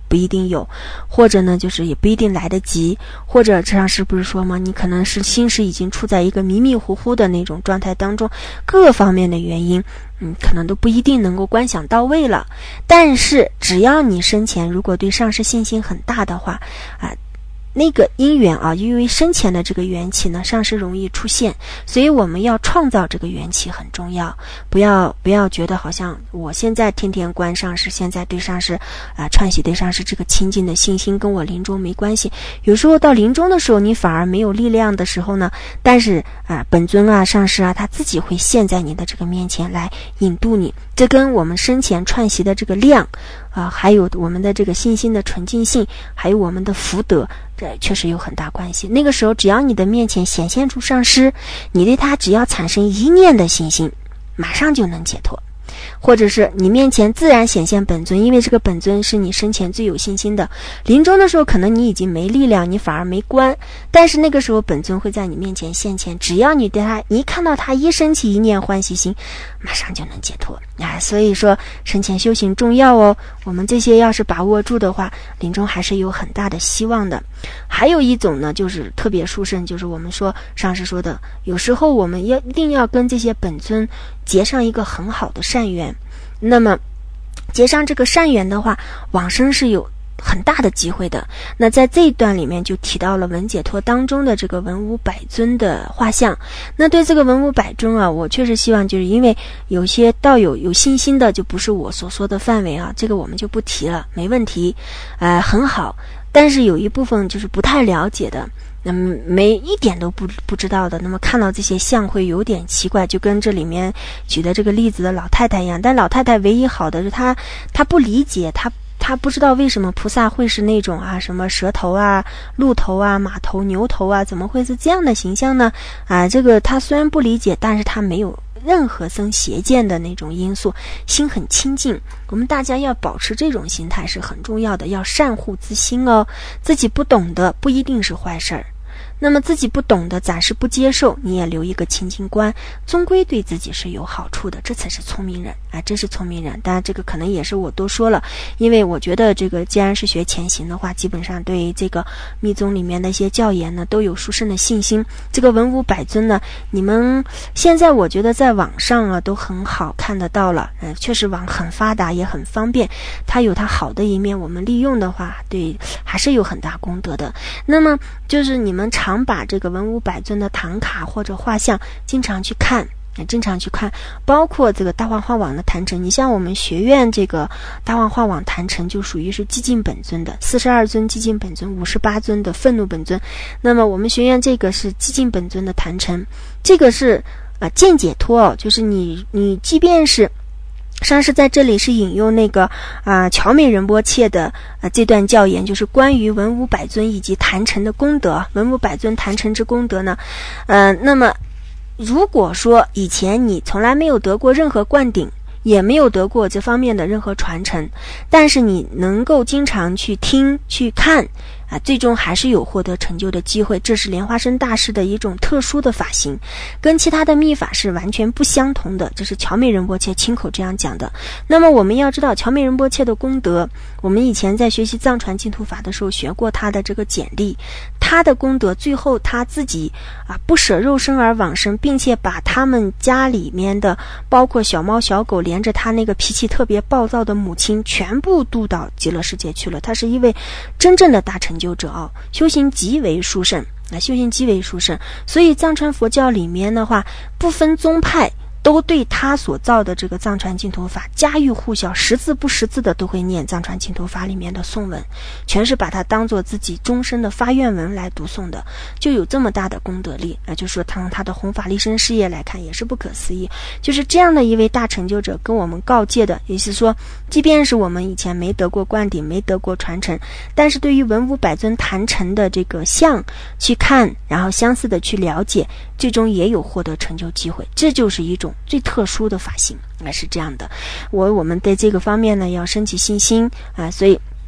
A: 不一定有，或者呢就是也不一定来得及，或者上师不是说吗，你可能是心识已经处在一个迷迷糊糊的那种状态当中，各方面的原因可能都不一定能够观想到位了。但是只要你生前如果对上师信心很大的话那个因缘因为生前的这个缘起呢，上师容易出现，所以我们要创造这个缘起很重要。不要觉得好像我现在天天观上师，现在对上师串习对上师这个亲近的信心跟我临终没关系。有时候到临终的时候，你反而没有力量的时候呢，但是本尊上师他自己会现在你的这个面前来引渡你。这跟我们生前串习的这个量还有我们的这个信心的纯净性，还有我们的福德，这确实有很大关系。那个时候只要你的面前显现出上师，你对他只要产生一念的信心，马上就能解脱。或者是你面前自然显现本尊，因为这个本尊是你生前最有信心的，临终的时候可能你已经没力量，你反而没观，但是那个时候本尊会在你面前现前，只要你对他一看到他一升起一念欢喜心，马上就能解脱所以说生前修行重要我们这些要是把握住的话，临终还是有很大的希望的。还有一种呢，就是特别殊胜，就是我们说上师说的，有时候我们一定要跟这些本尊结上一个很好的善缘。那么结上这个善缘的话，往生是有很大的机会的。那在这一段里面就提到了文解脱当中的这个文武百尊的画像。那对这个文武百尊我确实希望，就是因为有些道友有信心的，就不是我所说的范围这个我们就不提了，没问题很好。但是有一部分就是不太了解的，那么没一点都不知道的，那么看到这些像会有点奇怪，就跟这里面举的这个例子的老太太一样。但老太太唯一好的是她不理解，她不知道为什么菩萨会是那种什么蛇头鹿头马头牛头怎么会是这样的形象呢这个她虽然不理解，但是她没有任何生邪见的那种因素，心很清净。我们大家要保持这种心态是很重要的，要善护自心自己不懂的不一定是坏事儿，那么自己不懂的暂时不接受，你也留一个清净观，终归对自己是有好处的，这才是聪明人真是聪明人。当然这个可能也是我多说了，因为我觉得这个既然是学前行的话，基本上对这个密宗里面的一些教言呢都有殊胜的信心。这个文武百尊呢，你们现在我觉得在网上都很好看得到了确实网很发达也很方便，它有它好的一面，我们利用的话对还是有很大功德的。那么就是你们常把这个文武百尊的唐卡或者画像经常去看，包括这个大幻化网的坛城。你像我们学院这个大幻化网坛城就属于是寂静本尊的42尊寂静本尊，58尊的愤怒本尊。那么我们学院这个是寂静本尊的坛城，这个是见解脱就是你即便是上师在这里是引用那个乔美仁波切的这段教言，就是关于文武百尊以及坛城的功德，文武百尊坛城之功德呢那么如果说以前你从来没有得过任何灌顶，也没有得过这方面的任何传承，但是你能够经常去听去看最终还是有获得成就的机会。这是莲花生大师的一种特殊的法行，跟其他的密法是完全不相同的，这是乔美仁波切亲口这样讲的。那么我们要知道乔美仁波切的功德，我们以前在学习藏传净土法的时候学过他的这个简历，他的功德最后他自己不舍肉身而往生，并且把他们家里面的包括小猫小狗连着他那个脾气特别暴躁的母亲全部渡到极乐世界去了。他是一位真正的大成就者修行极为殊胜所以藏传佛教里面的话不分宗派都对他所造的这个藏传净土法家喻户晓，识字不识字的都会念藏传净土法里面的颂文，全是把它当做自己终身的发愿文来读诵的，就有这么大的功德力就是说从他的弘法立身事业来看也是不可思议。就是这样的一位大成就者跟我们告诫的，也就是说即便是我们以前没得过灌顶没得过传承，但是对于文武百尊坛城的这个像去看，然后相似的去了解，最终也有获得成就机会，这就是一种最特殊的法行是这样的。我们对这个方面呢要升起信心所以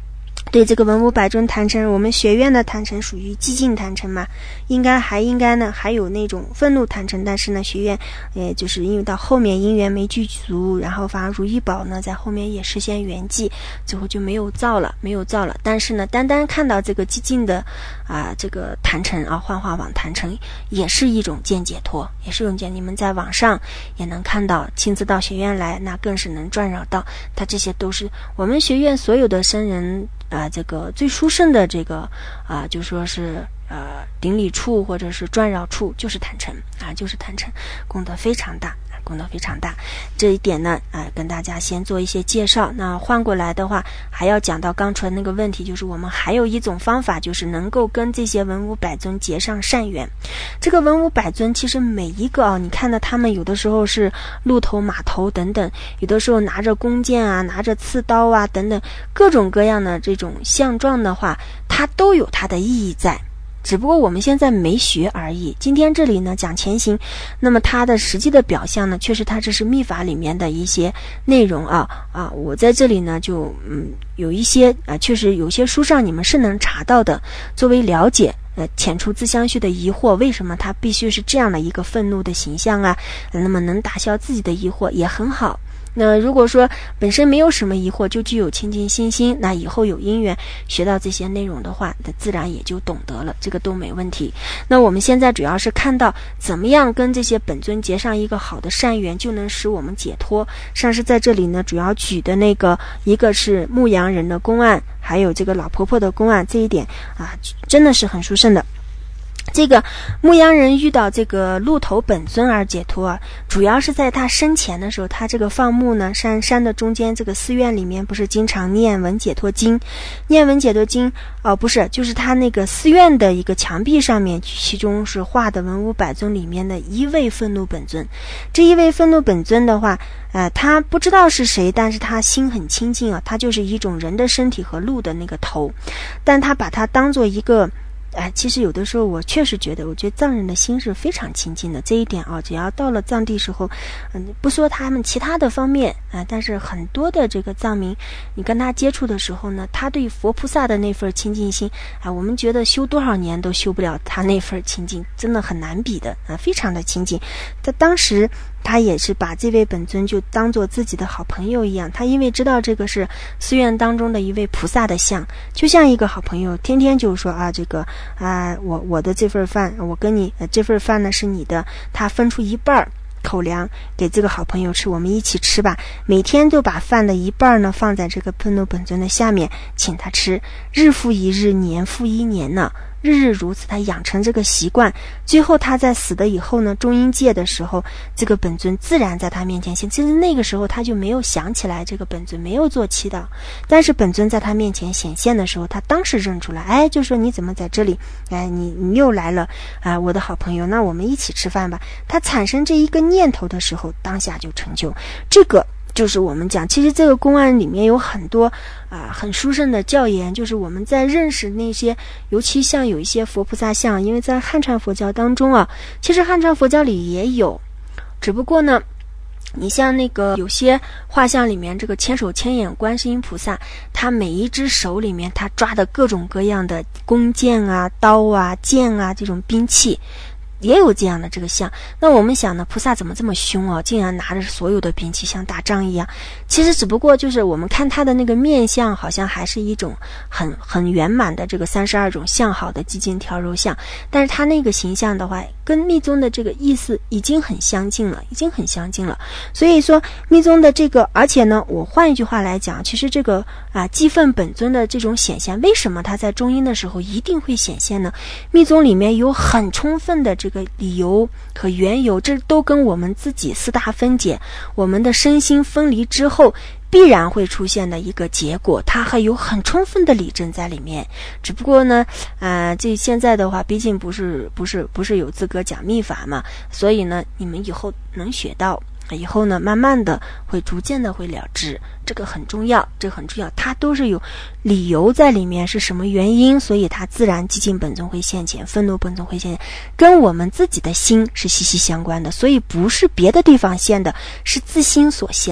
A: 对这个文武百尊坛城，我们学院的坛城属于寂静坛城嘛，应该呢还有那种愤怒坛城，但是呢学院就是因为到后面因缘没具足，然后反而如意宝呢在后面也实现圆寂，最后就没有造了。但是呢单单看到这个寂静的这个坛城幻化网坛城也是一种见解脱，也是一种见，你们在网上也能看到，亲自到学院来那更是能转扰到，它这些都是我们学院所有的僧人这个最殊胜的这个就说是顶礼处或者是转扰处就是坛城就是坛城，功德非常大。这一点呢跟大家先做一些介绍。那换过来的话还要讲到刚出来那个问题，就是我们还有一种方法，就是能够跟这些文武百尊结上善缘。这个文武百尊其实每一个你看到他们有的时候是鹿头马头等等，有的时候拿着弓箭拿着刺刀等等各种各样的这种相状的话，它都有它的意义在，只不过我们现在没学而已。今天这里呢讲前行，那么它的实际的表象呢，确实它这是密法里面的一些内容我在这里呢就有一些确实有些书上你们是能查到的，作为了解遣除自相续的疑惑，为什么它必须是这样的一个愤怒的形象那么能打消自己的疑惑也很好。那如果说本身没有什么疑惑，就具有清净心，那以后有因缘学到这些内容的话，那自然也就懂得了，这个都没问题。那我们现在主要是看到怎么样跟这些本尊结上一个好的善缘，就能使我们解脱。上师在这里呢主要举的那个一个是牧羊人的公案，还有这个老婆婆的公案，这一点真的是很殊胜的。这个牧羊人遇到这个鹿头本尊而解脱主要是在他生前的时候，他这个放牧呢，山的中间这个寺院里面不是经常念文解脱经不是，就是他那个寺院的一个墙壁上面，其中是画的文武百尊里面的一位愤怒本尊。这一位愤怒本尊的话他不知道是谁，但是他心很清净他就是一种人的身体和鹿的那个头，但他把它当做一个其实有的时候我确实觉得藏人的心是非常清净的，这一点只要到了藏地时候不说他们其他的方面但是很多的这个藏民你跟他接触的时候呢，他对佛菩萨的那份清净心我们觉得修多少年都修不了他那份清净，真的很难比的非常的清净。他当时他也是把这位本尊就当做自己的好朋友一样，他因为知道这个是寺院当中的一位菩萨的像，就像一个好朋友，天天就说这个我的这份饭，我跟你这份饭呢是你的，他分出一半口粮给这个好朋友吃，我们一起吃吧。每天就把饭的一半呢放在这个喷怒本尊的下面请他吃，日复一日，年复一年呢，日日如此，他养成这个习惯。最后他在死的以后呢，中阴界的时候，这个本尊自然在他面前现。其实那个时候他就没有想起来这个本尊，没有做祈祷，但是本尊在他面前显现的时候，他当时认出来，就说你怎么在这里？你又来了我的好朋友，那我们一起吃饭吧。他产生这一个念头的时候，当下就成就。这个就是我们讲，其实这个公案里面有很多很殊胜的教言，就是我们在认识那些，尤其像有一些佛菩萨像，因为在汉传佛教当中其实汉传佛教里也有，只不过呢你像那个有些画像里面，这个千手千眼观世音菩萨，他每一只手里面他抓的各种各样的弓箭刀剑这种兵器，也有这样的这个像。那我们想呢，菩萨怎么这么凶竟然拿着所有的兵器像打仗一样。其实只不过就是我们看他的那个面相，好像还是一种很圆满的这个32种相好的寂静调柔相，但是他那个形象的话跟密宗的这个意思已经很相近了。所以说密宗的这个，而且呢我换一句话来讲，其实这个寂愤本尊的这种显现，为什么他在中阴的时候一定会显现呢？密宗里面有很充分的这个理由和缘由，这都跟我们自己四大分解，我们的身心分离之后必然会出现的一个结果，它还有很充分的理证在里面。只不过呢这现在的话毕竟不是有资格讲密法嘛，所以呢你们以后能学到，以后呢慢慢的会逐渐的会了知，这个很重要，它都是有理由在里面，是什么原因，所以它自然寂静本尊会现前，愤怒本尊会现前，跟我们自己的心是息息相关的，所以不是别的地方现的，是自心所现的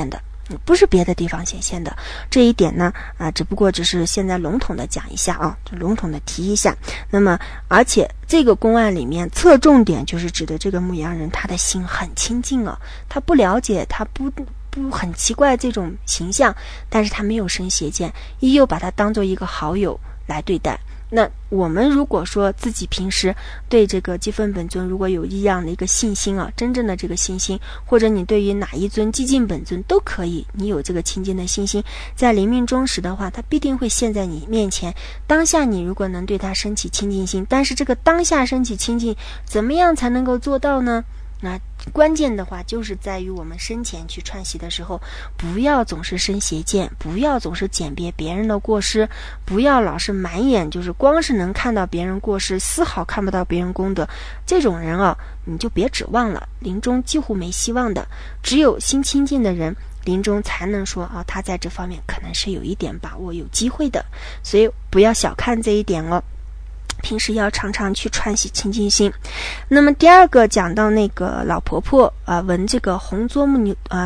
A: 不是别的地方显现的。这一点呢只不过只是现在笼统的讲一下啊，就笼统的提一下。那么而且这个公案里面侧重点就是指的这个牧羊人，他的心很清净啊，他不了解，他不很奇怪这种形象，但是他没有生邪见，依旧把他当做一个好友来对待。那我们如果说自己平时对这个积分本尊如果有一样的一个信心啊，真正的这个信心，或者你对于哪一尊寂静本尊都可以，你有这个清净的信心，在临命终时的话，他必定会现在你面前。当下你如果能对他升起清净心，但是这个当下升起清净，怎么样才能够做到呢？那关键的话就是在于我们生前去串习的时候，不要总是生邪见，不要总是鉴别别人的过失，不要老是满眼就是光是能看到别人过失，丝毫看不到别人功德。这种人啊，你就别指望了，临终几乎没希望的。只有心清净的人，临终才能说啊，他在这方面可能是有一点把握，有机会的。所以不要小看这一点哦。平时要常常去串习清净心。那么第二个讲到那个老婆婆闻这个红啄木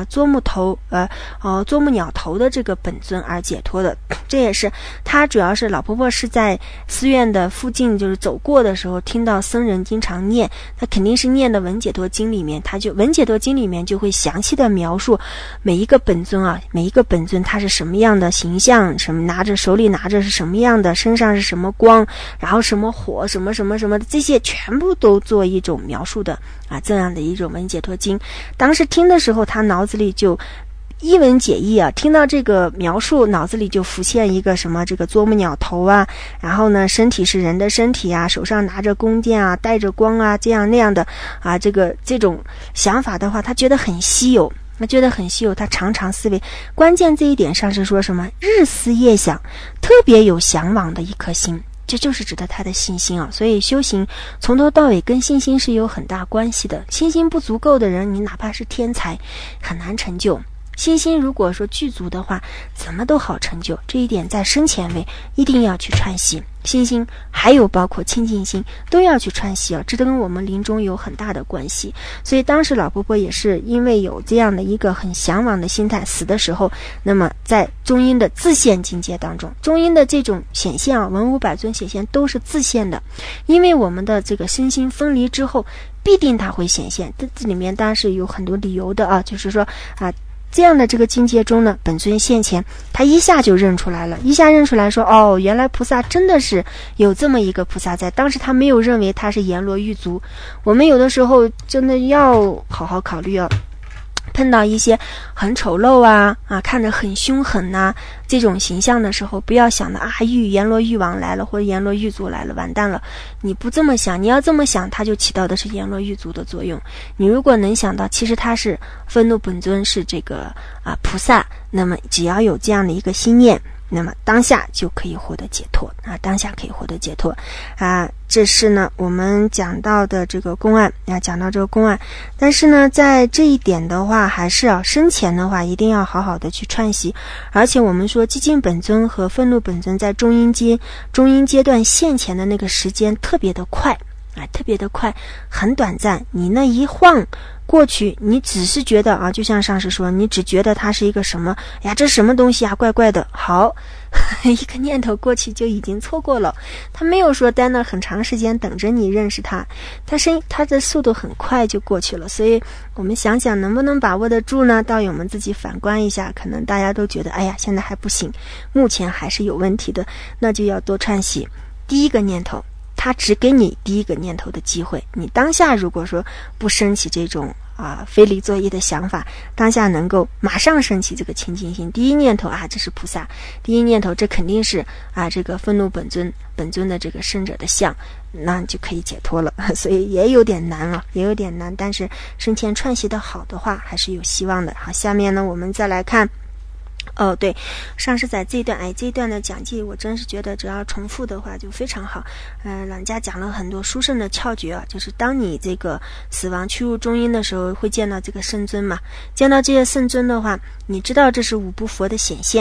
A: 鸟头的这个本尊而解脱的，这也是她主要是老婆婆是在寺院的附近就是走过的时候听到僧人经常念，她肯定是念的文解脱经里面，她就文解脱经里面就会详细的描述每一个本尊啊，每一个本尊它是什么样的形象，什么手里拿着是什么样的，身上是什么光，然后什么火什么什么什么的，这些全部都做一种描述的这样的一种文解脱经。当时听的时候，他脑子里就一文解义啊，听到这个描述，脑子里就浮现一个什么这个啄木鸟头啊，然后呢身体是人的身体啊，手上拿着弓箭啊，带着光啊，这样那样的这种想法的话，他觉得很稀有。他常常思维，关键这一点上是说什么日思夜想，特别有向往的一颗心，这就是指的他的信心啊。所以修行从头到尾跟信心是有很大关系的。信心不足够的人，你哪怕是天才很难成就。信心如果说具足的话，怎么都好成就。这一点在生前位一定要去串习。信心还有包括清净心都要去串习啊，这都跟我们临终有很大的关系。所以当时老婆婆也是因为有这样的一个很向往的心态，死的时候，那么在中阴的自现境界当中，中阴的这种显现啊，文武百尊显现都是自现的。因为我们的这个身心分离之后，必定它会显现，这里面当然是有很多理由的啊，就是说这样的这个境界中呢，本尊现前，他一下就认出来了，说哦，原来菩萨真的是有这么一个菩萨在。当时他没有认为他是阎罗狱卒。我们有的时候真的要好好考虑啊，碰到一些很丑陋看着很凶狠这种形象的时候，不要想的阎罗狱王来了，或者阎罗狱卒来了，完蛋了。你不这么想，你要这么想，它就起到的是阎罗狱卒的作用。你如果能想到其实他是愤怒本尊，是这个菩萨，那么只要有这样的一个心念，那么当下就可以获得解脱这是呢我们讲到的这个公案但是呢在这一点的话，还是生前的话一定要好好的去串习。而且我们说寂静本尊和愤怒本尊在中阴阶段现前的那个时间特别的快，很短暂。你那一晃过去，你只是觉得就像上师说，你只觉得它是一个什么这什么东西怪怪的，好一个念头过去就已经错过了。他没有说待那很长时间等着你认识他，他的速度很快就过去了。所以我们想想能不能把握得住呢？到我们自己反观一下，可能大家都觉得现在还不行，目前还是有问题的，那就要多串习。第一个念头他只给你第一个念头的机会，你当下如果说不升起这种非离作意的想法，当下能够马上升起这个清净心，第一念头这是菩萨，第一念头这肯定是这个愤怒本尊的这个圣者的像，那就可以解脱了。所以也有点难但是生前串习的好的话还是有希望的。好，下面呢我们再来看对，上师在这一段的讲记，我真是觉得只要重复的话就非常好。老人家讲了很多殊胜的窍诀就是当你这个死亡去入中阴的时候，会见到这个圣尊嘛，见到这些圣尊的话，你知道这是五部佛的显现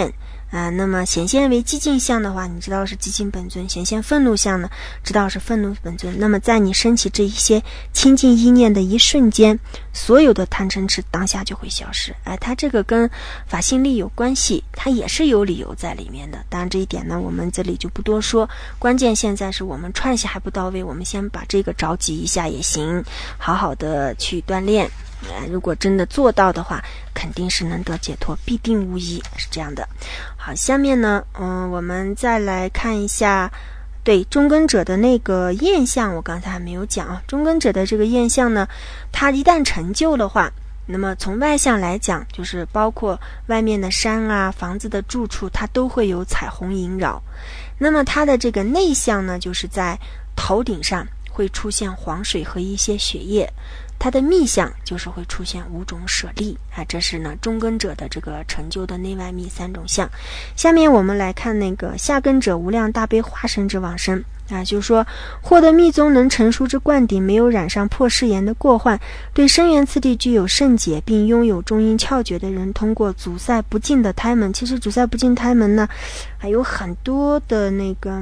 A: 那么显现为寂静相的话，你知道是寂静本尊；显现愤怒相呢，知道是愤怒本尊。那么在你升起这一些清净意念的一瞬间，所有的贪嗔痴当下就会消失。它这个跟法性力有关系，它也是有理由在里面的。当然这一点呢，我们这里就不多说。关键现在是我们串习还不到位，我们先把这个着急一下也行，好好的去锻炼。如果真的做到的话，肯定是能得解脱，必定无疑，是这样的。好，下面呢，我们再来看一下，对中根者的那个验相，我刚才还没有讲啊。中根者的这个验相呢，它一旦成就的话，那么从外相来讲，就是包括外面的山啊、房子的住处，它都会有彩虹萦绕。那么它的这个内相呢，就是在头顶上会出现黄水和一些血液。它的密相就是会出现5种舍利这是呢中根者的这个成就的内外密3种相。下面我们来看那个下根者无量大悲化身之往生就是说获得密宗能成书之灌顶，没有染上破誓言的过患，对生源次第具有圣解并拥有中阴窍诀的人，通过阻塞不尽的胎门。其实阻塞不尽胎门呢，还有很多的那个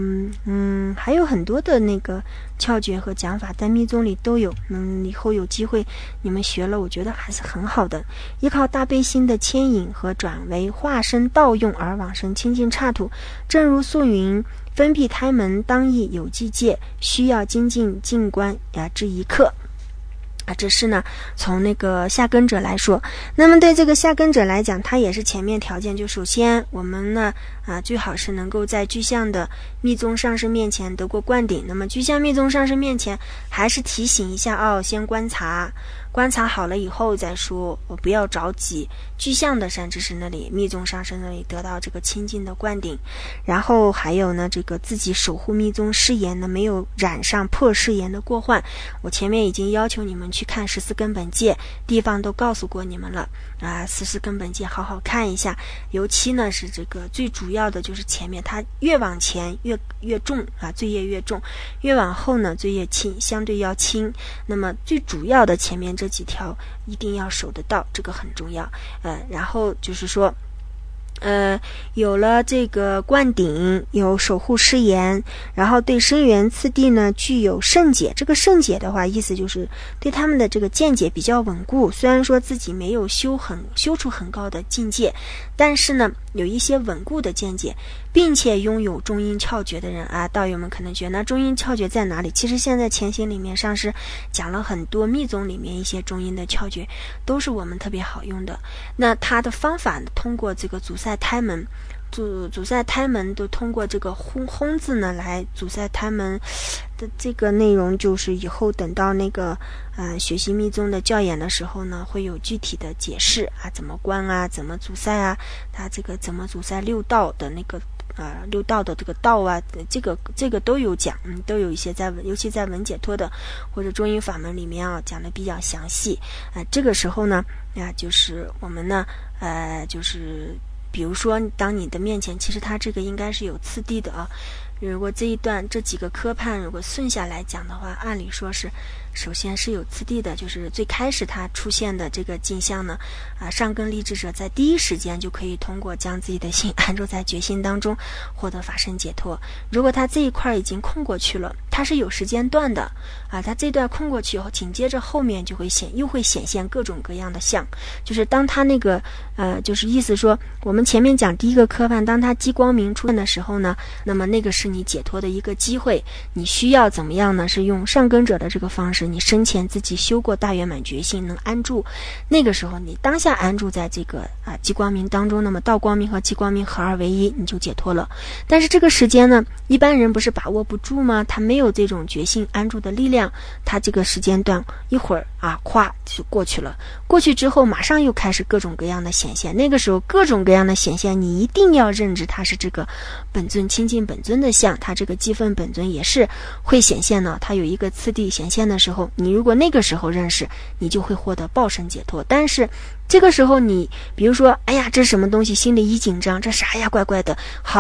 A: 窍诀和讲法，在密宗里都有。以后有机会你们学了，我觉得还是很好的。依靠大悲心的牵引和转为化身道用而往生清净刹土。正如素云分闭胎门当亦有记戒，需要精进静观之一刻这是呢从那个下根者来说。那么对这个下根者来讲，他也是前面条件，就首先我们呢最好是能够在具象的密宗上师面前得过灌顶。那么具象密宗上师面前还是提醒一下先观察好了以后再说，我不要着急。具象的善知识那里，密宗上师那里得到这个清净的灌顶，然后还有呢这个自己守护密宗誓言呢没有染上破誓言的过患。我前面已经要求你们去看14根本戒，地方都告诉过你们了14根本戒好好看一下。尤其呢是这个最主要的就是前面，它越往前越重罪业越重，越往后呢罪业轻，相对要轻。那么最主要的前面这几条一定要守得到，这个很重要。然后就是说有了这个灌顶，有守护誓言，然后对生源次第呢具有圣解。这个圣解的话，意思就是对他们的这个见解比较稳固。虽然说自己没有修出很高的境界，但是呢有一些稳固的见解，并且拥有中阴窍诀的人道友们可能觉得那中阴窍诀在哪里？其实现在前行里面上师讲了很多密宗里面一些中阴的窍诀，都是我们特别好用的。那它的方法通过这个阻塞胎门，阻塞胎门都通过这个轰字呢来阻塞胎门的这个内容，就是以后等到那个学习密宗的教研的时候呢，会有具体的解释怎么观怎么阻塞它这个怎么阻塞六道的那个六道的这个道这个都有讲，都有一些尤其在文解脱的或者中阴法门里面讲的比较详细这个时候呢就是我们呢就是比如说当你的面前，其实它这个应该是有次第的如果这几个科判如果顺下来讲的话，按理说是首先是有次第的，就是最开始它出现的这个镜像呢上根立志者在第一时间就可以通过将自己的心安住在觉心当中获得法身解脱。如果他这一块已经空过去了，它是有时间段的它这段空过去以后，紧接着后面就会又会显现各种各样的相。就是当他那个就是意思说我们前面讲第一个科判，当他激光明出现的时候呢，那么那个是你解脱的一个机会。你需要怎么样呢？是用上根者的这个方式，你生前自己修过大圆满觉性，能安住，那个时候你当下安住在这个激光明当中，那么道光明和激光明合二为一，你就解脱了。但是这个时间呢，一般人不是把握不住吗？他没有这种觉性安住的力量，他这个时间段一会儿咵就过去了。过去之后马上又开始各种各样的显现，那个时候各种各样的显现，你一定要认知它是这个本尊清净本尊的相，它这个积分本尊也是会显现的，它有一个次第显现的时候，你如果那个时候认识，你就会获得报身解脱。但是这个时候你比如说这是什么东西，心里一紧张，这啥呀怪怪的，好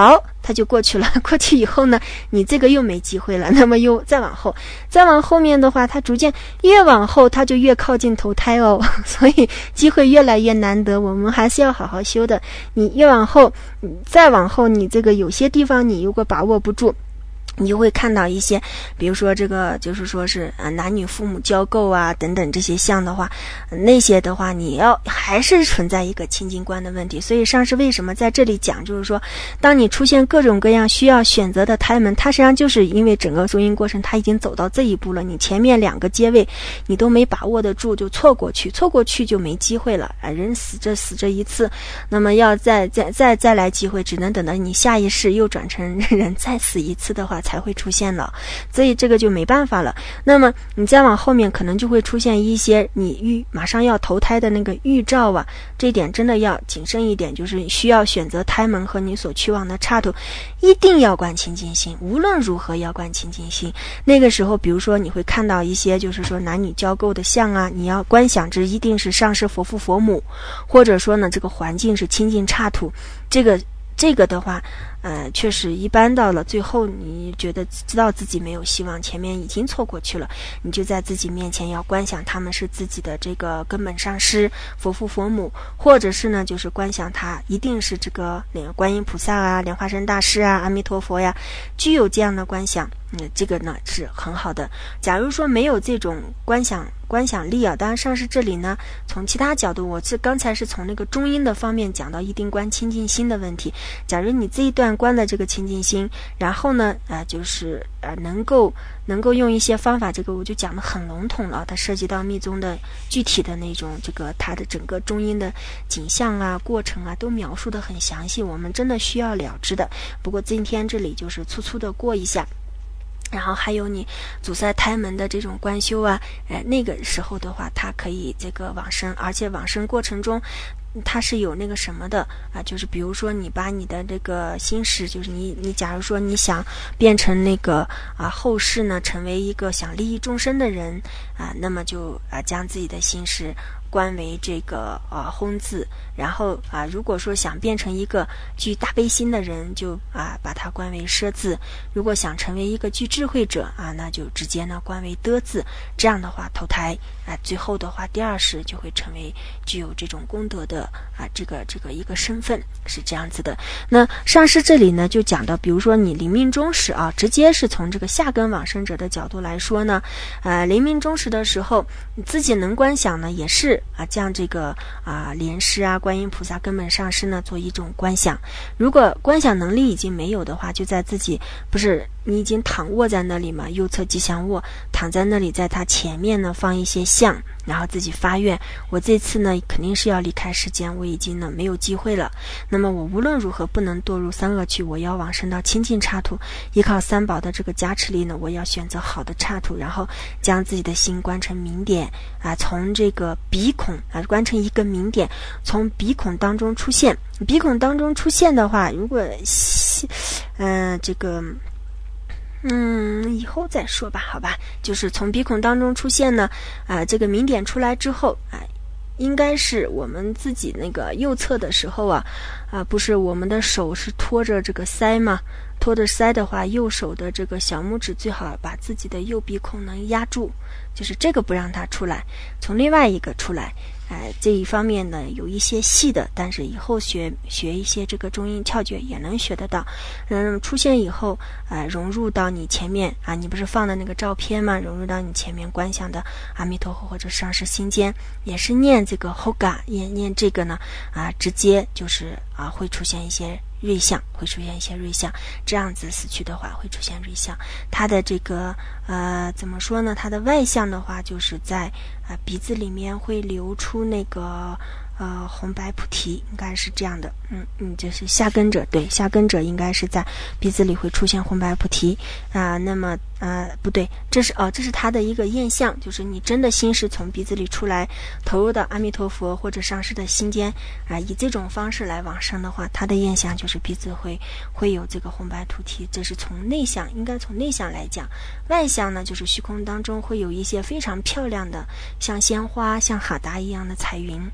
A: 它就过去了，过去以后呢，你这个又没机会了，那么又再往后面的话，它逐渐越往后，它就越靠近投胎哦，所以机会越来越难得，我们还是要好好修的。你越往后，再往后，你这个有些地方你如果把握不住，你就会看到一些，比如说这个就是说是男女父母交媾啊等等这些相的话，那些的话你要还是存在一个清净观的问题。所以上师为什么在这里讲，就是说当你出现各种各样需要选择的胎门，它实际上就是因为整个中阴过程它已经走到这一步了，你前面2个阶位你都没把握得住，就错过去就没机会了。人死这一次，那么要再来机会，只能等到你下一世又转成人再死一次的话才会出现了，所以这个就没办法了。那么你再往后面可能就会出现一些你马上要投胎的那个预兆啊，这一点真的要谨慎一点，就是需要选择胎门和你所去往的刹土一定要观清净心，无论如何要观清净心。那个时候比如说你会看到一些就是说男女交媾的相啊，你要观想之一定是上师佛父佛母，或者说呢这个环境是清净刹土，这个的话确实一般到了最后你觉得知道自己没有希望，前面已经错过去了，你就在自己面前要观想他们是自己的这个根本上师佛父佛母，或者是呢就是观想他一定是这个观音菩萨啊莲花生大师啊阿弥陀佛呀，具有这样的观想，这个呢是很好的。假如说没有这种观想力啊，当然上师这里呢从其他角度，我刚才是从那个中阴的方面讲到一定观清净心的问题。假如你这一段观的这个清净心，然后呢就是能够用一些方法，这个我就讲得很笼统了，它涉及到密宗的具体的那种这个它的整个中阴的景象啊过程啊都描述得很详细，我们真的需要了知的。不过今天这里就是粗粗的过一下。然后还有你阻塞胎门的这种观修啊，那个时候的话它可以这个往生，而且往生过程中它是有那个什么的啊，就是比如说你把你的这个心识，就是你假如说你想变成那个后世呢成为一个想利益众生的人啊，那么就将自己的心识观为这个轰字，然后如果说想变成一个具大悲心的人，就把它观为奢字；如果想成为一个具智慧者那就直接呢观为德字。这样的话投胎最后的话第二世就会成为具有这种功德的这个一个身份，是这样子的。那上师这里呢就讲到，比如说你临命终时直接是从这个下根往生者的角度来说呢，临命终时的时候，你自己能观想呢，也是将这个莲师观音菩萨根本上师呢做一种观想。如果观想能力已经没有的话，就在自己不是你已经躺卧在那里嘛，右侧吉祥卧，躺在那里，在他前面呢放一些像，然后自己发愿，我这次呢肯定是要离开世间，我已经呢没有机会了，那么我无论如何不能堕入三恶趣，我要往生到清净刹土，依靠三宝的这个加持力呢，我要选择好的刹土，然后将自己的心观成明点从这个鼻孔观成一个明点，从鼻孔当中出现。鼻孔当中出现的话，如果这个以后再说吧，好吧，就是从鼻孔当中出现呢这个明点出来之后应该是我们自己那个右侧的时候不是我们的手是托着这个腮吗？托着腮的话，右手的这个小拇指最好把自己的右鼻孔能压住，就是这个不让它出来，从另外一个出来。这一方面呢有一些细的，但是以后学一些这个中阴窍诀也能学得到。出现以后融入到你前面你不是放的那个照片吗？融入到你前面观想的阿弥陀佛或者上师心间，也是念这个 Hoga， 念这个呢直接就是会出现一些瑞相，这样子死去的话会出现瑞相。它的这个怎么说呢？它的外相的话，就是在鼻子里面会流出那个红白菩提，应该是这样的。这是下根者，对，下根者应该是在鼻子里会出现红白菩提那么不对，这是它的一个验相，就是你真的心是从鼻子里出来，投入到阿弥陀佛或者上师的心间以这种方式来往生的话，它的验相就是鼻子会有这个红白菩提，这是从内相，应该从内相来讲。外相呢，就是虚空当中会有一些非常漂亮的像鲜花像哈达一样的彩云，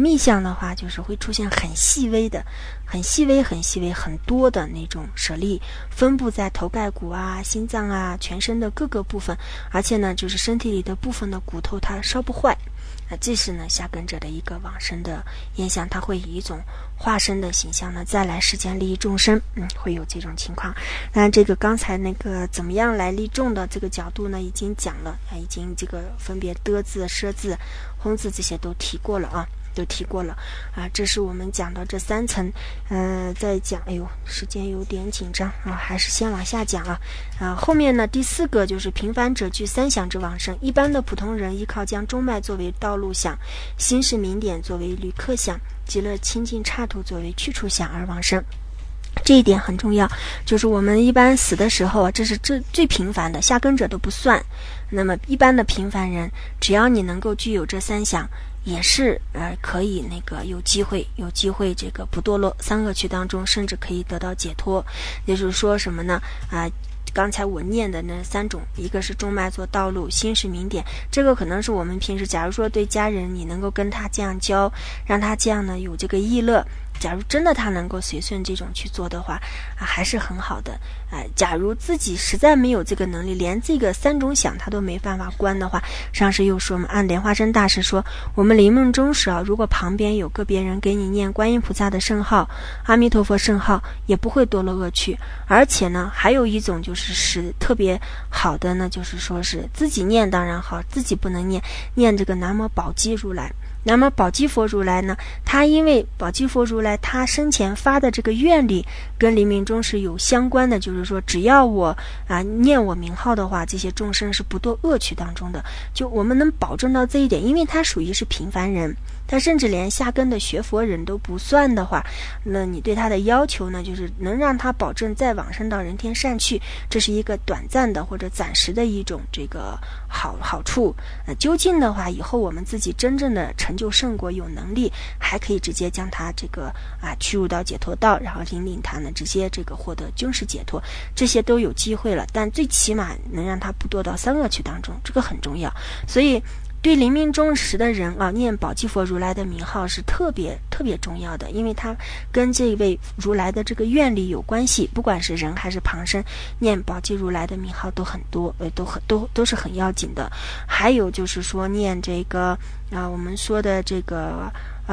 A: 密相的话，就是会出现很细微很多的那种舍利，分布在头盖骨啊、心脏啊、全身的各个部分，而且呢，就是身体里的部分的骨头它烧不坏。这是呢下根者的一个往生的现象，他会以一种化身的形象呢再来世间利益众生，会有这种情况。那这个刚才那个怎么样来利众的这个角度呢，已经讲了，已经这个分别的字、舍字、轰字这些都提过了啊。这是我们讲到这3层。再讲，时间有点紧张啊，还是先往下讲啊。后面呢，第4个就是平凡者具3想之往生。一般的普通人依靠将中脉作为道路想，心识明点作为旅客想，极乐清净刹土作为去处想而往生。这一点很重要，就是我们一般死的时候，这是最平凡的，下根者都不算。那么一般的平凡人，只要你能够具有这3想，也是可以那个有机会这个不堕落3恶趣当中，甚至可以得到解脱。也就是说什么呢？刚才我念的那3种，一个是中脉做道路，心识明点，这个可能是我们平时假如说对家人你能够跟他这样教，让他这样呢有这个意乐，假如真的他能够随顺这种去做的话，还是很好的。假如自己实在没有这个能力，连这个3种想他都没办法观的话，上师又说嘛，按莲花生大师说，我们临梦终时如果旁边有个别人给你念观音菩萨的圣号、阿弥陀佛圣号，也不会堕落恶趣。而且呢，还有一种就是特别好的呢，就是说是自己念当然好，自己不能念这个南无宝积如来。那么宝积佛如来呢，他因为宝积佛如来他生前发的这个愿力跟临命终是有相关的，就是说只要我念我名号的话，这些众生是不堕恶趣当中的。就我们能保证到这一点，因为他属于是平凡人，他甚至连下根的学佛人都不算的话，那你对他的要求呢，就是能让他保证再往生到人天善趣，这是一个短暂的或者暂时的一种这个好处。究竟的话，以后我们自己真正的成就圣果有能力，还可以直接将他这个驱入到解脱道，然后引领他呢直接这个获得均实解脱，这些都有机会了。但最起码能让他不堕到3恶趣当中，这个很重要。所以对临命终时的人念宝积佛如来的名号是特别重要的，因为他跟这位如来的这个愿力有关系。不管是人还是旁生，念宝积如来的名号都很多，都是很要紧的。还有就是说念这个我们说的这个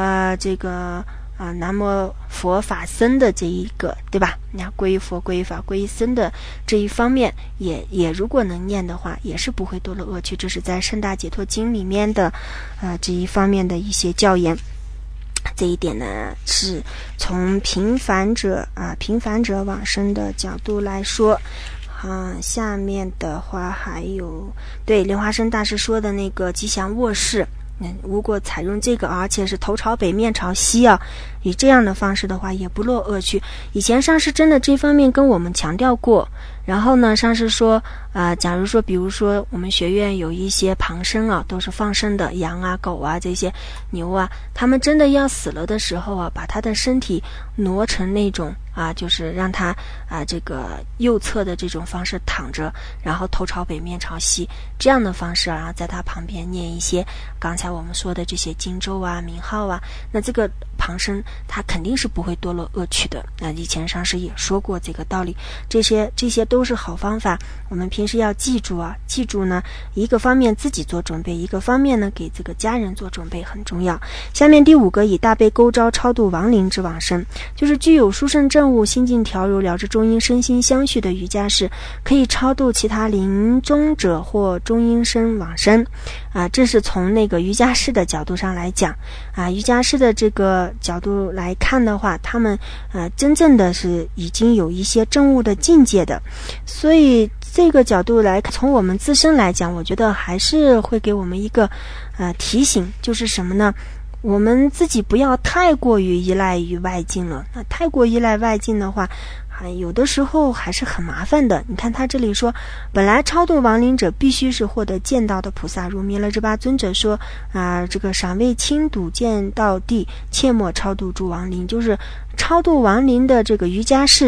A: 南无佛法僧的这一个，对吧？你看皈依佛、皈依法、皈依僧的这一方面，也如果能念的话，也是不会堕落恶趣。这是在《圣大解脱经》里面的这一方面的一些教言。这一点呢，是从平凡者往生的角度来说。下面的话还有对莲花生大师说的那个吉祥卧室。如果采用这个，而且是头朝北面朝西以这样的方式的话，也不落恶趣。以前上师真的这方面跟我们强调过。然后呢，上师说假如说比如说我们学院有一些旁生都是放生的羊狗这些牛他们真的要死了的时候把他的身体挪成那种就是让他这个右侧的这种方式躺着，然后头朝北面朝西，这样的方式然后在他旁边念一些刚才我们说的这些经咒名号那这个旁生他肯定是不会堕落恶趣的。那以前上师也说过这个道理，这些都是好方法，我们平时要记住记住呢，一个方面自己做准备，一个方面呢给这个家人做准备很重要。下面第5个，以大悲勾召超度亡灵之往生，就是具有殊胜正悟、心境调柔、了知中阴、身心相续的瑜伽士，可以超度其他临终者或中阴身往生。这是从那个瑜伽士的角度上来讲瑜伽士的这个角度来看的话，他们真正的是已经有一些证悟的境界的。所以这个角度来从我们自身来讲，我觉得还是会给我们一个提醒，就是什么呢？我们自己不要太过于依赖于外境了。那太过依赖外境的话，有的时候还是很麻烦的。你看他这里说，本来超度亡灵者必须是获得见道的菩萨，如弥勒之巴尊者说这个尚未亲睹见道地，切莫超度诸亡灵。就是超度亡灵的这个瑜伽士呢，他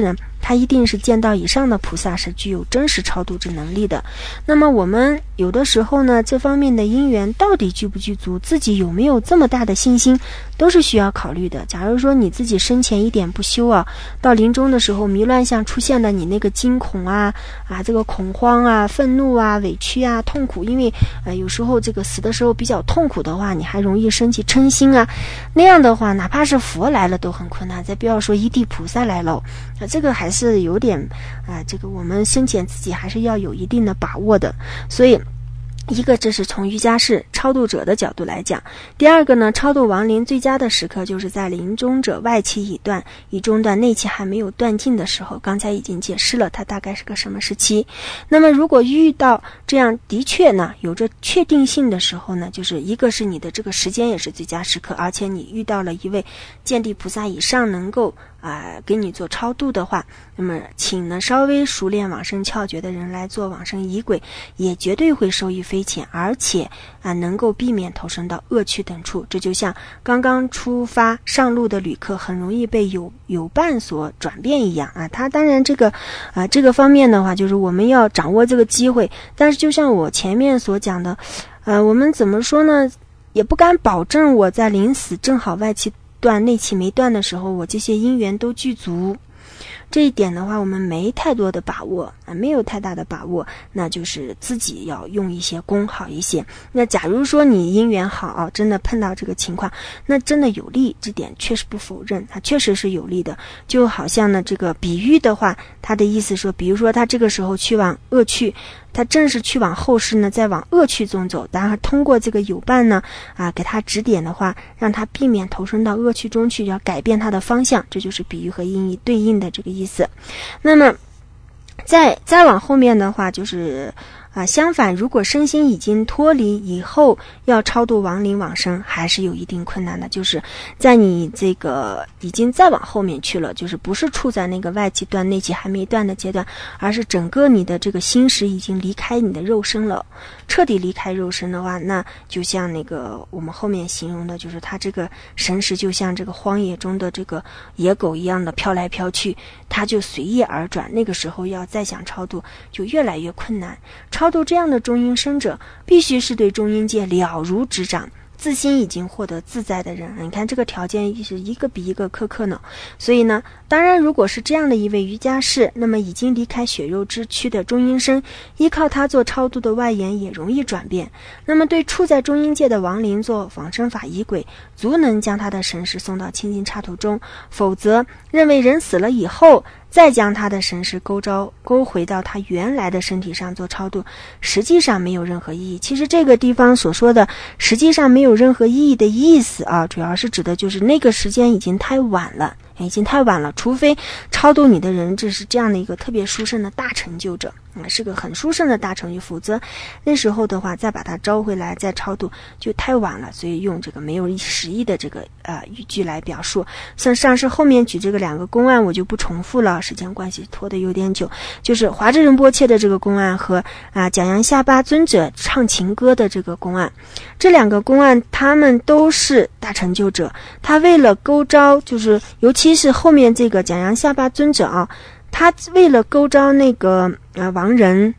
A: 他一定是见到以上的菩萨是具有真实超度之能力的。那么我们有的时候呢，这方面的因缘到底具不具足，自己有没有这么大的信心，都是需要考虑的。假如说你自己生前一点不修啊，到临终的时候迷乱相出现的你那个惊恐这个恐慌啊、愤怒啊、委屈啊、痛苦，因为有时候这个死的时候比较痛苦的话，你还容易升起嗔心啊，那样的话哪怕是佛来了都很困难，再不要说一地菩萨来了，这个还是有点这个我们生前自己还是要有一定的把握的。所以一个这是从瑜伽士超度者的角度来讲，第二个呢，超度亡灵最佳的时刻就是在临终者外气已断，已中断，内气还没有断尽的时候。刚才已经解释了它大概是个什么时期。那么如果遇到这样的确呢有着确定性的时候呢，就是一个是你的这个时间也是最佳时刻，而且你遇到了一位见地菩萨以上能够给你做超度的话，那么请呢稍微熟练往生窍诀的人来做往生仪轨，也绝对会受益匪浅，而且能够避免投身到恶趣等处。这就像刚刚出发上路的旅客很容易被有伴所转变一样他当然这个方面的话，就是我们要掌握这个机会。但是就像我前面所讲的我们怎么说呢，也不敢保证我在临死正好外气断内气没断的时候，我这些因缘都具足。这一点的话我们没太多的把握没有太大的把握，那就是自己要用一些功好一些。那假如说你因缘好真的碰到这个情况，那真的有利，这点确实不否认，它确实是有利的。就好像呢这个比喻的话，他的意思说，比如说他这个时候去往恶趣，他正是去往后世呢，再往恶趣中走，然后通过这个有伴呢给他指点的话，让他避免投身到恶趣中去，要改变他的方向，这就是比喻和音译对应的这个意思。那么再往后面的话，就是相反，如果身心已经脱离以后，要超度亡灵往生还是有一定困难的。就是在你这个已经再往后面去了，就是不是处在那个外气断内气还没断的阶段，而是整个你的这个心识已经离开你的肉身了。彻底离开肉身的话，那就像那个我们后面形容的，就是他这个神识就像这个荒野中的这个野狗一样的飘来飘去，他就随意而转，那个时候要再想超度就越来越困难。超度这样的中阴身者，必须是对中阴界了如指掌，自心已经获得自在的人。你看这个条件是一个比一个苛刻呢。所以呢，当然如果是这样的一位瑜伽士，那么已经离开血肉之躯的中阴身，依靠他做超度的外缘也容易转变。那么对处在中阴界的亡灵做往生法仪轨，足能将他的神识送到清净刹土中。否则认为人死了以后再将他的神识勾回到他原来的身体上做超度，实际上没有任何意义。其实这个地方所说的实际上没有任何意义的意思主要是指的就是那个时间已经太晚了，除非超度你的人这是这样的一个特别殊胜的大成就者是个很殊胜的大成就，否则那时候的话再把他招回来再超度就太晚了。所以用这个没有实义的这个语句来表述。像上师后面举这个两个公案我就不重复了，时间关系拖得有点久，就是华智仁波切的这个公案和讲扬下巴尊者唱情歌的这个公案。这两个公案他们都是大成就者，他为了勾招，就是尤其是后面这个讲扬下巴尊者他为了勾招那个亡人，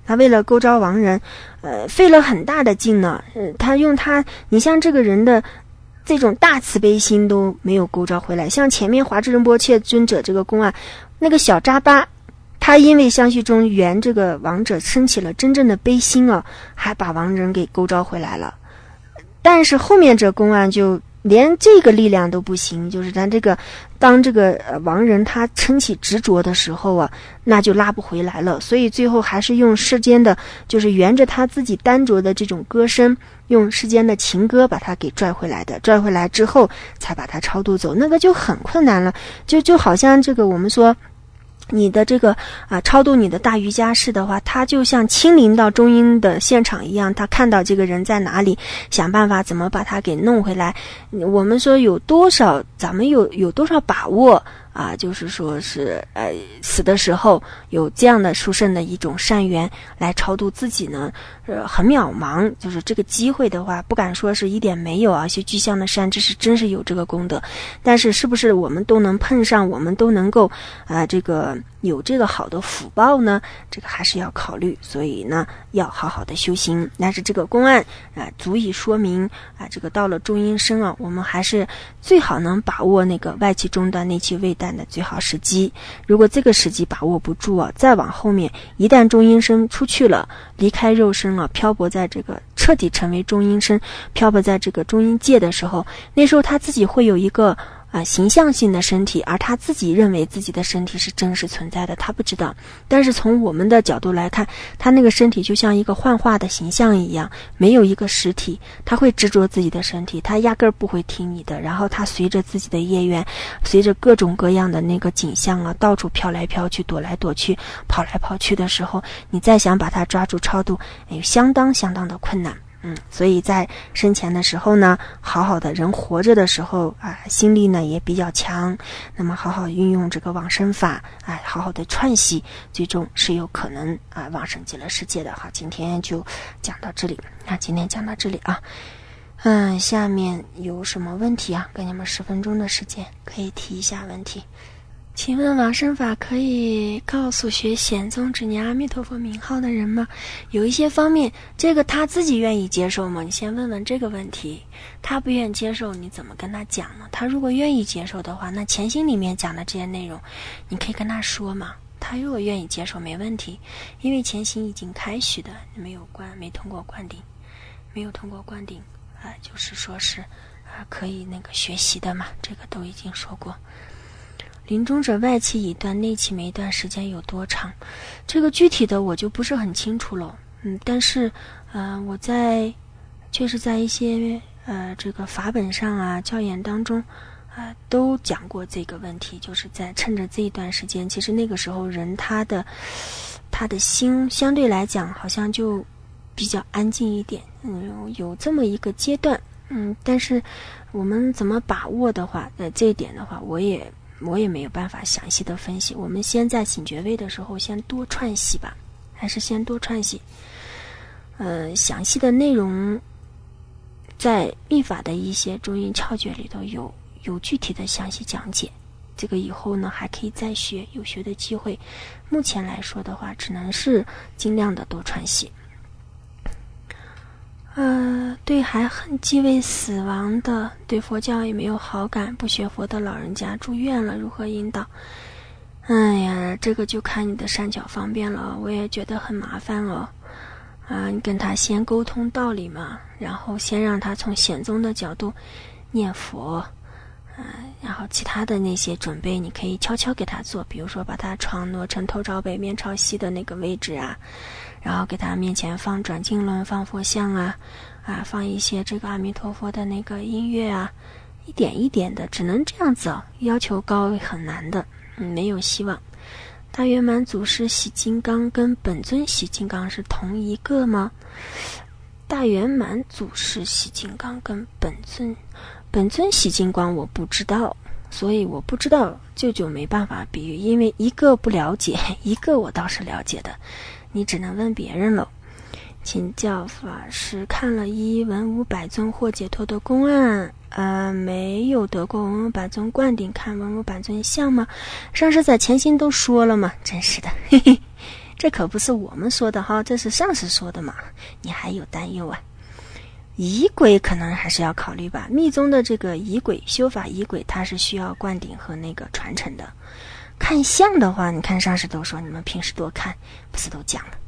A: 费了很大的劲呢。你像这个人的这种大慈悲心都没有勾招回来。像前面华智仁波切尊者这个公案，那个小扎巴，他因为相续中缘这个亡者升起了真正的悲心还把亡人给勾招回来了。但是后面这公案就连这个力量都不行，就是当这个亡人他撑起执着的时候那就拉不回来了。所以最后还是用世间的，就是沿着他自己单着的这种歌声，用世间的情歌把他给拽回来的。拽回来之后才把他超度走，那个就很困难了。就好像这个我们说你的这个超度你的大瑜伽士的话，他就像亲临到中阴的现场一样，他看到这个人在哪里，想办法怎么把他给弄回来。我们说咱们有多少把握就是说是死的时候有这样的殊胜的一种善缘来超度自己呢，很渺茫。就是这个机会的话，不敢说是一点没有一些具象的善知识真是有这个功德，但是是不是我们都能碰上，我们都能够有这个好的福报呢，这个还是要考虑，所以呢要好好的修行。但是这个公案足以说明这个到了中阴身我们还是最好能把握那个外气中断内气未断的最好时机。如果这个时机把握不住再往后面一旦中阴身出去了，离开肉身漂泊在这个彻底成为中阴身，漂泊在这个中阴界的时候，那时候他自己会有一个形象性的身体，而他自己认为自己的身体是真实存在的，他不知道。但是从我们的角度来看，他那个身体就像一个幻化的形象一样，没有一个实体，他会执着自己的身体，他压根儿不会听你的，然后他随着自己的业缘，随着各种各样的那个景象到处飘来飘去，躲来躲去，跑来跑去的时候，你再想把它抓住超度，相当的困难。所以在生前的时候呢，好好的人活着的时候心力呢也比较强，那么好好运用这个往生法好好的串习，最终是有可能往生极乐世界的。好，今天就讲到这里下面有什么问题给你们10分钟的时间，可以提一下问题。请问往生法可以告诉学显宗只念阿弥陀佛名号的人吗？有一些方面，这个他自己愿意接受吗？你先问问这个问题。他不愿意接受，你怎么跟他讲呢？他如果愿意接受的话，那前心里面讲的这些内容，你可以跟他说嘛。他如果愿意接受，没问题，因为前心已经开许的，没通过灌顶，就是说是可以那个学习的嘛，这个都已经说过。临终者外气已断，内气没断，时间有多长？这个具体的我就不是很清楚了。但是我确实在一些这个法本上教研当中都讲过这个问题，就是在趁着这一段时间，其实那个时候人他的心相对来讲好像就比较安静一点，有这么一个阶段。但是我们怎么把握的话，这一点的话我也没有办法详细的分析。我们先在醒觉位的时候先多串习吧，还是先多串习。详细的内容在密法的一些中阴窍诀里头有具体的详细讲解。这个以后呢还可以再学，有学的机会。目前来说的话，只能是尽量的多串习。对还很继位死亡的，对佛教也没有好感，不学佛的老人家住院了，如何引导？这个就看你的善巧方便了，我也觉得很麻烦你跟他先沟通道理嘛，然后先让他从显宗的角度念佛，然后其他的那些准备你可以悄悄给他做，比如说把他床挪成头朝北面朝西的那个位置然后给他面前放转经轮，放佛像放一些这个阿弥陀佛的那个音乐一点一点的，只能这样子要求高很难的，没有希望。大圆满祖师洗金刚跟本尊洗金刚是同一个吗？大圆满祖师洗金刚跟本尊洗金刚我不知道，所以我不知道就没办法比喻，因为一个不了解，一个我倒是了解的，你只能问别人了。请教法师，看了文武百尊获解脱的公案，没有得过文武百尊灌顶，看文武百尊像吗？上师在前心都说了嘛，真是的，嘿嘿，这可不是我们说的这是上师说的嘛，你还有担忧仪轨可能还是要考虑吧，密宗的这个仪轨修法仪轨，它是需要灌顶和那个传承的。看相的话，你看上师都说你们平时多看，不是都讲了。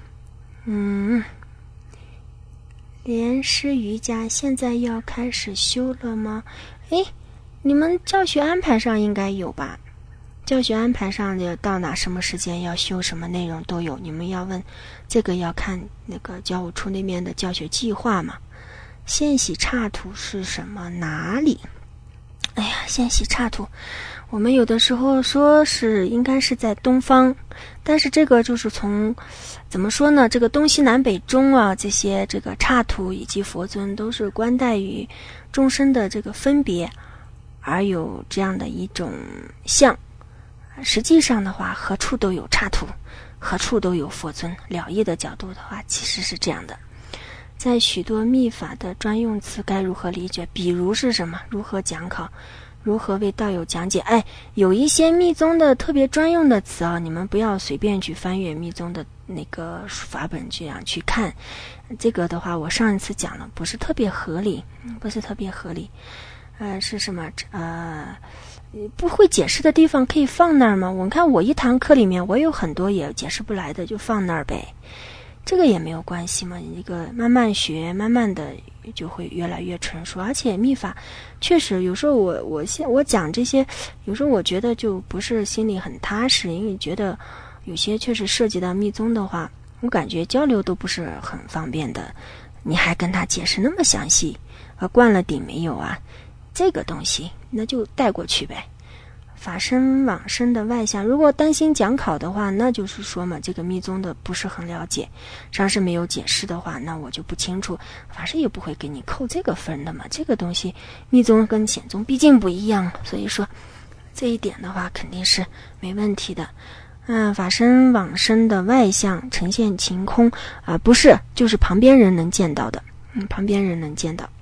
A: 莲师瑜伽现在要开始修了吗？你们教学安排上应该有吧？教学安排上就到什么时间要修什么内容都有，你们要问这个要看那个教务处那边的教学计划嘛。现洗刹土是什么？哪里？现洗刹土我们有的时候说是应该是在东方，但是这个就是从怎么说呢，这个东西南北中这些这个刹土以及佛尊都是关待于众生的这个分别而有这样的一种相。实际上的话，何处都有刹土，何处都有佛尊，了义的角度的话其实是这样的。在许多密法的专用词该如何理解？比如是什么？如何讲考？ 如何为道友讲解？有一些密宗的特别专用的词啊，你们不要随便去翻阅密宗的那个法本这样去看。这个的话，我上一次讲了，不是特别合理。是什么？不会解释的地方可以放那儿吗？我看我一堂课里面，我有很多也解释不来的，就放那儿呗。这个也没有关系嘛，一个慢慢学，慢慢的就会越来越成熟。而且密法确实有时候我讲这些，有时候我觉得就不是心里很踏实，因为觉得有些确实涉及到密宗的话，我感觉交流都不是很方便的。你还跟他解释那么详细，灌了顶没有啊？这个东西那就带过去呗。法身往生的外相，如果担心讲考的话，那就是说嘛，这个密宗的不是很了解，上师没有解释的话，那我就不清楚，法师也不会给你扣这个分的嘛。这个东西密宗跟显宗毕竟不一样，所以说这一点的话肯定是没问题的。法身往生的外相呈现晴空不是，就是旁边人能见到的，旁边人能见到。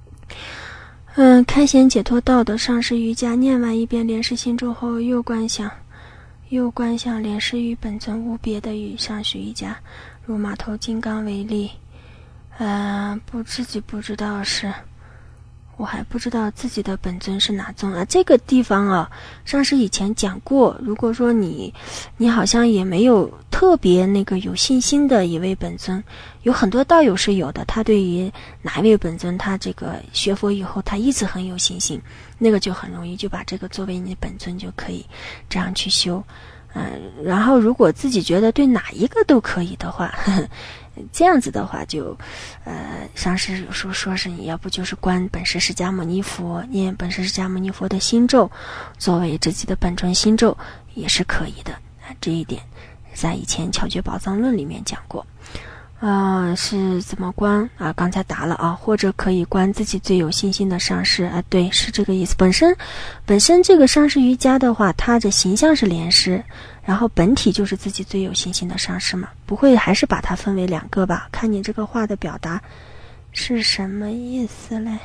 A: 开显解脱道的上师瑜伽，念完一遍莲师心咒后，又观想莲师与本尊无别的与上师瑜伽，如马头金刚为例。自己不知道是，我还不知道自己的本尊是哪宗啊。这个地方啊，上师以前讲过，如果说你好像也没有特别那个有信心的一位本尊，有很多道友是有的，他对于哪一位本尊，他这个学佛以后他一直很有信心，那个就很容易就把这个作为你的本尊，就可以这样去修。然后如果自己觉得对哪一个都可以的话，这样子的话就上师有时候说是你要不就是观本师释迦牟尼佛，念本师释迦牟尼佛的心咒作为自己的本尊心咒也是可以的。这一点在以前巧觉宝藏论里面讲过。是怎么观刚才答了啊，或者可以观自己最有信心的上师对，是这个意思。本身这个上师瑜伽的话，它的形象是莲师，然后本体就是自己最有信心的上师嘛，不会还是把它分为两个吧？看你这个话的表达是什么意思嘞？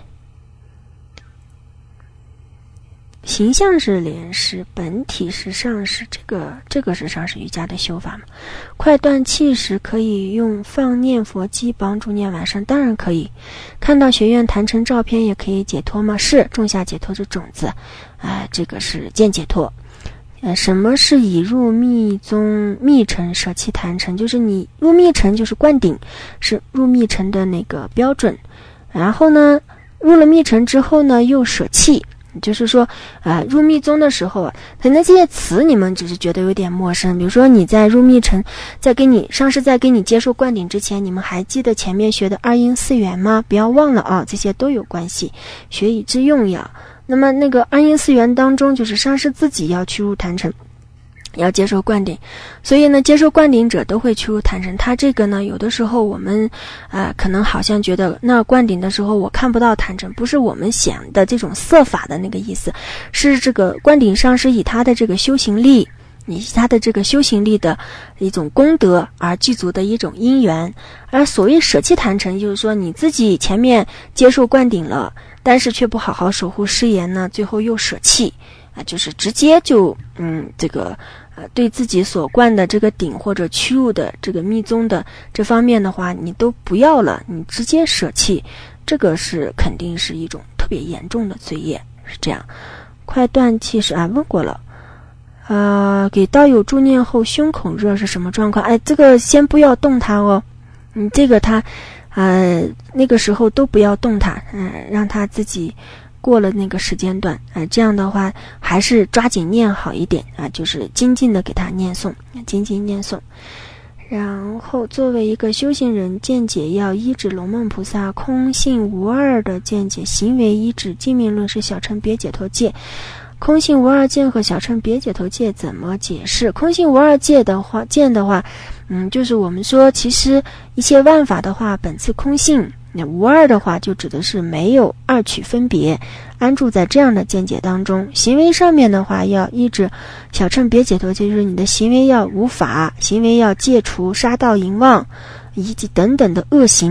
A: 形象是莲师，本体是上师，这个是上师瑜伽的修法嘛？快断气时可以用放念佛机帮助念完生，当然可以。看到学院坛城照片也可以解脱吗？是，种下解脱的种子，这个是见解脱。什么是已入密宗密城舍弃坛城？就是你入密城就是灌顶，是入密城的那个标准。然后呢，入了密城之后呢，又舍弃。就是说入密宗的时候可能这些词你们只是觉得有点陌生。比如说你在入密城，上师在给你接受灌顶之前，你们还记得前面学的二因四缘吗？不要忘了这些都有关系，学以致用呀。那么那个二因四缘当中，就是上师自己要去入坛城，要接受灌顶，所以呢，接受灌顶者都会去入坛城。他这个呢，有的时候我们可能好像觉得那灌顶的时候我看不到坛城，不是我们想的这种色法的那个意思，是这个灌顶上师以他的这个修行力，以他的这个修行力的一种功德而具足的一种因缘。而所谓舍弃坛城，就是说你自己前面接受灌顶了，但是却不好好守护誓言呢，最后又舍弃就是直接就对自己所灌的这个顶或者屈入的这个密宗的这方面的话，你都不要了，你直接舍弃，这个是肯定是一种特别严重的罪业，是这样。快断气时问过了。给道友助念后胸口热是什么状况？这个先不要动它哦，这个它那个时候都不要动它，让它自己过了那个时间段，这样的话还是抓紧念好一点就是精进的给他念诵，精进念诵。然后作为一个修行人，见解要依止龙梦菩萨空性无二的见解，行为依止寂灭论是小乘别解脱戒。空性无二见和小乘别解脱戒怎么解释？空性无二见的话，就是我们说其实一切万法的话本自空性，那无二的话就指的是没有二取分别，安住在这样的见解当中。行为上面的话要依止小乘别解脱戒，就是你的行为要无法，行为要戒除杀盗淫妄以及等等的恶行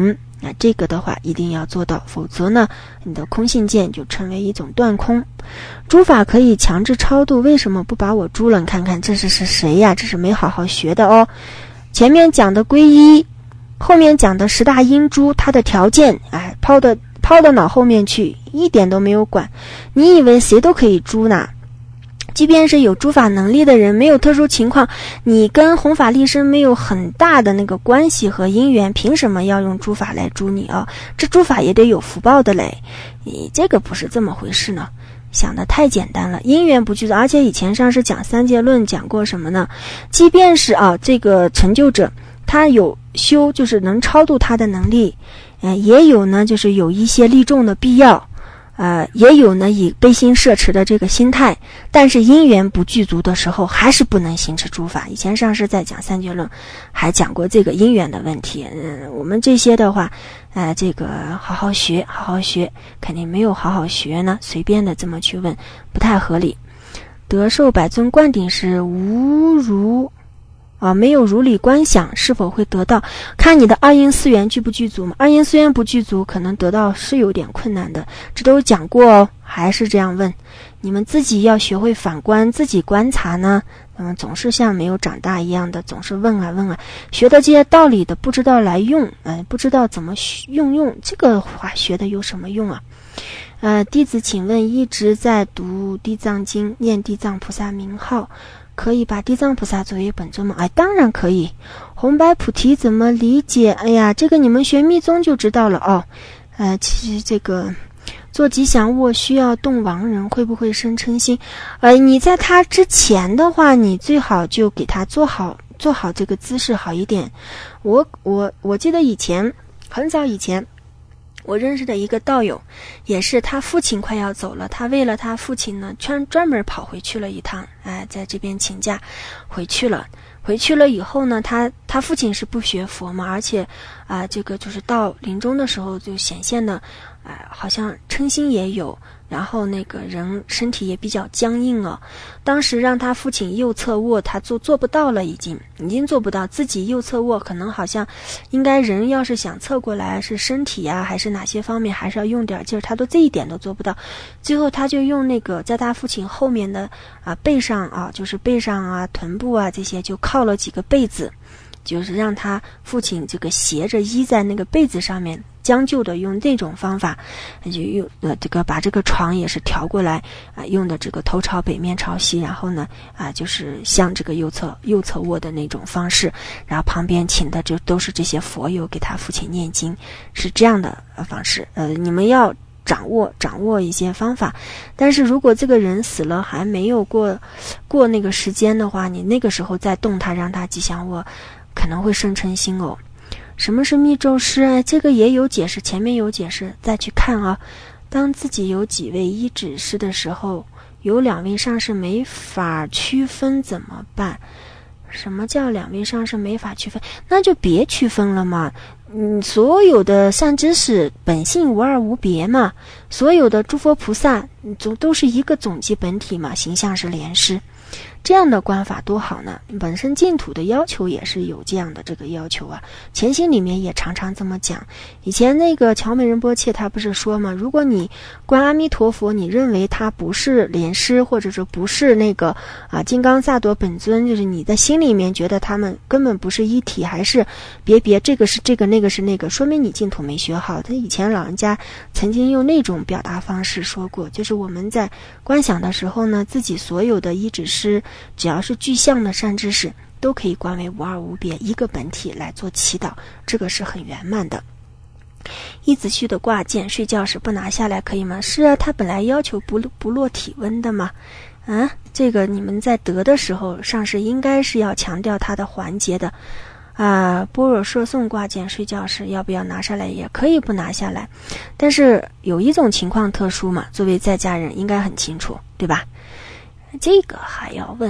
A: 这个的话一定要做到，否则呢你的空性见就成为一种断空。诸法可以强制超度，为什么不把我诛了？看看这是谁呀？这是没好好学的哦。前面讲的皈依，后面讲的10大因诛，它的条件抛到脑后面去，一点都没有管。你以为谁都可以诛呢？即便是有诸法能力的人，没有特殊情况，你跟弘法利生没有很大的那个关系和因缘，凭什么要用诸法来诛你啊？这诸法也得有福报的嘞，你这个不是这么回事呢，想得太简单了，因缘不具足。而且以前上师讲三界论讲过什么呢？即便是这个成就者，他有修，就是能超度他的能力，也有呢，就是有一些利众的必要。也有呢以悲心摄持的这个心态，但是因缘不具足的时候，还是不能行持诸法。以前上师在讲三觉论还讲过这个因缘的问题。我们这些的话这个好好学，肯定没有好好学呢，随便的这么去问不太合理。得受百尊灌顶时无如没有如理观想，是否会得到？看你的二因四缘具不具足嘛。二因四缘不具足，可能得到是有点困难的，这都讲过哦。还是这样问，你们自己要学会反观，自己观察呢。总是像没有长大一样的，总是问啊，学的这些道理的不知道来用，不知道怎么用，这个话学的有什么用啊？弟子请问，一直在读地藏经，念地藏菩萨名号，可以把地藏菩萨作为本尊吗？当然可以。红白菩提怎么理解？这个你们学密宗就知道了哦。其实这个做吉祥物需要动亡人，会不会生嗔心？你在他之前的话，你最好就给他做好这个姿势好一点。我记得很早以前。我认识的一个道友，也是他父亲快要走了，他为了他父亲呢，专门跑回去了一趟，在这边请假回去了以后呢，他父亲是不学佛嘛，而且这个就是到临终的时候就显现的好像嗔心也有，然后那个人身体也比较僵硬哦。当时让他父亲右侧卧，他做不到了，已经做不到，自己右侧卧可能好像应该人要是想侧过来，是身体还是哪些方面还是要用点劲儿，他都这一点都做不到。最后他就用那个在他父亲后面的背上就是背上臀部这些就靠了几个被子，就是让他父亲这个斜着依在那个被子上面，将就的用这种方法，就用这个把这个床也是调过来用的这个头朝北面朝西，然后呢就是像这个右侧卧的那种方式，然后旁边请的就都是这些佛友给他父亲念经，是这样的方式。你们要掌握一些方法，但是如果这个人死了还没有过那个时间的话，你那个时候再动他让他吉祥卧，可能会生嗔心哦。什么是密咒师？这个也有解释，前面有解释，再去看啊。当自己有几位依止师的时候，有2位上师没法区分怎么办？什么叫2位上师没法区分？那就别区分了嘛。所有的善知识本性无二无别嘛，所有的诸佛菩萨都是一个总集本体嘛，形象是莲师。这样的观法多好呢，本身净土的要求也是有这样的这个要求前心里面也常常这么讲。以前那个乔美仁波切他不是说吗，如果你观阿弥陀佛，你认为他不是莲师，或者说不是那个金刚萨埵本尊，就是你在心里面觉得他们根本不是一体，还是别这个是这个那个是那个，说明你净土没学好。他以前老人家曾经用那种表达方式说过，就是我们在观想的时候呢，自己所有的依止师只要是具象的善知识都可以观为无二无别，一个本体来做祈祷，这个是很圆满的。一子虚的挂件睡觉时不拿下来可以吗？是他本来要求不落体温的嘛。这个你们在得的时候上师应该是要强调它的环节的般若摄诵挂件睡觉时要不要拿下来？也可以不拿下来，但是有一种情况特殊嘛，作为在家人应该很清楚，对吧？这个还要问，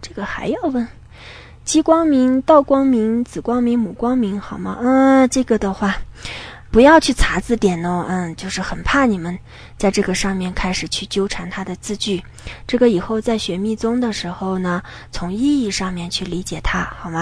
A: 激光明、道光明、子光明、母光明好吗？这个的话不要去查字典哦，就是很怕你们在这个上面开始去纠缠它的字句，这个以后在学密宗的时候呢，从意义上面去理解它好吗？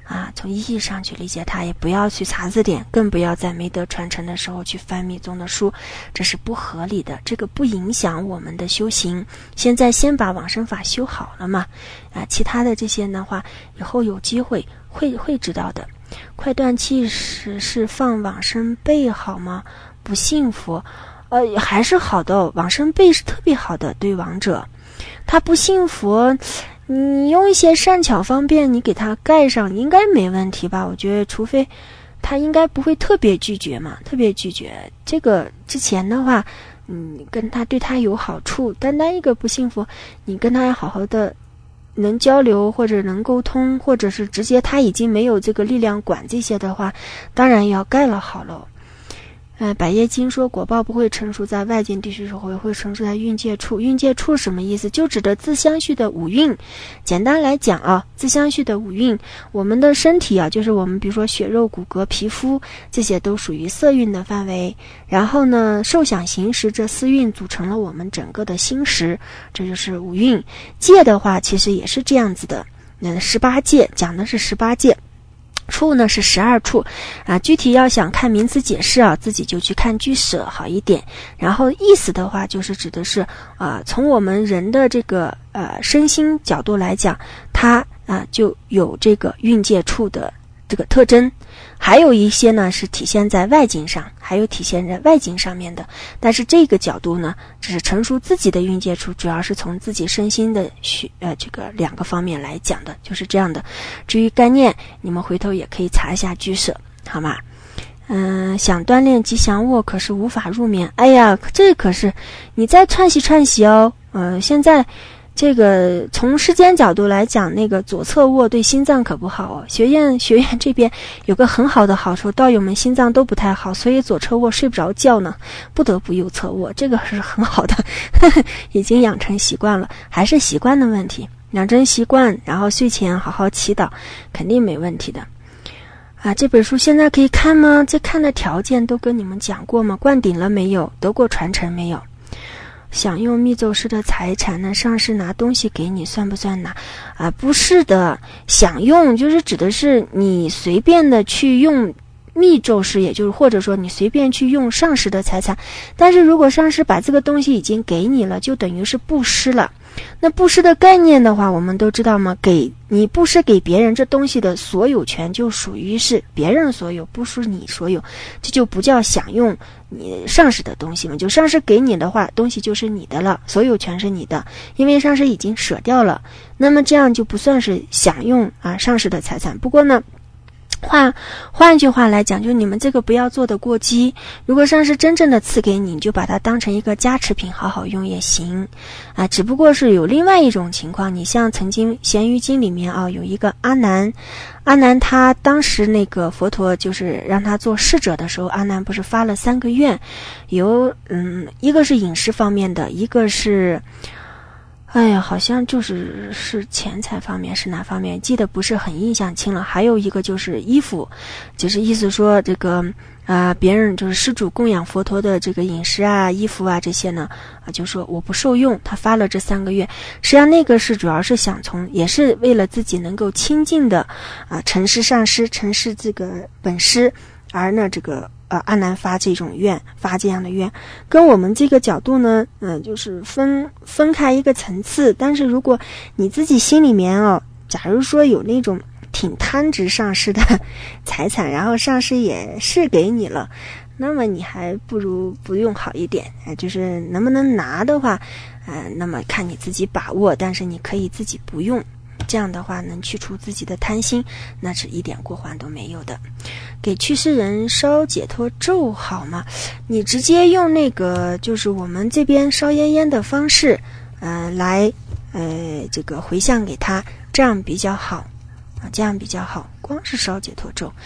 A: 从意义上去理解它，也不要去查字典，更不要在没得传承的时候去翻密宗的书，这是不合理的，这个不影响我们的修行。现在先把往生法修好了嘛，其他的这些的话，以后有机会会知道的。快断气是放往生被好吗？不信佛，还是好的，往生被是特别好的，对亡者。他不信佛，你用一些善巧方便，你给他盖上，应该没问题吧？我觉得，除非他应该不会特别拒绝嘛，特别拒绝。这个之前的话，跟他对他有好处，单单一个不信佛，你跟他好好的能交流或者能沟通，或者是直接他已经没有这个力量管这些的话，当然要盖了好了。百叶经说果报不会成熟在外境地区时候，会成熟在运界处。运界处什么意思？就指的自相续的五蕴。简单来讲自相续的五蕴，我们的身体就是我们比如说血肉骨骼皮肤，这些都属于色蕴的范围。然后呢，受想行识这四蕴组成了我们整个的心识，这就是五蕴。界的话其实也是这样子的，18界讲的是18界。处呢是12处具体要想看名词解释自己就去看俱舍好一点。然后意思的话就是指的是从我们人的这个身心角度来讲，它就有这个蕴界处的这个特征。还有一些呢是体现在外境上，还有体现在外境上面的。但是这个角度呢，只是陈述自己的蕴界处，主要是从自己身心的这个2个方面来讲的，就是这样的。至于概念，你们回头也可以查一下俱舍，好吗？想锻炼吉祥卧，可是无法入眠。哎呀，这可是你再串习现在。这个从时间角度来讲，那个左侧卧对心脏可不好学院这边有个很好的好处，道友们心脏都不太好，所以左侧卧睡不着觉呢，不得不右侧卧，这个是很好的已经养成习惯了，还是习惯的问题，养成习惯，然后睡前好好祈祷，肯定没问题的。这本书现在可以看吗？这看的条件都跟你们讲过吗？灌顶了没有？得过传承没有？想用密咒师的财产呢，上师拿东西给你，算不算拿？不是的，想用就是指的是你随便的去用密咒师，也就是或者说你随便去用上师的财产。但是如果上师把这个东西已经给你了，就等于是布施了。那布施的概念的话，我们都知道吗？给你布施给别人，这东西的所有权就属于是别人所有，不属你所有，这就不叫享用你上师的东西嘛。就上师给你的话，东西就是你的了，所有权是你的，因为上师已经舍掉了，那么这样就不算是享用上师的财产。不过呢，换一句话来讲，就你们这个不要做的过激。如果上师真正的赐给你，你就把它当成一个加持品，好好用也行只不过是有另外一种情况，你像曾经咸鱼经里面有一个阿难他当时那个佛陀就是让他做侍者的时候，阿难不是发了3个愿，有一个是饮食方面的，一个是好像是钱财方面，是哪方面记得不是很印象清了。还有一个就是衣服，就是意思说这个别人就是施主供养佛陀的这个饮食衣服这些呢就说我不受用，他发了这3个月。实际上那个是主要是想也是为了自己能够亲近的承事上师，承事这个本师，而呢这个阿难发这样的愿，跟我们这个角度呢就是分开一个层次。但是如果你自己心里面假如说有那种挺贪执上师的财产，然后上师也是给你了，那么你还不如不用好一点就是能不能拿的话那么看你自己把握，但是你可以自己不用，这样的话能去除自己的贪心，那是一点过患都没有的。给去世人烧解脱咒好吗？你直接用那个就是我们这边烧烟烟的方式来这个回向给他，这样比较好这样比较好。光是烧解脱咒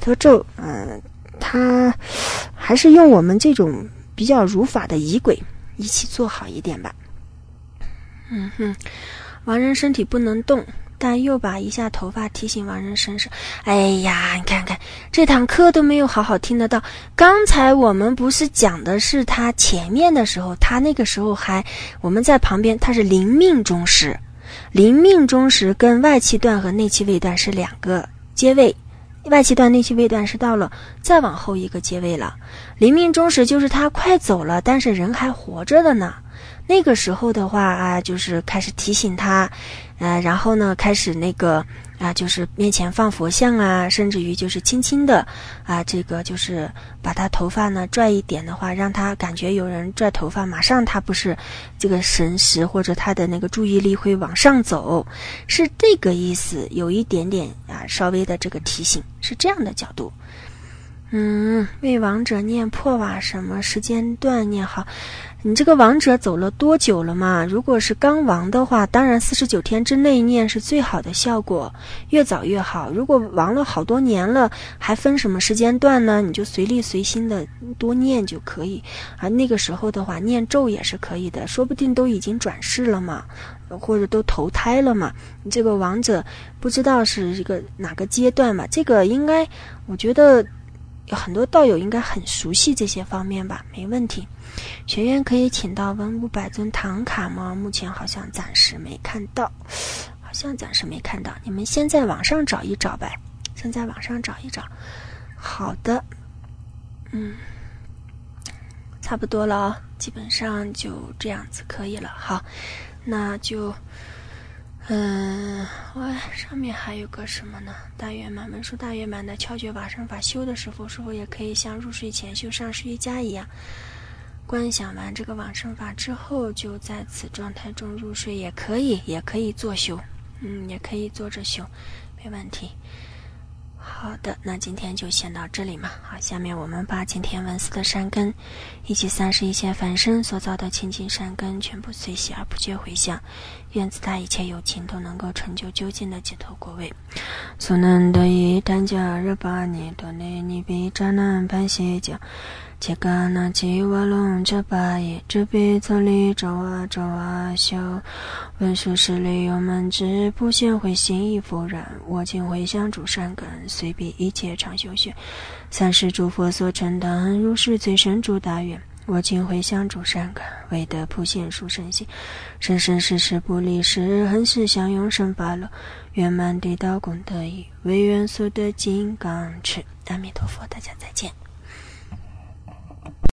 A: 它还是用我们这种比较如法的仪轨一起做好一点吧。亡人身体不能动，但又把一下头发提醒亡人身上。哎呀，你看看这堂课都没有好好听得到。刚才我们不是讲的是他前面的时候，他那个时候我们在旁边，他是临命终时。临命终时跟外气断和内气未断是两个阶位，外气段内气位段是到了再往后一个阶位了。临命终时就是他快走了，但是人还活着的呢。那个时候的话啊，就是开始提醒他，然后呢，开始那个就是面前放佛像啊，甚至于就是轻轻的这个就是把他头发呢拽一点的话，让他感觉有人拽头发，马上他不是这个神识或者他的那个注意力会往上走，是这个意思，有一点点稍微的这个提醒，是这样的角度。为亡者念破瓦，什么时间段念好？你这个亡者走了多久了嘛？如果是刚亡的话，当然49天之内念是最好的效果，越早越好。如果亡了好多年了，还分什么时间段呢？你就随力随心的多念就可以那个时候的话，念咒也是可以的，说不定都已经转世了嘛，或者都投胎了嘛。你这个亡者不知道是一个哪个阶段嘛？这个应该，我觉得有很多道友应该很熟悉这些方面吧，没问题。学院可以请到文武百尊唐卡吗？目前好像暂时没看到，你们先在网上找一找呗，好的，差不多了基本上就这样子可以了。好，那就上面还有个什么呢？大圆满文殊大圆满的窍诀往生法修的时候，是否也可以像入睡前修上师瑜伽一样，观想完这个往生法之后，就在此状态中入睡，也可以做修，也可以坐着修，没问题。好的，那今天就先到这里嘛。好，下面我们把今天闻思的善根，以及31现凡身所造的清净善根，全部随喜而不觉回向，愿自他一切有情都能够成就究竟的解脱果位。所能得以单加热巴尼多内尼比扎南班邪教。切嘎那吉瓦隆这巴耶这比则里周啊修文殊师利有门之不现回心亦复然，我今回向诸善根，随彼一切常修学，三世诸佛所承担，如是最深诸大愿。我今回向诸善根，为得普现殊胜心，生生世世不离世，恒时相永生法乐，圆满地道功德已，唯愿所得金刚持。阿弥陀佛，大家再见。